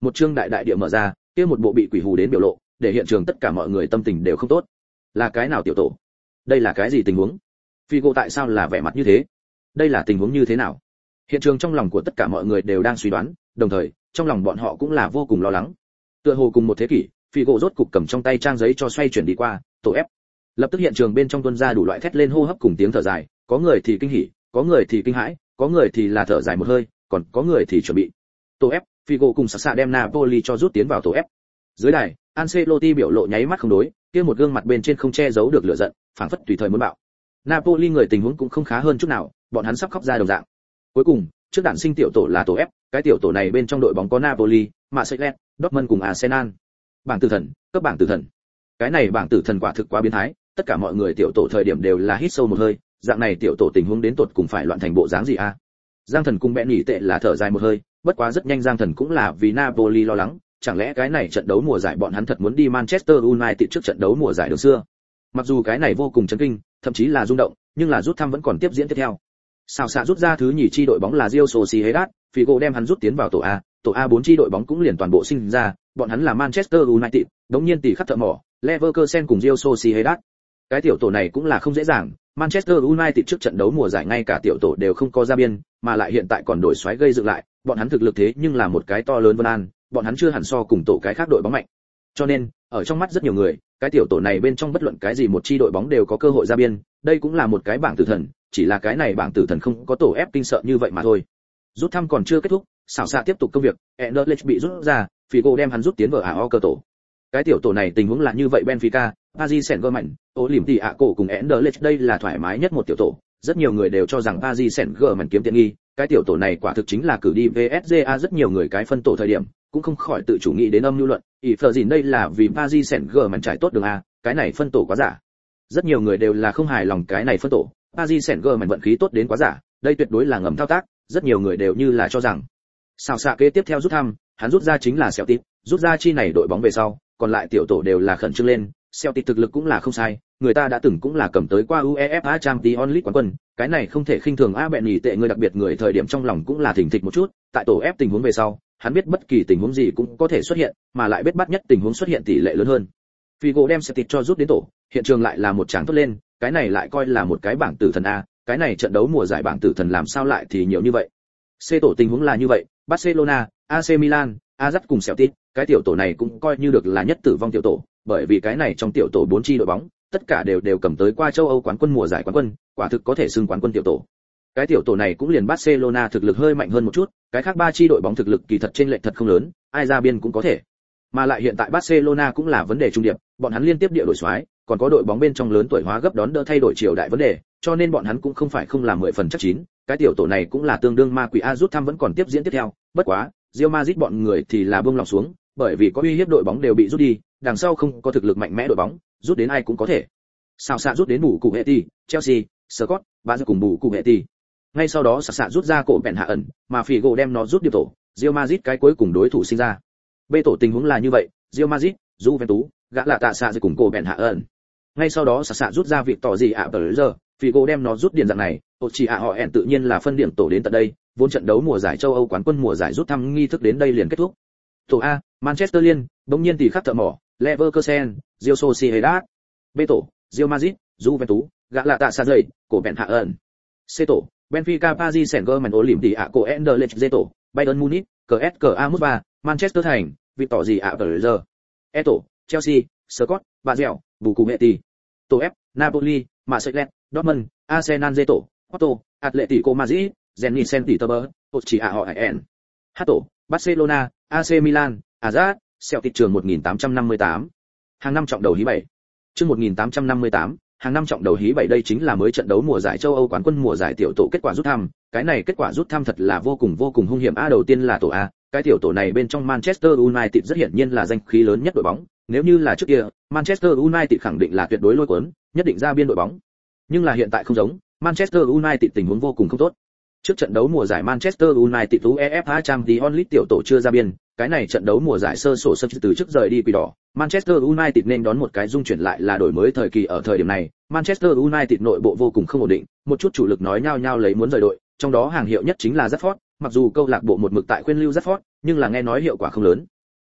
Speaker 1: một chương đại đại địa mở ra, kia một bộ bị quỷ hù đến biểu lộ, để hiện trường tất cả mọi người tâm tình đều không tốt. Là cái nào tiểu tổ? Đây là cái gì tình huống? Figo tại sao là vẻ mặt như thế? Đây là tình huống như thế nào? Hiện trường trong lòng của tất cả mọi người đều đang suy đoán, đồng thời, trong lòng bọn họ cũng là vô cùng lo lắng. Tựa hồ cùng một thế kỷ, Figo rốt cục cầm trong tay trang giấy cho xoay chuyển đi qua, tổ ép. Lập tức hiện trường bên trong tuôn ra đủ loại thét lên hô hấp cùng tiếng thở dài, có người thì kinh hỉ, có người thì kinh hãi, có người thì là thở dài một hơi, còn có người thì chuẩn bị. Tổ ép, Figo cùng sạc sạ đem Napoli cho rút tiến vào tổ ép. Dưới đài, Ancelotti biểu lộ nháy mắt không đối, kia một gương mặt bên trên không che giấu được lửa giận, phảng phất tùy thời muốn bạo. Napoli người tình huống cũng không khá hơn chút nào, bọn hắn sắp khóc ra đồng dạng. Cuối cùng, trước đạn sinh tiểu tổ là tổ ép, cái tiểu tổ này bên trong đội bóng có Napoli, Marseille, Dortmund cùng Arsenal. Bảng tử thần, cấp bảng tử thần. Cái này bảng tử thần quả thực quá biến thái, tất cả mọi người tiểu tổ thời điểm đều là hít sâu một hơi, dạng này tiểu tổ tình huống đến tột cùng phải loạn thành bộ dáng gì a? Giang Thần cùng bẽ nhỉ tệ là thở dài một hơi, bất quá rất nhanh Giang Thần cũng là vì Napoli lo lắng, chẳng lẽ cái này trận đấu mùa giải bọn hắn thật muốn đi Manchester United trước trận đấu mùa giải đường xưa? Mặc dù cái này vô cùng chấn kinh, thậm chí là rung động, nhưng là rút thăm vẫn còn tiếp diễn tiếp theo. Sao xạ rút ra thứ nhì chi đội bóng là Real Sociedad, Figo đem hắn rút tiến vào tổ A, tổ A bốn chi đội bóng cũng liền toàn bộ sinh ra, bọn hắn là Manchester United, đống nhiên tỷ khắp thợ mỏ, Leverkusen cùng Real Sociedad. Cái tiểu tổ này cũng là không dễ dàng, Manchester United trước trận đấu mùa giải ngay cả tiểu tổ đều không có ra biên, mà lại hiện tại còn đổi xoáy gây dựng lại, bọn hắn thực lực thế nhưng là một cái to lớn Vân An, bọn hắn chưa hẳn so cùng tổ cái khác đội bóng mạnh. Cho nên, ở trong mắt rất nhiều người, cái tiểu tổ này bên trong bất luận cái gì một chi đội bóng đều có cơ hội ra biên, đây cũng là một cái bảng tử thần, chỉ là cái này bảng tử thần không có tổ ép kinh sợ như vậy mà thôi. Rút thăm còn chưa kết thúc, xảo xạ tiếp tục công việc, Anderlecht bị rút ra, Figo đem hắn rút tiến vào a o cơ tổ. Cái tiểu tổ này tình huống là như vậy, Benfica, Paris Saint-Germain, Olympiacos cùng Anderlecht đây là thoải mái nhất một tiểu tổ, rất nhiều người đều cho rằng Paris Saint-Germain kiếm tiện nghi, cái tiểu tổ này quả thực chính là cử đi vê ét giê a, rất nhiều người cái phân tổ thời điểm cũng không khỏi tự chủ nghĩ đến âm lưu luận, ý phờ gìn đây là vì Paris Saint-Germain trải tốt đường a, cái này phân tổ quá giả. Rất nhiều người đều là không hài lòng cái này phân tổ, Paris Saint-Germain vận khí tốt đến quá giả, đây tuyệt đối là ngầm thao tác, rất nhiều người đều như là cho rằng. Sao xạ kế tiếp theo rút thăm, hắn rút ra chính là Celtic, rút ra chi này đội bóng về sau, còn lại tiểu tổ đều là khẩn trương lên, Celtic thực lực cũng là không sai, người ta đã từng cũng là cầm tới qua UEFA Champions League quán quân, cái này không thể khinh thường a. Bẹn nhỉ tệ người đặc biệt người thời điểm trong lòng cũng là thỉnh thịch một chút, tại tổ F tình huống về sau, hắn biết bất kỳ tình huống gì cũng có thể xuất hiện, mà lại biết bắt nhất tình huống xuất hiện tỷ lệ lớn hơn. Figo đem Celtic cho rút đến tổ, hiện trường lại là một tràng tốt lên, cái này lại coi là một cái bảng tử thần a, cái này trận đấu mùa giải bảng tử thần làm sao lại thì nhiều như vậy. C tổ tình huống là như vậy, Barcelona, a xê Milan, Ajax cùng Celtic, cái tiểu tổ này cũng coi như được là nhất tử vong tiểu tổ, bởi vì cái này trong tiểu tổ bốn chi đội bóng, tất cả đều đều cầm tới qua châu Âu quán quân mùa giải quán quân, quả thực có thể xưng quán quân tiểu tổ. Cái tiểu tổ này cũng liền Barcelona thực lực hơi mạnh hơn một chút, cái khác ba chi đội bóng thực lực kỳ thật trên lệch thật không lớn, ai ra biên cũng có thể. Mà lại hiện tại Barcelona cũng là vấn đề trung điệp, bọn hắn liên tiếp địa đổi soái, còn có đội bóng bên trong lớn tuổi hóa gấp đón đỡ thay đổi triều đại vấn đề, cho nên bọn hắn cũng không phải không làm mười phần chắc chín, cái tiểu tổ này cũng là tương đương ma quỷ a. Rút thăm vẫn còn tiếp diễn tiếp theo, bất quá, Real Madrid bọn người thì là buông lòng xuống, bởi vì có uy hiếp đội bóng đều bị rút đi, đằng sau không có thực lực mạnh mẽ đội bóng, rút đến ai cũng có thể. Sao xạ rút đến bù cụ hệ ti, Chelsea, Scott, ba giờ cùng bù cụ hệ ti. Ngay sau đó sạc xạ rút ra cổ bèn hạ ẩn, mà Figo đem nó rút điệp tổ, Real Madrid cái cuối cùng đối thủ sinh ra. B tổ tình huống là như vậy, Real Madrid, Juventus, gã là tạ xạ rồi cùng cổ bèn hạ ẩn. Ngay sau đó sạc xạ rút ra việc tỏ gì ạ à giờ, Figo đem nó rút điền dạng này, tổ chỉ ạ họ ẻn tự nhiên là phân điểm tổ đến tận đây, vốn trận đấu mùa giải châu Âu quán quân mùa giải rút thăm nghi thức đến đây liền kết thúc. Tổ A, Manchester Liên, bỗng nhiên tỷ khắc thợ mỏ, Leverkusen, Real Sociedad. B tổ, Real Madrid, Juventus, gã là tạ xạ dậy, cổ bèn hạ ẩn. C tổ, Benfica, Paris Saint-Germain, Olympiacos, Anderlecht. D tổ, Bayern Munich, xê ét ca a Moscow, Manchester Thành, việc tỏ gì ạ à giờ. E tổ, Chelsea, Scott, Basel, Bucumeti. Tổ F, Napoli, Marseille, Dortmund, Arsenal. D tổ, Porto, Atletico Madrid, Zenit Saint Petersburg, chỉ ạ họ ẻn. H tổ, Barcelona, a xê Milan, Ajax, Celtic. Trường một nghìn tám trăm năm mươi tám. Hàng năm trọng đầu hí bảy. Chương một nghìn tám trăm năm mươi tám, hàng năm trọng đầu hí bảy, đây chính là mới trận đấu mùa giải châu Âu quán quân mùa giải tiểu tổ kết quả rút thăm, cái này kết quả rút thăm thật là vô cùng vô cùng hung hiểm a. Đầu tiên là tổ A, cái tiểu tổ này bên trong Manchester United rất hiển nhiên là danh khí lớn nhất đội bóng, nếu như là trước kia, Manchester United khẳng định là tuyệt đối lôi cuốn, nhất định ra biên đội bóng. Nhưng là hiện tại không giống, Manchester United tình huống vô cùng không tốt. Trước trận đấu mùa giải Manchester United UEFA Champions League tiểu tổ chưa ra biên, cái này trận đấu mùa giải sơ sổ sân từ trước rời đi quỷ đỏ, Manchester United nên đón một cái dung chuyển lại là đổi mới thời kỳ. Ở thời điểm này, Manchester United nội bộ vô cùng không ổn định, một chút chủ lực nói nhao nhao lấy muốn rời đội, trong đó hàng hiệu nhất chính là Rashford, mặc dù câu lạc bộ một mực tại khuyên lưu Rashford, nhưng là nghe nói hiệu quả không lớn,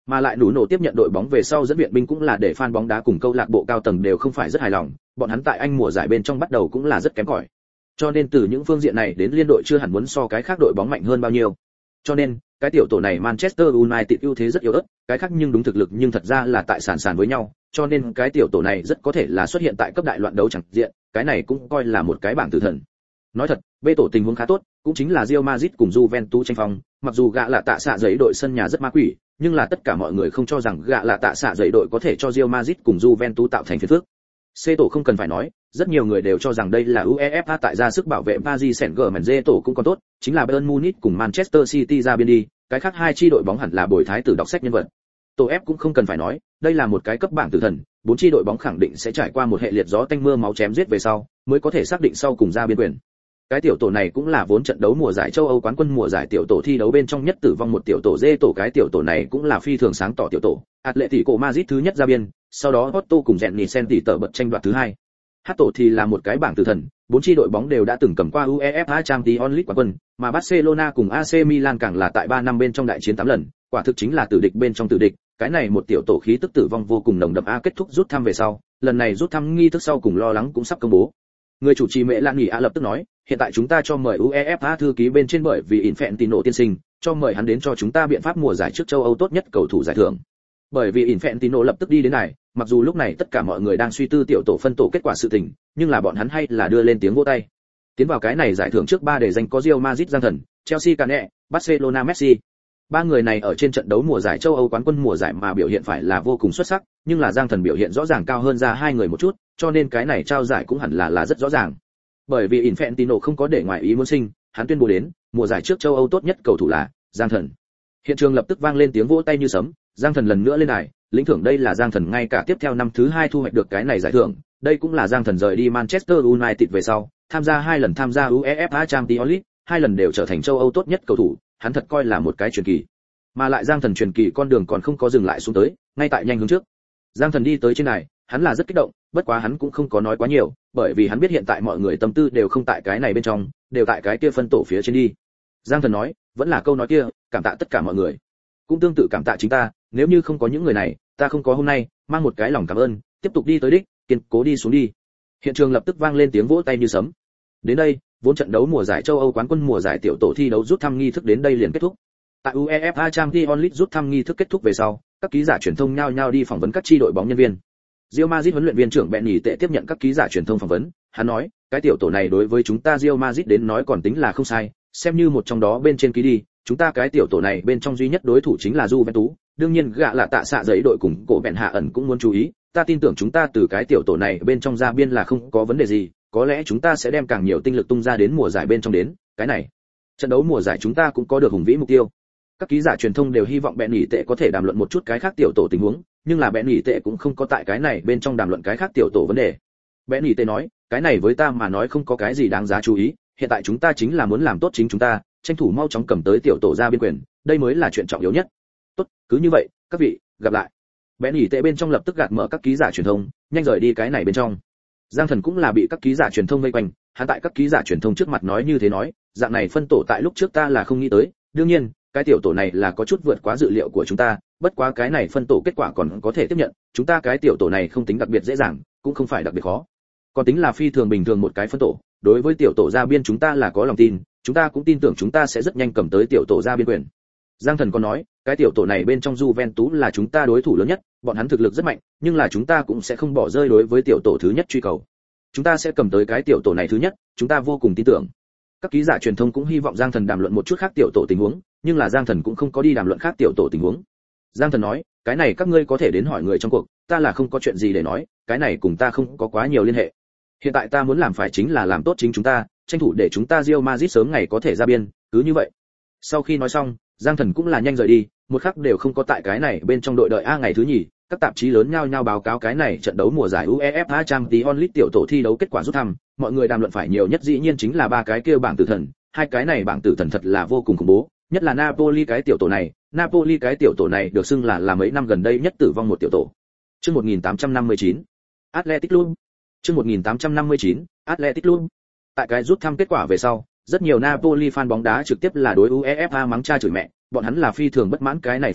Speaker 1: Mà lại nủ nổ tiếp nhận đội bóng về sau dẫn viện binh cũng là để fan bóng đá cùng câu lạc bộ cao tầng đều không phải rất hài lòng, bọn hắn tại Anh mùa giải bên trong bắt đầu cũng là rất kém cỏi. Cho nên từ những phương diện này đến liên đội chưa hẳn muốn so cái khác đội bóng mạnh hơn bao nhiêu. Cho nên, cái tiểu tổ này Manchester United ưu thế rất yếu ớt, cái khác nhưng đúng thực lực nhưng thật ra là tại sàn sàn với nhau, cho nên cái tiểu tổ này rất có thể là xuất hiện tại cấp đại loạn đấu chẳng diện, cái này cũng coi là một cái bảng tử thần. Nói thật, B tổ tình huống khá tốt, cũng chính là Real Madrid cùng Juventus tranh phong, mặc dù gạ là tạ xạ giấy đội sân nhà rất ma quỷ, nhưng là tất cả mọi người không cho rằng gạ là tạ xạ giấy đội có thể cho Real Madrid cùng Juventus tạo thành phiền phức. C tổ không cần phải nói, rất nhiều người đều cho rằng đây là UEFA tại ra sức bảo vệ Paris Saint-Germain. D tổ cũng còn tốt, chính là Bayern Munich cùng Manchester City ra biên đi, cái khác hai chi đội bóng hẳn là bồi thái tử đọc sách nhân vật. Tổ F cũng không cần phải nói, đây là một cái cấp bảng tử thần, bốn chi đội bóng khẳng định sẽ trải qua một hệ liệt gió tanh mưa máu chém giết về sau, mới có thể xác định sau cùng ra biên quyền. Cái tiểu tổ này cũng là vốn trận đấu mùa giải châu Âu quán quân mùa giải tiểu tổ thi đấu bên trong nhất tử vong một tiểu tổ. D tổ cái tiểu tổ này cũng là phi thường sáng tỏ tiểu tổ, Atletico Madrid thứ nhất ra biên, sau đó Porto cùng Zenit Sen tỷ tở bật tranh đoạt thứ hai. H tổ thì là một cái bảng tử thần, bốn chi đội bóng đều đã từng cầm qua UEFA Champions League quán quân, mà Barcelona cùng a xê Milan càng là tại ba năm bên trong đại chiến tám lần, quả thực chính là tử địch bên trong tử địch. Cái này một tiểu tổ khí tức tử vong vô cùng nồng đậm. A kết thúc rút thăm về sau, lần này rút thăm nghi thức sau cùng lo lắng cũng sắp công bố. Người chủ trì Mẹ Lan Nghỉ A lập tức nói, hiện tại chúng ta cho mời UEFA thư ký bên trên bởi vì Infantino tiên sinh, cho mời hắn đến cho chúng ta biện pháp mùa giải trước châu Âu tốt nhất cầu thủ giải thưởng. Bởi vì Infantino lập tức đi đến này, mặc dù lúc này tất cả mọi người đang suy tư tiểu tổ phân tổ kết quả sự tình, nhưng là bọn hắn hay là đưa lên tiếng vỗ tay. Tiến vào cái này giải thưởng trước ba để danh có Real Madrid Giang Thần, Chelsea Cane, Barcelona Messi. Ba người này ở trên trận đấu mùa giải châu Âu quán quân mùa giải mà biểu hiện phải là vô cùng xuất sắc, nhưng là Giang Thần biểu hiện rõ ràng cao hơn ra hai người một chút, cho nên cái này trao giải cũng hẳn là là rất rõ ràng. Bởi vì Infantino không có để ngoài ý muốn sinh, hắn tuyên bố đến, mùa giải trước châu Âu tốt nhất cầu thủ là Giang Thần. Hiện trường lập tức vang lên tiếng vỗ tay như sấm, Giang Thần lần nữa lên đài, lĩnh thưởng. Đây là Giang Thần ngay cả tiếp theo năm thứ hai thu hoạch được cái này giải thưởng, đây cũng là Giang Thần rời đi Manchester United về sau, tham gia hai lần tham gia UEFA Champions League, hai lần đều trở thành châu Âu tốt nhất cầu thủ, hắn thật coi là một cái truyền kỳ. Mà lại Giang Thần truyền kỳ con đường còn không có dừng lại xuống tới, ngay tại nhanh hướng trước. Giang Thần đi tới trên này, hắn là rất kích động, bất quá hắn cũng không có nói quá nhiều, bởi vì hắn biết hiện tại mọi người tâm tư đều không tại cái này bên trong, đều tại cái kia phân tổ phía trên đi. Giang Thần nói, vẫn là câu nói kia, cảm tạ tất cả mọi người, cũng tương tự cảm tạ chính ta, nếu như không có những người này, ta không có hôm nay, mang một cái lòng cảm ơn, tiếp tục đi tới đích, kiên cố đi xuống đi. Hiện trường lập tức vang lên tiếng vỗ tay như sấm. Đến đây, vốn trận đấu mùa giải châu Âu quán quân mùa giải tiểu tổ thi đấu rút thăm nghi thức đến đây liền kết thúc. Tại UEFA Champions League rút thăm nghi thức kết thúc về sau, các ký giả truyền thông nhao nhao đi phỏng vấn các chi đội bóng nhân viên. Real Madrid huấn luyện viên trưởng Bẹn Nhỉ Tệ tiếp nhận các ký giả truyền thông phỏng vấn, hắn nói, cái tiểu tổ này đối với chúng ta Real Madrid đến nói còn tính là không sai, xem như một trong đó bên trên ký đi, chúng ta cái tiểu tổ này bên trong duy nhất đối thủ chính là Juventus, đương nhiên gạ là tạ xạ giấy đội cùng cổ bèn hạ ẩn cũng muốn chú ý, ta tin tưởng chúng ta từ cái tiểu tổ này bên trong ra biên là không có vấn đề gì, có lẽ chúng ta sẽ đem càng nhiều tinh lực tung ra đến mùa giải bên trong đến, cái này trận đấu mùa giải chúng ta cũng có được hùng vĩ mục tiêu. Các ký giả truyền thông đều hy vọng Bẹn Nhỉ Tệ có thể đàm luận một chút cái khác tiểu tổ tình huống, nhưng là Bẹn Nhỉ Tệ cũng không có tại cái này bên trong đàm luận cái khác tiểu tổ vấn đề. Bẹn Nhỉ Tệ nói, cái này với ta mà nói không có cái gì đáng giá chú ý, hiện tại chúng ta chính là muốn làm tốt chính chúng ta, tranh thủ mau chóng cầm tới tiểu tổ ra biên quyền, đây mới là chuyện trọng yếu nhất. Tốt, cứ như vậy, các vị, gặp lại. Bẹn Nhỉ Tệ bên trong lập tức gạt mở các ký giả truyền thông, nhanh rời đi cái này bên trong. Giang Thần cũng là bị các ký giả truyền thông vây quanh, hắn tại các ký giả truyền thông trước mặt nói như thế nói, dạng này phân tổ tại lúc trước ta là không nghĩ tới, đương nhiên, cái tiểu tổ này là có chút vượt quá dự liệu của chúng ta, bất quá cái này phân tổ kết quả còn có thể tiếp nhận, chúng ta cái tiểu tổ này không tính đặc biệt dễ dàng, cũng không phải đặc biệt khó. Còn tính là phi thường bình thường một cái phân tổ, đối với tiểu tổ ra biên chúng ta là có lòng tin, chúng ta cũng tin tưởng chúng ta sẽ rất nhanh cầm tới tiểu tổ ra biên quyền. Giang Thần còn nói, cái tiểu tổ này bên trong Juventus là chúng ta đối thủ lớn nhất, bọn hắn thực lực rất mạnh, nhưng là chúng ta cũng sẽ không bỏ rơi đối với tiểu tổ thứ nhất truy cầu. Chúng ta sẽ cầm tới cái tiểu tổ này thứ nhất, chúng ta vô cùng tin tưởng. Các ký giả truyền thông cũng hy vọng Giang Thần đàm luận một chút khác tiểu tổ tình huống, nhưng là Giang Thần cũng không có đi đàm luận khác tiểu tổ tình huống. Giang Thần nói, cái này các ngươi có thể đến hỏi người trong cuộc, ta là không có chuyện gì để nói, cái này cùng ta không có quá nhiều liên hệ. Hiện tại ta muốn làm phải chính là làm tốt chính chúng ta, tranh thủ để chúng ta Real Madrid sớm ngày có thể ra biên, cứ như vậy. Sau khi nói xong, Giang Thần cũng là nhanh rời đi, một khắc đều không có tại cái này bên trong đội đợi A ngày thứ nhì, các tạp chí lớn nhao nhao báo cáo cái này trận đấu mùa giải UEFA Champions League tiểu tổ thi đấu kết quả rút thăm, mọi người đàm luận phải nhiều nhất dĩ nhiên chính là ba cái kia bảng tử thần, hai cái này bảng tử thần thật là vô cùng khủng bố, nhất là Napoli cái tiểu tổ này, Napoli cái tiểu tổ này được xưng là là mấy năm gần đây nhất tử vong một tiểu tổ. Chương một nghìn tám trăm năm mươi chín, Athletic Club. Chương một nghìn tám trăm năm mươi chín, Athletic Club. Tại cái rút thăm kết quả về sau, rất nhiều Napoli fan bóng đá trực tiếp là đối UEFA mắng cha chửi mẹ, bọn hắn là phi thường bất mãn cái này phân tổ,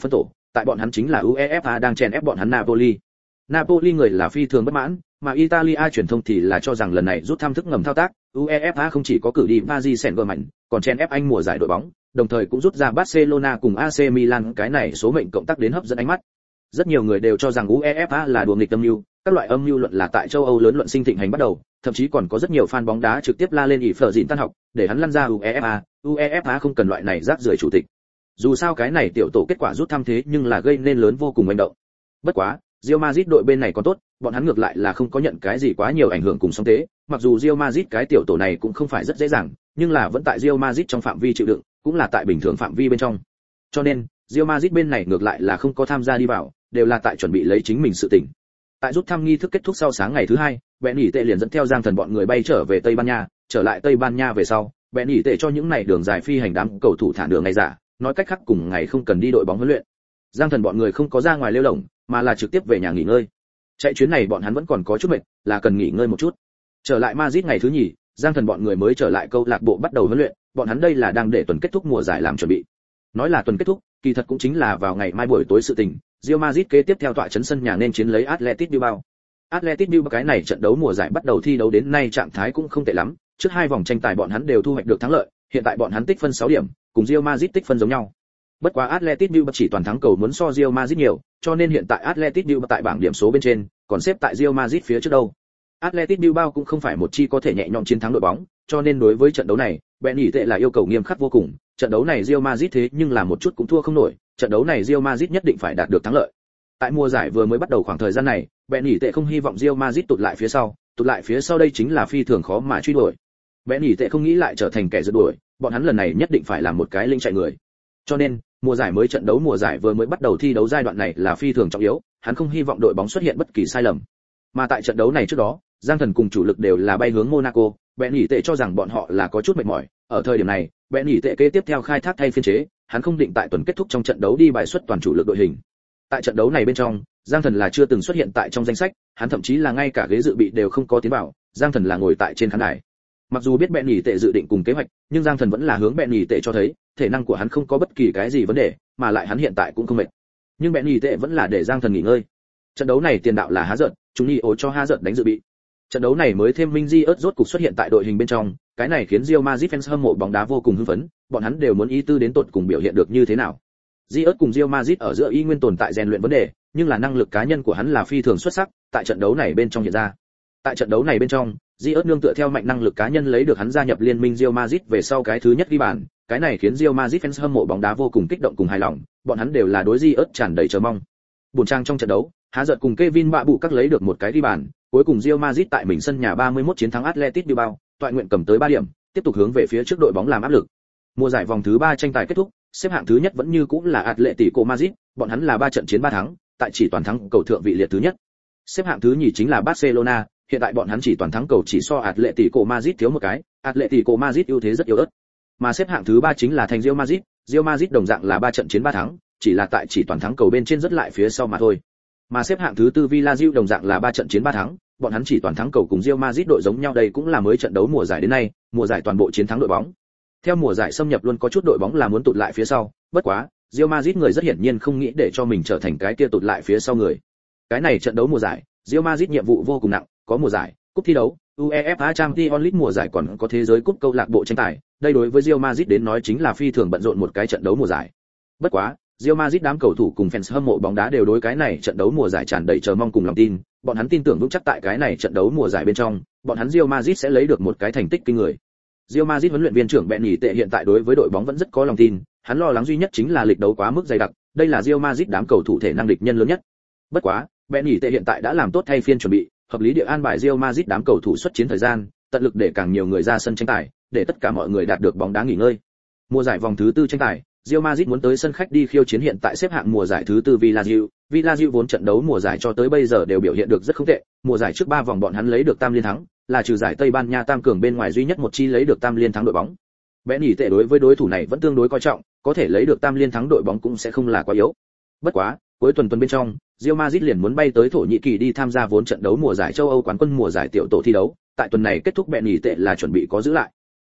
Speaker 1: tại bọn hắn chính là UEFA đang chèn ép bọn hắn Napoli. Napoli người là phi thường bất mãn, mà Italia truyền thông thì là cho rằng lần này rút thăm thức ngầm thao tác, UEFA không chỉ có cử đi Paris Saint-Germain, còn chèn ép Anh mùa giải đội bóng, đồng thời cũng rút ra Barcelona cùng a xê Milan, cái này số mệnh cộng tác đến hấp dẫn ánh mắt. Rất nhiều người đều cho rằng UEFA là đùa nghịch âm mưu, các loại âm mưu luận là tại châu Âu lớn luận sinh thịnh hành bắt đầu, thậm chí còn có rất nhiều fan bóng đá trực tiếp la lên ỷ phở dịn tan học, để hắn lăn ra UEFA, UEFA không cần loại này rác rưởi chủ tịch. Dù sao cái này tiểu tổ kết quả rút thăm thế nhưng là gây nên lớn vô cùng manh động. Bất quá, Real Madrid đội bên này còn tốt, bọn hắn ngược lại là không có nhận cái gì quá nhiều ảnh hưởng cùng song tế, mặc dù Real Madrid cái tiểu tổ này cũng không phải rất dễ dàng, nhưng là vẫn tại Real Madrid trong phạm vi chịu đựng, cũng là tại bình thường phạm vi bên trong. Cho nên, Real Madrid bên này ngược lại là không có tham gia đi vào, đều là tại chuẩn bị lấy chính mình sự tỉnh. Tại rút thăm nghi thức kết thúc sau sáng ngày thứ hai, Bèn Nhỉ Tệ liền dẫn theo Giang Thần bọn người bay trở về Tây Ban Nha, trở lại Tây Ban Nha về sau, Bèn Nhỉ Tệ cho những này đường dài phi hành đám cầu thủ thả đường ngày giả, nói cách khác cùng ngày không cần đi đội bóng huấn luyện. Giang Thần bọn người không có ra ngoài lêu lổng, mà là trực tiếp về nhà nghỉ ngơi. Chạy chuyến này bọn hắn vẫn còn có chút mệt, là cần nghỉ ngơi một chút. Trở lại Madrid ngày thứ nhì, Giang Thần bọn người mới trở lại câu lạc bộ bắt đầu huấn luyện, bọn hắn đây là đang để tuần kết thúc mùa giải làm chuẩn bị. Nói là tuần kết thúc, kỳ thật cũng chính là vào ngày mai buổi tối sự tình, Real Madrid kế tiếp theo tọa trấn sân nhà nên chiến lấy Athletic Bilbao. Athletic Bilbao cái này trận đấu mùa giải bắt đầu thi đấu đến nay trạng thái cũng không tệ lắm, trước hai vòng tranh tài bọn hắn đều thu hoạch được thắng lợi, hiện tại bọn hắn tích phân sáu điểm, cùng Real Madrid tích phân giống nhau. Bất quá Athletic Bilbao chỉ toàn thắng cầu muốn so Real Madrid nhiều, cho nên hiện tại Athletic Bilbao tại bảng điểm số bên trên, còn xếp tại Real Madrid phía trước đâu. Athletic Bilbao cũng không phải một chi có thể nhẹ nhõm chiến thắng đội bóng, cho nên đối với trận đấu này, Bèn Nhỉ Tệ là yêu cầu nghiêm khắc vô cùng, trận đấu này Real Madrid thế nhưng là một chút cũng thua không nổi, trận đấu này Real Madrid nhất định phải đạt được thắng lợi. Tại mùa giải vừa mới bắt đầu khoảng thời gian này, Bèn Nhỉ Tệ không hy vọng Real Madrid tụt lại phía sau, tụt lại phía sau đây chính là phi thường khó mà truy đuổi. Bèn Nhỉ Tệ không nghĩ lại trở thành kẻ rượt đuổi, bọn hắn lần này nhất định phải làm một cái linh chạy người. Cho nên, mùa giải mới trận đấu mùa giải vừa mới bắt đầu thi đấu giai đoạn này là phi thường trọng yếu, hắn không hy vọng đội bóng xuất hiện bất kỳ sai lầm. Mà tại trận đấu này trước đó, Giang Thần cùng chủ lực đều là bay hướng Monaco, Bèn Nhỉ Tệ cho rằng bọn họ là có chút mệt mỏi, ở thời điểm này, Bèn Nhỉ Tệ kế tiếp theo khai thác thay phiên chế, hắn không định tại tuần kết thúc trong trận đấu đi bài xuất toàn chủ lực đội hình. Tại trận đấu này bên trong, Giang Thần là chưa từng xuất hiện tại trong danh sách, hắn thậm chí là ngay cả ghế dự bị đều không có tiến vào, Giang Thần là ngồi tại trên khán đài. Mặc dù biết Bèn Nhỉ Tệ dự định cùng kế hoạch, nhưng Giang Thần vẫn là hướng Bèn Nhỉ Tệ cho thấy, thể năng của hắn không có bất kỳ cái gì vấn đề, mà lại hắn hiện tại cũng không mệt. Nhưng Bèn Nhỉ Tệ vẫn là để Giang Thần nghỉ ngơi. Trận đấu này tiền đạo là Há Giận, chúng đi ổ cho Há Giận đánh dự bị. Trận đấu này mới thêm Minh Di ớt rốt cục xuất hiện tại đội hình bên trong, cái này khiến Real Madrid fans hâm mộ bóng đá vô cùng hưng phấn, bọn hắn đều muốn ý tư đến tột cùng biểu hiện được như thế nào. Di ớt cùng Real Madrid ở giữa y nguyên tồn tại rèn luyện vấn đề, nhưng là năng lực cá nhân của hắn là phi thường xuất sắc, tại trận đấu này bên trong hiện ra. Tại trận đấu này bên trong, Di ớt nương tựa theo mạnh năng lực cá nhân lấy được hắn gia nhập liên minh Real Madrid về sau cái thứ nhất ghi bàn, cái này khiến Real Madrid fans hâm mộ bóng đá vô cùng kích động cùng hài lòng, bọn hắn đều là đối Di ớt tràn đầy chờ mong. Buồn trang trong trận đấu, Há Giận cùng Kevin Bạ Bụ các lấy được một cái ghi bàn, cuối cùng Real Madrid tại mình sân nhà ba mươi mốt chiến thắng Athletic Bilbao, toại nguyện cầm tới ba điểm, tiếp tục hướng về phía trước đội bóng làm áp lực. Mùa giải vòng thứ ba tranh tài kết thúc, xếp hạng thứ nhất vẫn như cũng là Atletico Madrid, bọn hắn là ba trận chiến ba thắng, tại chỉ toàn thắng cầu thượng vị liệt thứ nhất. Xếp hạng thứ nhì chính là Barcelona, hiện tại bọn hắn chỉ toàn thắng cầu chỉ so Atletico Madrid thiếu một cái, Atletico Madrid ưu thế rất yếu ớt. Mà xếp hạng thứ ba chính là thành Real Madrid, Real Madrid đồng dạng là ba trận chiến ba thắng, chỉ là tại chỉ toàn thắng cầu bên trên rất lại phía sau mà thôi. Mà xếp hạng thứ tư Villarreal đồng dạng là ba trận chiến ba thắng, bọn hắn chỉ toàn thắng cầu cùng Real Madrid đội giống nhau, đây cũng là mới trận đấu mùa giải đến nay, mùa giải toàn bộ chiến thắng đội bóng. Theo mùa giải xâm nhập luôn có chút đội bóng là muốn tụt lại phía sau, bất quá, Real Madrid người rất hiển nhiên không nghĩ để cho mình trở thành cái kia tụt lại phía sau người. Cái này trận đấu mùa giải, Real Madrid nhiệm vụ vô cùng nặng, có mùa giải, cúp thi đấu, UEFA Champions League mùa giải còn có thế giới cúp câu lạc bộ tranh tài, đây đối với Real Madrid đến nói chính là phi thường bận rộn một cái trận đấu mùa giải. Bất quá, Real Madrid đám cầu thủ cùng fans hâm mộ bóng đá đều đối cái này trận đấu mùa giải tràn đầy chờ mong cùng lòng tin, bọn hắn tin tưởng vững chắc tại cái này trận đấu mùa giải bên trong, bọn hắn Real Madrid sẽ lấy được một cái thành tích kinh người. Real Madrid huấn luyện viên trưởng Bèn Nhỉ Tệ hiện tại đối với đội bóng vẫn rất có lòng tin, hắn lo lắng duy nhất chính là lịch đấu quá mức dày đặc, đây là Real Madrid đám cầu thủ thể năng địch nhân lớn nhất. Bất quá, Bèn Nhỉ Tệ hiện tại đã làm tốt thay phiên chuẩn bị, hợp lý địa an bài Real Madrid đám cầu thủ xuất chiến thời gian, tận lực để càng nhiều người ra sân tranh tài, để tất cả mọi người đạt được bóng đá nghỉ ngơi. Mùa giải vòng thứ tư tranh tài, Real Madrid muốn tới sân khách đi khiêu chiến hiện tại xếp hạng mùa giải thứ tư Villarreal. Villarreal vốn trận đấu mùa giải cho tới bây giờ đều biểu hiện được rất không tệ, mùa giải trước ba vòng bọn hắn lấy được tam liên thắng, là trừ giải Tây Ban Nha tam cường bên ngoài duy nhất một chi lấy được tam liên thắng đội bóng. Bèn Nhỉ Tệ đối với đối thủ này vẫn tương đối coi trọng, có thể lấy được tam liên thắng đội bóng cũng sẽ không là quá yếu. Bất quá, cuối tuần tuần bên trong, Real Madrid liền muốn bay tới Thổ Nhĩ Kỳ đi tham gia vốn trận đấu mùa giải châu Âu quán quân mùa giải tiểu tổ thi đấu, tại tuần này kết thúc Bèn Nhỉ Tệ là chuẩn bị có giữ lại.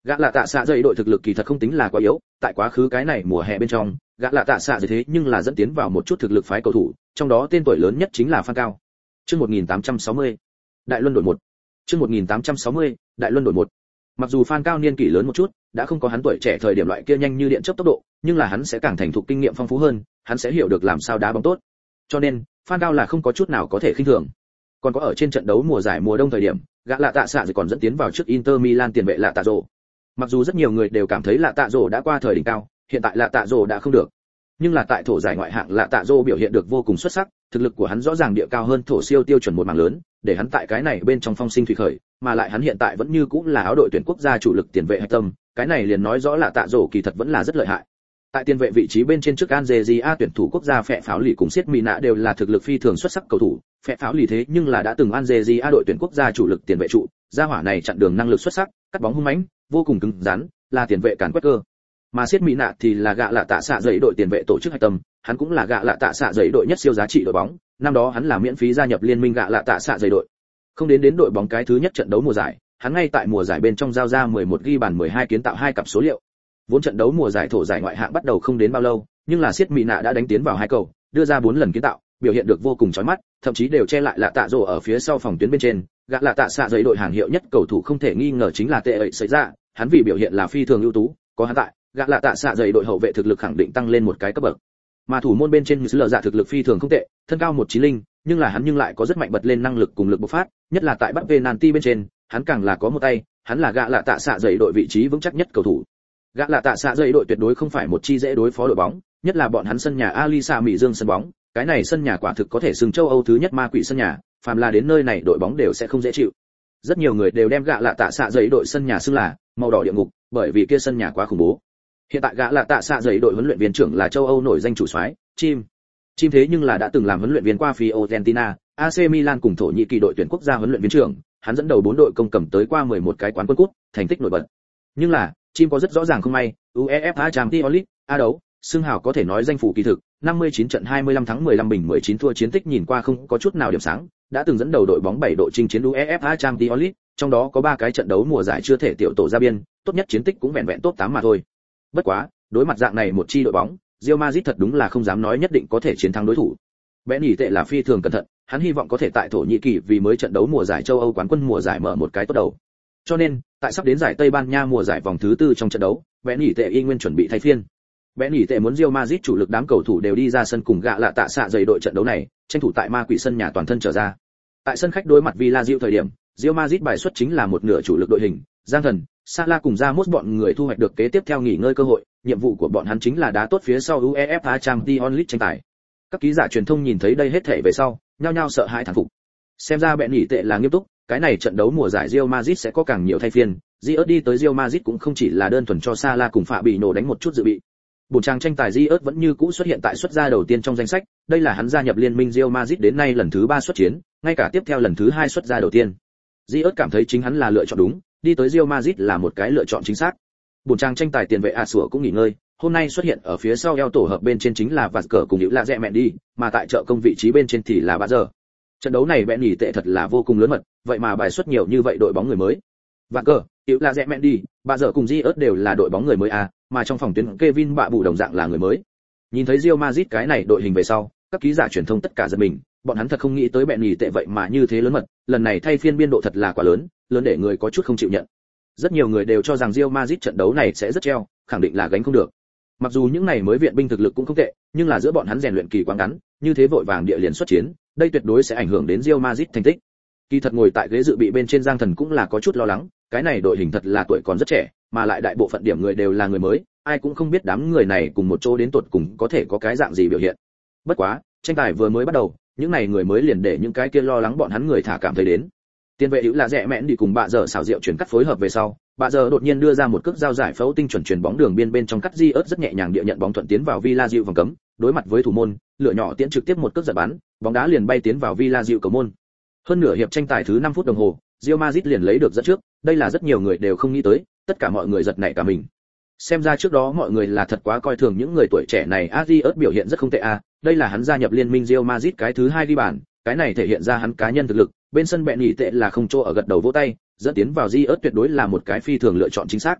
Speaker 1: Gã lạ tạ xạ dậy đội thực lực kỳ thật không tính là quá yếu, tại quá khứ cái này mùa hè bên trong, gã lạ tạ xạ dậy thế nhưng là dẫn tiến vào một chút thực lực phái cầu thủ, trong đó tên tuổi lớn nhất chính là Phan Cao. Chương một nghìn tám trăm sáu mươi, Đại Luân đội một. Chương một nghìn tám trăm sáu mươi, Đại Luân đội một. Mặc dù Phan Cao niên kỷ lớn một chút, đã không có hắn tuổi trẻ thời điểm loại kia nhanh như điện chớp tốc độ, nhưng là hắn sẽ càng thành thục kinh nghiệm phong phú hơn, hắn sẽ hiểu được làm sao đá bóng tốt. Cho nên, Phan Cao là không có chút nào có thể khinh thường. Còn có ở trên trận đấu mùa giải mùa đông thời điểm, gã lạ tạ xạ rồi còn dẫn tiến vào trước Inter Milan tiền vệ lạ tạ rồ. Mặc dù rất nhiều người đều cảm thấy lạ tạ rồ đã qua thời đỉnh cao, hiện tại lạ tạ rồ đã không được. Nhưng là tại thổ giải ngoại hạng lạ tạ rồ biểu hiện được vô cùng xuất sắc, thực lực của hắn rõ ràng địa cao hơn thổ siêu tiêu chuẩn một mảng lớn, để hắn tại cái này bên trong phong sinh thủy khởi, mà lại hắn hiện tại vẫn như cũng là áo đội tuyển quốc gia chủ lực tiền vệ hạch tâm, cái này liền nói rõ lạ tạ rồ kỳ thật vẫn là rất lợi hại. Tại tiền vệ vị trí bên trên trước Algeria tuyển thủ quốc gia Phệ Pháo Lì cùng Siết Mỹ Nạ đều là thực lực phi thường xuất sắc cầu thủ, Phệ Pháo Lì thế nhưng là đã từng Algeria đội tuyển quốc gia chủ lực tiền vệ trụ, gia hỏa này chặn đường năng lực xuất sắc, cắt bóng hung mãnh, vô cùng cứng rắn, là tiền vệ càn quét cơ. Mà Siết Mỹ Nạ thì là gạ lạ tạ xạ dậy đội tiền vệ tổ chức hạch tâm, hắn cũng là gạ lạ tạ xạ dậy đội nhất siêu giá trị đội bóng, năm đó hắn là miễn phí gia nhập liên minh gạ lạ tạ xạ dậy đội. Không đến đến đội bóng cái thứ nhất trận đấu mùa giải, hắn ngay tại mùa giải bên trong giao ra mười một ghi bàn mười hai kiến tạo hai cặp số liệu. Vốn trận đấu mùa giải thổ giải ngoại hạng bắt đầu không đến bao lâu, nhưng là Siết Mỹ Nạ đã đánh tiến vào hai cầu, đưa ra bốn lần kiến tạo, biểu hiện được vô cùng chói mắt, thậm chí đều che lại lạ tạ rồ ở phía sau phòng tuyến bên trên, gã lạ tạ xạ giấy đội hàng hiệu nhất cầu thủ không thể nghi ngờ chính là tệ ấy xảy ra, hắn vì biểu hiện là phi thường ưu tú, có hắn tại, gã lạ tạ xạ giấy đội hậu vệ thực lực khẳng định tăng lên một cái cấp bậc. Mà thủ môn bên trên Như Lờ Dạ thực lực phi thường không tệ, thân cao một chín linh, nhưng là hắn nhưng lại có rất mạnh bật lên năng lực cùng lực bộc phát, nhất là tại bắt penalty bên trên, hắn càng là có một tay, hắn là gã lạ tạ xạ giấy đội vị trí vững chắc nhất cầu thủ. Gã lạ tạ xạ dậy đội tuyệt đối không phải một chi dễ đối phó đội bóng, nhất là bọn hắn sân nhà Alisa Mỹ Dương sân bóng, cái này sân nhà quả thực có thể xưng châu Âu thứ nhất ma quỷ sân nhà, phàm là đến nơi này đội bóng đều sẽ không dễ chịu. Rất nhiều người đều đem gã lạ tạ xạ dậy đội sân nhà xưng là màu đỏ địa ngục, bởi vì kia sân nhà quá khủng bố. Hiện tại gã lạ tạ xạ dậy đội huấn luyện viên trưởng là châu Âu nổi danh chủ soái, Chim. Chim thế nhưng là đã từng làm huấn luyện viên qua Fiorentina, a xê Milan cùng Thổ Nhĩ Kỳ đội tuyển quốc gia huấn luyện viên trưởng, hắn dẫn đầu bốn đội công cầm tới qua mười một cái quán quân cúp, thành tích nổi bật. Nhưng là Chim có rất rõ ràng không may, UEFA Champions League, A đấu, xưng hào có thể nói danh phủ kỳ thực, năm mươi chín trận hai mươi lăm thắng mười lăm bình mười chín thua chiến tích nhìn qua không có chút nào điểm sáng, đã từng dẫn đầu đội bóng bảy đội chinh chiến UEFA Champions League, trong đó có ba cái trận đấu mùa giải chưa thể tiểu tổ ra biên, tốt nhất chiến tích cũng vẹn vẹn top tám mà thôi. Bất quá, đối mặt dạng này một chi đội bóng, Real Madrid thật đúng là không dám nói nhất định có thể chiến thắng đối thủ. Bẽ nhỉ tệ là phi thường cẩn thận, hắn hy vọng có thể tại Thổ Nhĩ Kỳ vì mới trận đấu mùa giải châu Âu quán quân mùa giải mở một cái tốt đầu. Cho nên, tại sắp đến giải Tây Ban Nha mùa giải vòng thứ tư trong trận đấu, Bẽ nhỉ tệ y nguyên chuẩn bị thay phiên. Bẽ nhỉ tệ muốn Real Madrid chủ lực đám cầu thủ đều đi ra sân cùng gạ lạ tạ xạ dày đội trận đấu này, tranh thủ tại ma quỷ sân nhà toàn thân trở ra. Tại sân khách đối mặt Villarreal thời điểm, Real Madrid bài xuất chính là một nửa chủ lực đội hình, Giang Thần, Salah cùng Ramos bọn người thu hoạch được kế tiếp theo nghỉ ngơi cơ hội, nhiệm vụ của bọn hắn chính là đá tốt phía sau UEFA Champions League tranh tài. Các ký giả truyền thông nhìn thấy đây hết thảy về sau, nhao nhao sợ hãi thán phục. Xem ra Bẽ nhỉ tệ là nghiêm túc, cái này trận đấu mùa giải Real Madrid sẽ có càng nhiều thay phiên, Ziyech đi tới Real Madrid cũng không chỉ là đơn thuần cho Salah cùng Fabinho đánh một chút dự bị. Bổn trang tranh tài Ziyech vẫn như cũ xuất hiện tại suất ra đầu tiên trong danh sách, đây là hắn gia nhập liên minh Real Madrid đến nay lần thứ ba xuất chiến, ngay cả tiếp theo lần thứ hai xuất ra đầu tiên. Ziyech cảm thấy chính hắn là lựa chọn đúng, đi tới Real Madrid là một cái lựa chọn chính xác. Bổn trang tranh tài tiền vệ A Sủa cũng nghỉ ngơi, hôm nay xuất hiện ở phía sau eo tổ hợp bên trên chính là Vạt Cờ cùng Hữu Lạ Rẽ Mẹn đi, mà tại trợ công vị trí bên trên thì là Bạ Giờ. Trận đấu này Bẽ nhỉ tệ thật là vô cùng lớn mật, vậy mà bài xuất nhiều như vậy đội bóng người mới. Vạt Cờ, Hữu Lạ Rẽ Mẹn đi, Bạ Giờ cùng Ziyech đều là đội bóng người mới a, mà trong phòng tuyến Kevin Bạ Bù đồng dạng là người mới. Nhìn thấy Real Madrid cái này đội hình về sau, các ký giả truyền thông tất cả giật mình, bọn hắn thật không nghĩ tới Bẽ nhỉ tệ vậy mà như thế lớn mật, lần này thay phiên biên độ thật là quá lớn, lớn để người có chút không chịu nhận. Rất nhiều người đều cho rằng Real Madrid trận đấu này sẽ rất treo, khẳng định là gánh không được. Mặc dù những này mới viện binh thực lực cũng không tệ, nhưng là giữa bọn hắn rèn luyện kỳ quá ngắn, như thế vội vàng địa liền xuất chiến, đây tuyệt đối sẽ ảnh hưởng đến Real Madrid thành tích. Kỳ thật ngồi tại ghế dự bị bên trên Giang Thần cũng là có chút lo lắng, cái này đội hình thật là tuổi còn rất trẻ, mà lại đại bộ phận điểm người đều là người mới, ai cũng không biết đám người này cùng một chỗ đến tuột cùng có thể có cái dạng gì biểu hiện. Bất quá, tranh tài vừa mới bắt đầu, những này người mới liền để những cái kia lo lắng bọn hắn người thả cảm thấy đến. Tiền vệ Hữu Lạ Rẽ Mẹn đi cùng Bạ Giờ xảo diệu chuyển cắt phối hợp về sau, Bạ Giờ đột nhiên đưa ra một cước giao giải phẫu tinh chuẩn chuyền bóng đường biên bên trong cắt Ziyech rất nhẹ nhàng địa nhận bóng thuận tiến vào Villarreal vòng cấm, đối mặt với thủ môn, lựa nhỏ tiễn trực tiếp một cước giật bắn, bóng đá liền bay tiến vào Villarreal cầu môn. Hơn nửa hiệp tranh tài thứ năm phút đồng hồ, Real Madrid liền lấy được dẫn trước, đây là rất nhiều người đều không nghĩ tới, tất cả mọi người giật nảy cả mình. Xem ra trước đó mọi người là thật quá coi thường những người tuổi trẻ này, Ziyech biểu hiện rất không tệ a, đây là hắn gia nhập liên minh Real Madrid cái thứ hai ghi bàn, cái này thể hiện ra hắn cá nhân thực lực, bên sân Bẽ nhỉ tệ là không chỗ ở gật đầu vỗ tay, dẫn tiến vào Ziyech tuyệt đối là một cái phi thường lựa chọn chính xác.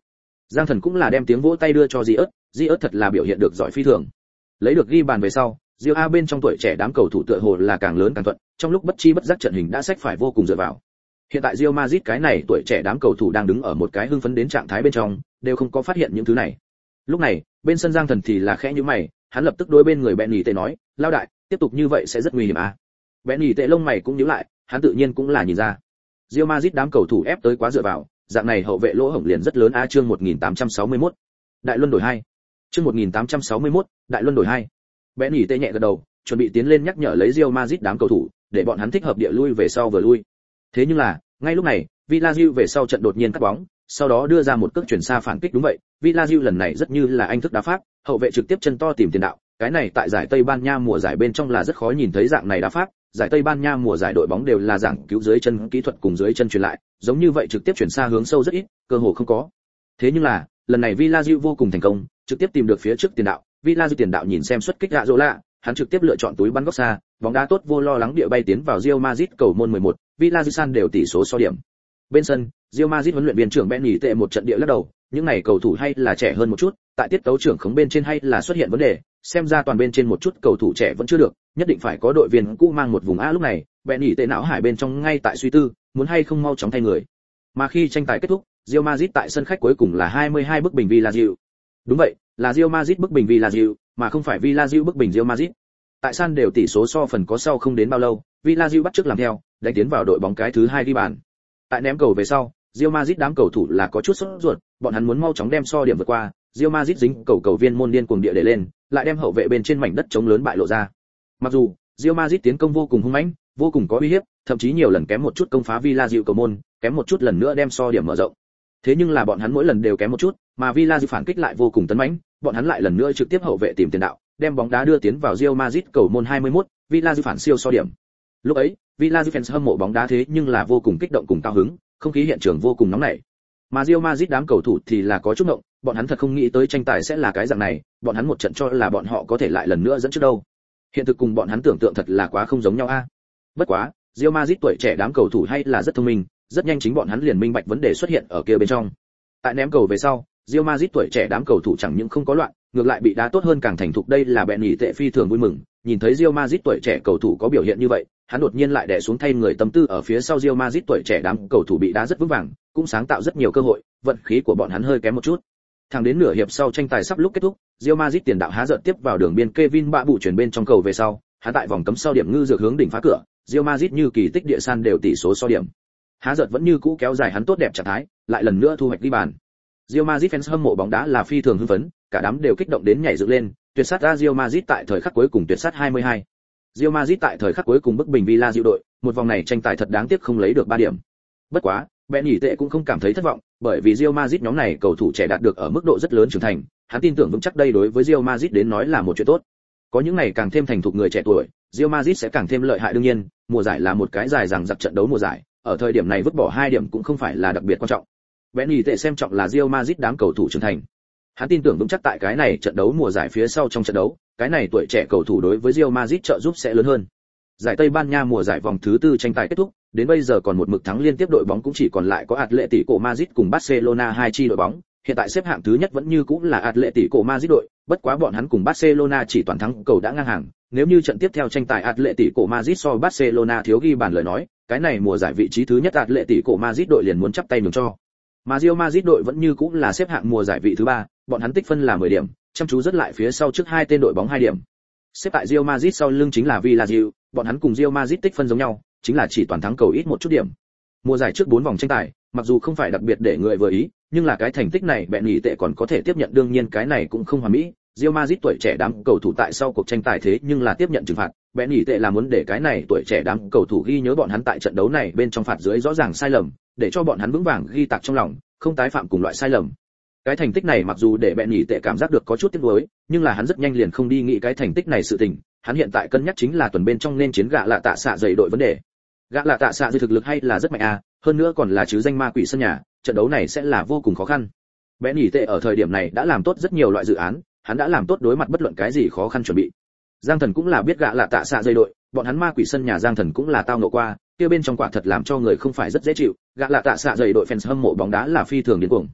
Speaker 1: Giang Thần cũng là đem tiếng vỗ tay đưa cho Diớt, Diớt thật là biểu hiện được giỏi phi thường. Lấy được ghi bàn về sau, Real A bên trong tuổi trẻ đám cầu thủ tựa hồ là càng lớn càng thuận, trong lúc bất chi bất giác trận hình đã xách phải vô cùng dựa vào. Hiện tại Real Madrid cái này tuổi trẻ đám cầu thủ đang đứng ở một cái hưng phấn đến trạng thái bên trong, đều không có phát hiện những thứ này. Lúc này, bên sân Giang Thần thì là khẽ nhíu mày, hắn lập tức đối bên người Benny Tê nói, "Lao đại, tiếp tục như vậy sẽ rất nguy hiểm à?" Benny Tê lông mày cũng nhíu lại, hắn tự nhiên cũng là nhìn ra. Real Madrid đám cầu thủ ép tới quá dựa vào, dạng này hậu vệ lỗ hổng liền rất lớn a. Chương một nghìn tám trăm sáu mươi mốt, Đại Luân đổi hai. Chương một nghìn tám trăm sáu mươi mốt, Đại Luân đổi hai. Benny Tê nhẹ gật đầu, chuẩn bị tiến lên nhắc nhở lấy Real Madrid đám cầu thủ, để bọn hắn thích hợp địa lui về sau vừa lui. Thế nhưng là, ngay lúc này, Villarreal về sau trận đột nhiên cắt bóng, sau đó đưa ra một cước chuyển xa phản kích. Đúng vậy, Villarreal lần này rất như là anh thức đá pháp, hậu vệ trực tiếp chân to tìm tiền đạo, cái này tại giải Tây Ban Nha mùa giải bên trong là rất khó nhìn thấy dạng này đá pháp, giải Tây Ban Nha mùa giải đội bóng đều là giảng cứu dưới chân kỹ thuật cùng dưới chân truyền lại, giống như vậy trực tiếp chuyển xa hướng sâu rất ít, cơ hồ không có. Thế nhưng là, lần này Villarreal vô cùng thành công, trực tiếp tìm được phía trước tiền đạo, Villarreal tiền đạo nhìn xem xuất kích gạ rỗ lạ, hắn trực tiếp lựa chọn túi bắn góc xa, bóng đá tốt vô lo lắng địa bay tiến vào Real Madrid cầu môn mười một, Villarreal đều tỷ số so điểm. Bên sân, Real Madrid huấn luyện viên trưởng Benny tệ một trận địa lắc đầu, những này cầu thủ hay là trẻ hơn một chút, tại tiết tấu trưởng khống bên trên hay là xuất hiện vấn đề, xem ra toàn bên trên một chút cầu thủ trẻ vẫn chưa được, nhất định phải có đội viên cũ mang một vùng A. Lúc này, Benny tệ não hải bên trong ngay tại suy tư, muốn hay không mau chóng thay người. Mà khi tranh tài kết thúc, Real Madrid tại sân khách cuối cùng là hai mươi hai bức bình Villarreal. Đúng vậy, là Real Madrid bức bình Villarreal, mà không phải Villarreal bức bình Real Madrid. Tại sân đều tỷ số so phần có sau không đến bao lâu, Villarreal bắt chước làm theo, đánh tiến vào đội bóng cái thứ hai ghi bàn. Tại ném cầu về sau, Real Madrid đám cầu thủ là có chút sốt ruột, bọn hắn muốn mau chóng đem so điểm vượt qua, Real Madrid dính cầu cầu viên môn điên cuồng địa để lên, lại đem hậu vệ bên trên mảnh đất trống lớn bại lộ ra. Mặc dù Real Madrid tiến công vô cùng hung mãnh, vô cùng có uy hiếp, thậm chí nhiều lần kém một chút công phá Villarreal cầu môn, kém một chút lần nữa đem so điểm mở rộng. Thế nhưng là bọn hắn mỗi lần đều kém một chút, mà Villarreal phản kích lại vô cùng tấn mãnh, bọn hắn lại lần nữa trực tiếp hậu vệ tìm tiền đạo, đem bóng đá đưa tiến vào Real Madrid cầu môn hai mươi mốt, Villarreal phản siêu so điểm. Lúc ấy, Villarreal fans hâm mộ bóng đá thế nhưng là vô cùng kích động cùng cao hứng, không khí hiện trường vô cùng nóng nảy. Mà Real Madrid đám cầu thủ thì là có chút ngộng, bọn hắn thật không nghĩ tới tranh tài sẽ là cái dạng này, bọn hắn một trận cho là bọn họ có thể lại lần nữa dẫn trước đâu. Hiện thực cùng bọn hắn tưởng tượng thật là quá không giống nhau a. Bất quá, Real Madrid tuổi trẻ đám cầu thủ hay là rất thông minh, rất nhanh chính bọn hắn liền minh bạch vấn đề xuất hiện ở kia bên trong. Tại ném cầu về sau, Real Madrid tuổi trẻ đám cầu thủ chẳng những không có loạn, ngược lại bị đá tốt hơn càng thành thục. Đây là Benny tệ phi thường vui mừng, nhìn thấy Real Madrid tuổi trẻ cầu thủ có biểu hiện như vậy, hắn đột nhiên lại đè xuống thay người tâm tư ở phía sau. Real Madrid tuổi trẻ đám cầu thủ bị đá rất vững vàng, cũng sáng tạo rất nhiều cơ hội, vận khí của bọn hắn hơi kém một chút. Thẳng đến nửa hiệp sau tranh tài sắp lúc kết thúc, Real Madrid tiền đạo há giận tiếp vào đường biên Kevin bạ bụ chuyển bên trong cầu về sau, hắn tại vòng cấm sau điểm ngư dược hướng đỉnh phá cửa, Real Madrid như kỳ tích địa san đều tỷ số so điểm. Há giận vẫn như cũ kéo dài hắn tốt đẹp trạng thái, lại lần nữa thu hoạch ghi bàn. Real Madrid fans hâm mộ bóng đá là phi thường hưng phấn, cả đám đều kích động đến nhảy dựng lên, tuyệt sát ra Real Madrid tại thời khắc cuối cùng tuyệt sát hai mươi hai. Real Madrid tại thời khắc cuối cùng bức bình Villarreal đội, một vòng này tranh tài thật đáng tiếc không lấy được ba điểm. Bất quá, Benny tệ cũng không cảm thấy thất vọng, bởi vì Real Madrid nhóm này cầu thủ trẻ đạt được ở mức độ rất lớn trưởng thành, hắn tin tưởng vững chắc đây đối với Real Madrid đến nói là một chuyện tốt. Có những này càng thêm thành thục người trẻ tuổi, Real Madrid sẽ càng thêm lợi hại. Đương nhiên, mùa giải là một cái dài dằng dặc trận đấu mùa giải, ở thời điểm này vứt bỏ hai điểm cũng không phải là đặc biệt quan trọng. Benny tệ xem trọng là Real Madrid đám cầu thủ trưởng thành. Hắn tin tưởng vững chắc tại cái này trận đấu mùa giải phía sau trong trận đấu, cái này tuổi trẻ cầu thủ đối với Real Madrid trợ giúp sẽ lớn hơn. Giải Tây Ban Nha mùa giải vòng thứ tư tranh tài kết thúc, đến bây giờ còn một mực thắng liên tiếp đội bóng cũng chỉ còn lại có Atletico Madrid cùng Barcelona hai chi đội bóng. Hiện tại xếp hạng thứ nhất vẫn như cũng là Atletico Madrid đội, bất quá bọn hắn cùng Barcelona chỉ toàn thắng cầu đã ngang hàng. Nếu như trận tiếp theo tranh tài Atletico Madrid so Barcelona thiếu ghi bàn lời nói, cái này mùa giải vị trí thứ nhất Atletico Madrid đội liền muốn chắp tay nhường cho. Mà Real Madrid đội vẫn như cũng là xếp hạng mùa giải vị thứ ba, bọn hắn tích phân là mười điểm, chăm chú rất lại phía sau trước hai tên đội bóng hai điểm. Xếp tại Real Madrid sau lưng chính là Villarreal, bọn hắn cùng Real Madrid tích phân giống nhau, chính là chỉ toàn thắng cầu ít một chút điểm. Mùa giải trước bốn vòng tranh tài, mặc dù không phải đặc biệt để người vừa ý, nhưng là cái thành tích này Benny tệ còn có thể tiếp nhận. Đương nhiên cái này cũng không hoàn mỹ, Real Madrid tuổi trẻ đám cầu thủ tại sau cuộc tranh tài thế nhưng là tiếp nhận trừng phạt, Benny tệ là muốn để cái này tuổi trẻ đám cầu thủ ghi nhớ bọn hắn tại trận đấu này bên trong phạt dưới rõ ràng sai lầm, để cho bọn hắn vững vàng ghi tạc trong lòng, không tái phạm cùng loại sai lầm. Cái thành tích này mặc dù để Benny tệ cảm giác được có chút tiếc nuối, nhưng là hắn rất nhanh liền không đi nghĩ cái thành tích này sự tình, hắn hiện tại cân nhắc chính là tuần bên trong nên chiến gạ lạ tạ xạ dày đội vấn đề. Gạ lạ tạ xạ dày thực lực hay là rất mạnh a, hơn nữa còn là chứ danh ma quỷ sân nhà, trận đấu này sẽ là vô cùng khó khăn. Benny tệ ở thời điểm này đã làm tốt rất nhiều loại dự án, hắn đã làm tốt đối mặt bất luận cái gì khó khăn chuẩn bị. Giang Thần cũng là biết gạ lạ tạ xạ dày đội, bọn hắn ma quỷ sân nhà Giang Thần cũng là tao ngộ qua, kia bên trong quả thật làm cho người không phải rất dễ chịu, gạ lạ tạ xạ dày đội fans hâm mộ bóng đá là phi thường điên cuồng.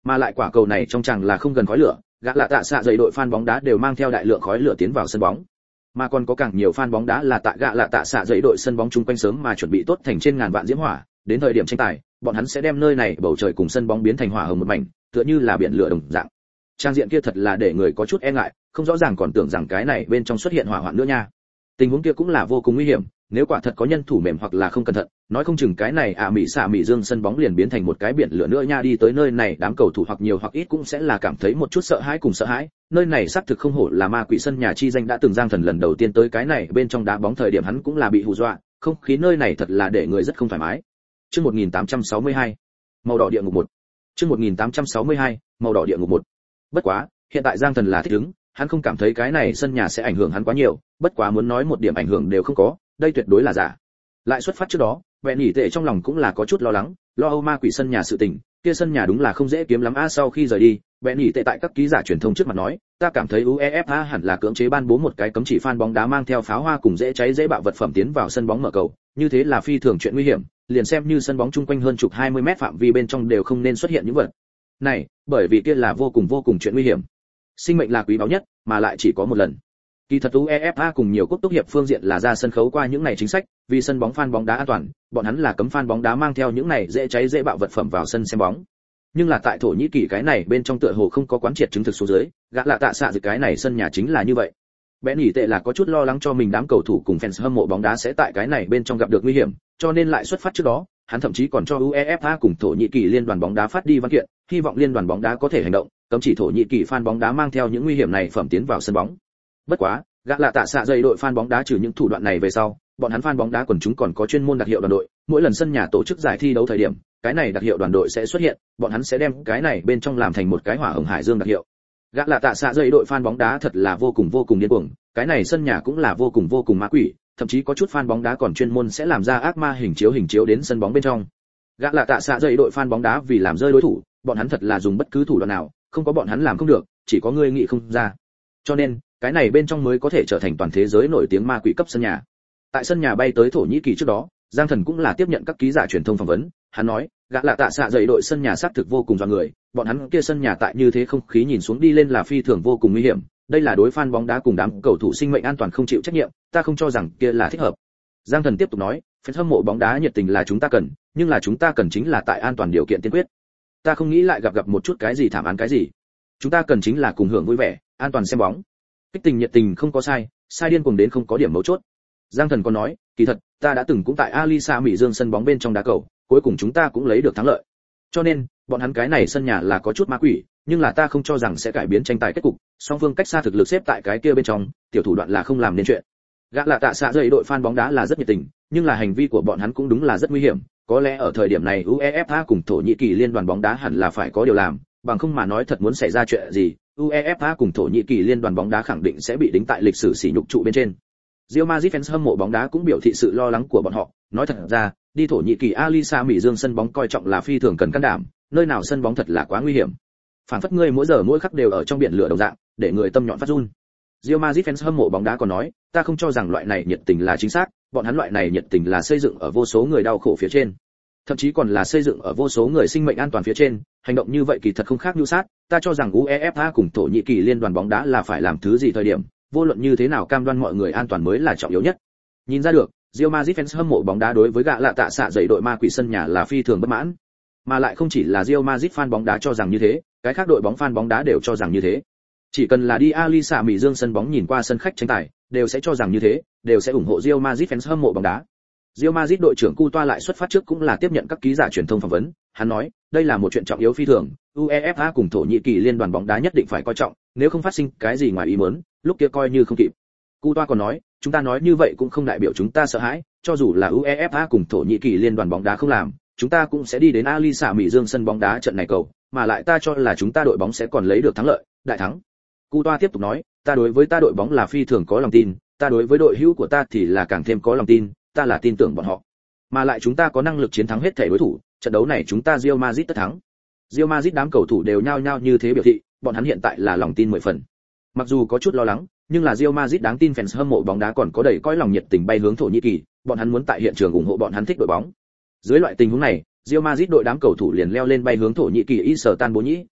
Speaker 1: Mà lại quả cầu này trong chàng là không gần khói lửa, gã lạ tạ xạ dậy đội fan bóng đá đều mang theo đại lượng khói lửa tiến vào sân bóng. Mà còn có càng nhiều fan bóng đá là tại gã lạ tạ xạ dậy đội sân bóng chung quanh sớm mà chuẩn bị tốt thành trên ngàn vạn diễm hỏa, đến thời điểm tranh tài, bọn hắn sẽ đem nơi này bầu trời cùng sân bóng biến thành hỏa hồng một mảnh, tựa như là biển lửa đồng dạng. Trang diện kia thật là để người có chút e ngại, không rõ ràng còn tưởng rằng cái này bên trong xuất hiện hỏa hoạn nữa nha. Tình huống kia cũng là vô cùng nguy hiểm, nếu quả thật có nhân thủ mềm hoặc là không cẩn thận, nói không chừng cái này ạ à, mỹ xạ mỹ dương sân bóng liền biến thành một cái biển lửa nữa nha. Đi tới nơi này đám cầu thủ hoặc nhiều hoặc ít cũng sẽ là cảm thấy một chút sợ hãi cùng sợ hãi, nơi này xác thực không hổ là ma quỷ sân nhà chi danh. Đã từng Giang Thần lần đầu tiên tới cái này bên trong đá bóng thời điểm hắn cũng là bị hù dọa, không khí nơi này thật là để người rất không thoải mái. Chương một nghìn tám trăm sáu mươi hai, màu đỏ địa ngục một. Chương một nghìn tám trăm sáu mươi hai, màu đỏ địa ngục một. Bất quá, hiện tại Giang Thần là thích ứng, hắn không cảm thấy cái này sân nhà sẽ ảnh hưởng hắn quá nhiều, bất quá muốn nói một điểm ảnh hưởng đều không có, đây tuyệt đối là giả. Lại xuất phát trước đó, Vẹn Nhỉ Tệ trong lòng cũng là có chút lo lắng, lo âu ma quỷ sân nhà sự tình, kia sân nhà đúng là không dễ kiếm lắm a. Sau khi rời đi, Vẹn Nhỉ Tệ tại các ký giả truyền thông trước mặt nói, ta cảm thấy UEFA hẳn là cưỡng chế ban bố một cái cấm chỉ fan bóng đá mang theo pháo hoa cùng dễ cháy dễ bạo vật phẩm tiến vào sân bóng mở cầu, như thế là phi thường chuyện nguy hiểm, liền xem như sân bóng chung quanh hơn chục hai mươi mét phạm vi bên trong đều không nên xuất hiện những vật này, bởi vì kia là vô cùng vô cùng chuyện nguy hiểm. Sinh mệnh là quý báu nhất, mà lại chỉ có một lần. Kỳ thật UEFA cùng nhiều quốc tế hiệp phương diện là ra sân khấu qua những này chính sách, vì sân bóng fan bóng đá an toàn, bọn hắn là cấm fan bóng đá mang theo những này dễ cháy dễ bạo vật phẩm vào sân xem bóng. Nhưng là tại Thổ Nhĩ Kỳ cái này bên trong tựa hồ không có quán triệt chứng thực số dưới, gã lạ tạ xạ dự cái này sân nhà chính là như vậy. Bén Nhỉ Tệ là có chút lo lắng cho mình đám cầu thủ cùng fans hâm mộ bóng đá sẽ tại cái này bên trong gặp được nguy hiểm, cho nên lại xuất phát trước đó, hắn thậm chí còn cho UEFA cùng Thổ Nhĩ Kỳ liên đoàn bóng đá phát đi văn kiện, hy vọng liên đoàn bóng đá có thể hành động, cấm chỉ Thổ Nhĩ Kỳ fan bóng đá mang theo những nguy hiểm này phẩm tiến vào sân bóng. Bất quá, gã lạ tạ xạ dây đội fan bóng đá trừ những thủ đoạn này về sau, bọn hắn fan bóng đá quần chúng còn có chuyên môn đặc hiệu đoàn đội, mỗi lần sân nhà tổ chức giải thi đấu thời điểm, cái này đặc hiệu đoàn đội sẽ xuất hiện, bọn hắn sẽ đem cái này bên trong làm thành một cái hỏa hồng hải dương đặc hiệu. Gã lạ tạ xạ dây đội fan bóng đá thật là vô cùng vô cùng điên cuồng, cái này sân nhà cũng là vô cùng vô cùng ma quỷ, thậm chí có chút fan bóng đá còn chuyên môn sẽ làm ra ác ma hình chiếu hình chiếu đến sân bóng bên trong. Gã lạ tạ xạ dây đội fan bóng đá vì làm rơi đối thủ, bọn hắn thật là dùng bất cứ thủ đoạn nào, không có bọn hắn làm không được, chỉ có người nghĩ không ra. Cho nên, cái này bên trong mới có thể trở thành toàn thế giới nổi tiếng ma quỷ cấp sân nhà. Tại sân nhà bay tới Thổ Nhĩ Kỳ trước đó, Giang Thần cũng là tiếp nhận các ký giả truyền thông phỏng vấn, hắn nói, gã lạ tạ xạ dậy đội sân nhà xác thực vô cùng dọa người, bọn hắn kia sân nhà tại như thế không khí nhìn xuống đi lên là phi thường vô cùng nguy hiểm, đây là đối fan bóng đá cùng đám cầu thủ sinh mệnh an toàn không chịu trách nhiệm, ta không cho rằng kia là thích hợp. Giang Thần tiếp tục nói, fan hâm mộ bóng đá nhiệt tình là chúng ta cần, nhưng là chúng ta cần chính là tại an toàn điều kiện tiên quyết. Ta không nghĩ lại gặp gặp một chút cái gì thảm án cái gì. Chúng ta cần chính là cùng hưởng vui vẻ, an toàn xem bóng. Kích tình nhiệt tình không có sai, sai điên cuồng đến không có điểm mấu chốt. Giang Thần còn nói, kỳ thật, ta đã từng cũng tại Alisa Mỹ Dương sân bóng bên trong đá cầu, cuối cùng chúng ta cũng lấy được thắng lợi. Cho nên, bọn hắn cái này sân nhà là có chút ma quỷ, nhưng là ta không cho rằng sẽ cải biến tranh tài kết cục, song phương cách xa thực lực xếp tại cái kia bên trong, tiểu thủ đoạn là không làm nên chuyện. Gã là tạ xạ dậy đội fan bóng đá là rất nhiệt tình, nhưng là hành vi của bọn hắn cũng đúng là rất nguy hiểm, có lẽ ở thời điểm này UEFA cùng Thổ Nhĩ Kỳ liên đoàn bóng đá hẳn là phải có điều làm, bằng không mà nói thật muốn xảy ra chuyện gì, UEFA cùng Thổ Nhĩ Kỳ liên đoàn bóng đá khẳng định sẽ bị đính tại lịch sử sỉ nhục trụ bên trên. Real Madrid fans hâm mộ bóng đá cũng biểu thị sự lo lắng của bọn họ, nói thật ra, đi Thổ Nhĩ Kỳ Alisa Mỹ Dương sân bóng coi trọng là phi thường cần can đảm, nơi nào sân bóng thật là quá nguy hiểm. Phản phất ngươi mỗi giờ mỗi khắc đều ở trong biển lửa đồng dạng, để người tâm nhọn phát run. Real Madrid fans hâm mộ bóng đá còn nói, ta không cho rằng loại này nhiệt tình là chính xác, bọn hắn loại này nhiệt tình là xây dựng ở vô số người đau khổ phía trên, thậm chí còn là xây dựng ở vô số người sinh mệnh an toàn phía trên, hành động như vậy kỳ thật không khác nhu sát, ta cho rằng UEFA cùng Thổ Nhĩ Kỳ liên đoàn bóng đá là phải làm thứ gì thời điểm, vô luận như thế nào cam đoan mọi người an toàn mới là trọng yếu nhất. Nhìn ra được, Real Madrid fans hâm mộ bóng đá đối với gã lạ tạ xạ dậy đội ma quỷ sân nhà là phi thường bất mãn, mà lại không chỉ là Real Madrid fan bóng đá cho rằng như thế, cái khác đội bóng fan bóng đá đều cho rằng như thế. Chỉ cần là đi Alisa Mỹ Dương sân bóng nhìn qua sân khách tranh tài, đều sẽ cho rằng như thế, đều sẽ ủng hộ Real Madrid fans hâm mộ bóng đá. Real Madrid đội trưởng Cu Toa lại xuất phát trước cũng là tiếp nhận các ký giả truyền thông phỏng vấn, hắn nói, đây là một chuyện trọng yếu phi thường, UEFA cùng Thổ Nhĩ Kỳ liên đoàn bóng đá nhất định phải coi trọng, nếu không phát sinh cái gì ngoài ý muốn, lúc kia coi như không kịp. Cu Toa còn nói, chúng ta nói như vậy cũng không đại biểu chúng ta sợ hãi, cho dù là UEFA cùng Thổ Nhĩ Kỳ liên đoàn bóng đá không làm, chúng ta cũng sẽ đi đến Alisa Mỹ Dương sân bóng đá trận này cầu, mà lại ta cho là chúng ta đội bóng sẽ còn lấy được thắng lợi, đại thắng. Cu Toa tiếp tục nói, ta đối với ta đội bóng là phi thường có lòng tin, ta đối với đội hữu của ta thì là càng thêm có lòng tin, ta là tin tưởng bọn họ. Mà lại chúng ta có năng lực chiến thắng hết thể đối thủ, trận đấu này chúng ta Real Madrid tất thắng. Real Madrid đám cầu thủ đều nhao nhao như thế biểu thị, bọn hắn hiện tại là lòng tin mười phần. Mặc dù có chút lo lắng, nhưng là Real Madrid đáng tin fans hâm mộ bóng đá còn có đầy cõi lòng nhiệt tình bay hướng Thổ Nhĩ Kỳ, bọn hắn muốn tại hiện trường ủng hộ bọn hắn thích đội bóng. Dưới loại tình huống này, Real Madrid đội đám cầu thủ liền leo lên bay hướng Thổ Nhĩ Kỳ Istanbul,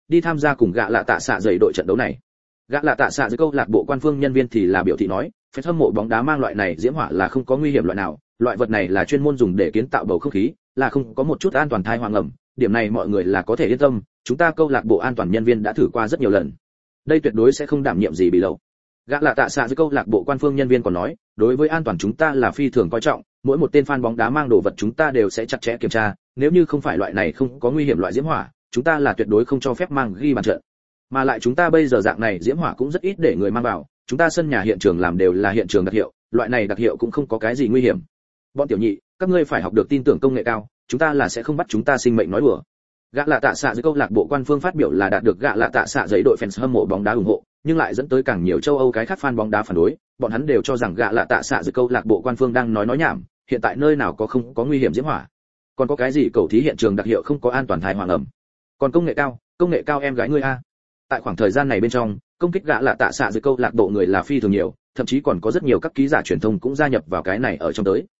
Speaker 1: đi tham gia cùng gạ lạ tạ xạ dậy đội trận đấu này. Gạ lạ tạ xạ dậy câu lạc bộ quan phương nhân viên thì là biểu thị nói, phải hâm mộ bóng đá mang loại này diễm hỏa là không có nguy hiểm loại nào, loại vật này là chuyên môn dùng để kiến tạo bầu không khí, là không có một chút an toàn thai hoang ẩm, điểm này mọi người là có thể yên tâm, chúng ta câu lạc bộ an toàn nhân viên đã thử qua rất nhiều lần. Đây tuyệt đối sẽ không đảm nhiệm gì bị lậu. Gã là tạ xạ dưới câu lạc bộ quan phương nhân viên còn nói, đối với an toàn chúng ta là phi thường coi trọng, mỗi một tên fan bóng đá mang đồ vật chúng ta đều sẽ chặt chẽ kiểm tra, nếu như không phải loại này không có nguy hiểm loại diễm hỏa, chúng ta là tuyệt đối không cho phép mang ghi bàn trận. Mà lại chúng ta bây giờ dạng này diễm hỏa cũng rất ít để người mang vào, chúng ta sân nhà hiện trường làm đều là hiện trường đặc hiệu, loại này đặc hiệu cũng không có cái gì nguy hiểm. Bọn tiểu nhị, các ngươi phải học được tin tưởng công nghệ cao, chúng ta là sẽ không bắt chúng ta sinh mệnh nói đùa. Gã lạ tạ xạ dưới câu lạc bộ quan phương phát biểu là đạt được gã lạ tạ xạ giấy đội fans hâm mộ bóng đá ủng hộ, nhưng lại dẫn tới càng nhiều châu Âu cái khác fan bóng đá phản đối, bọn hắn đều cho rằng gã lạ tạ xạ dưới câu lạc bộ quan phương đang nói nói nhảm, hiện tại nơi nào có không có nguy hiểm diễm hỏa. Còn có cái gì cầu thí hiện trường đặc hiệu không có an toàn thai hoàng ẩm. Còn công nghệ cao, công nghệ cao em gái ngươi a. Tại khoảng thời gian này bên trong, công kích gã lạ tạ xạ dưới câu lạc bộ người là phi thường nhiều, thậm chí còn có rất nhiều các ký giả truyền thông cũng gia nhập vào cái này ở trong tới.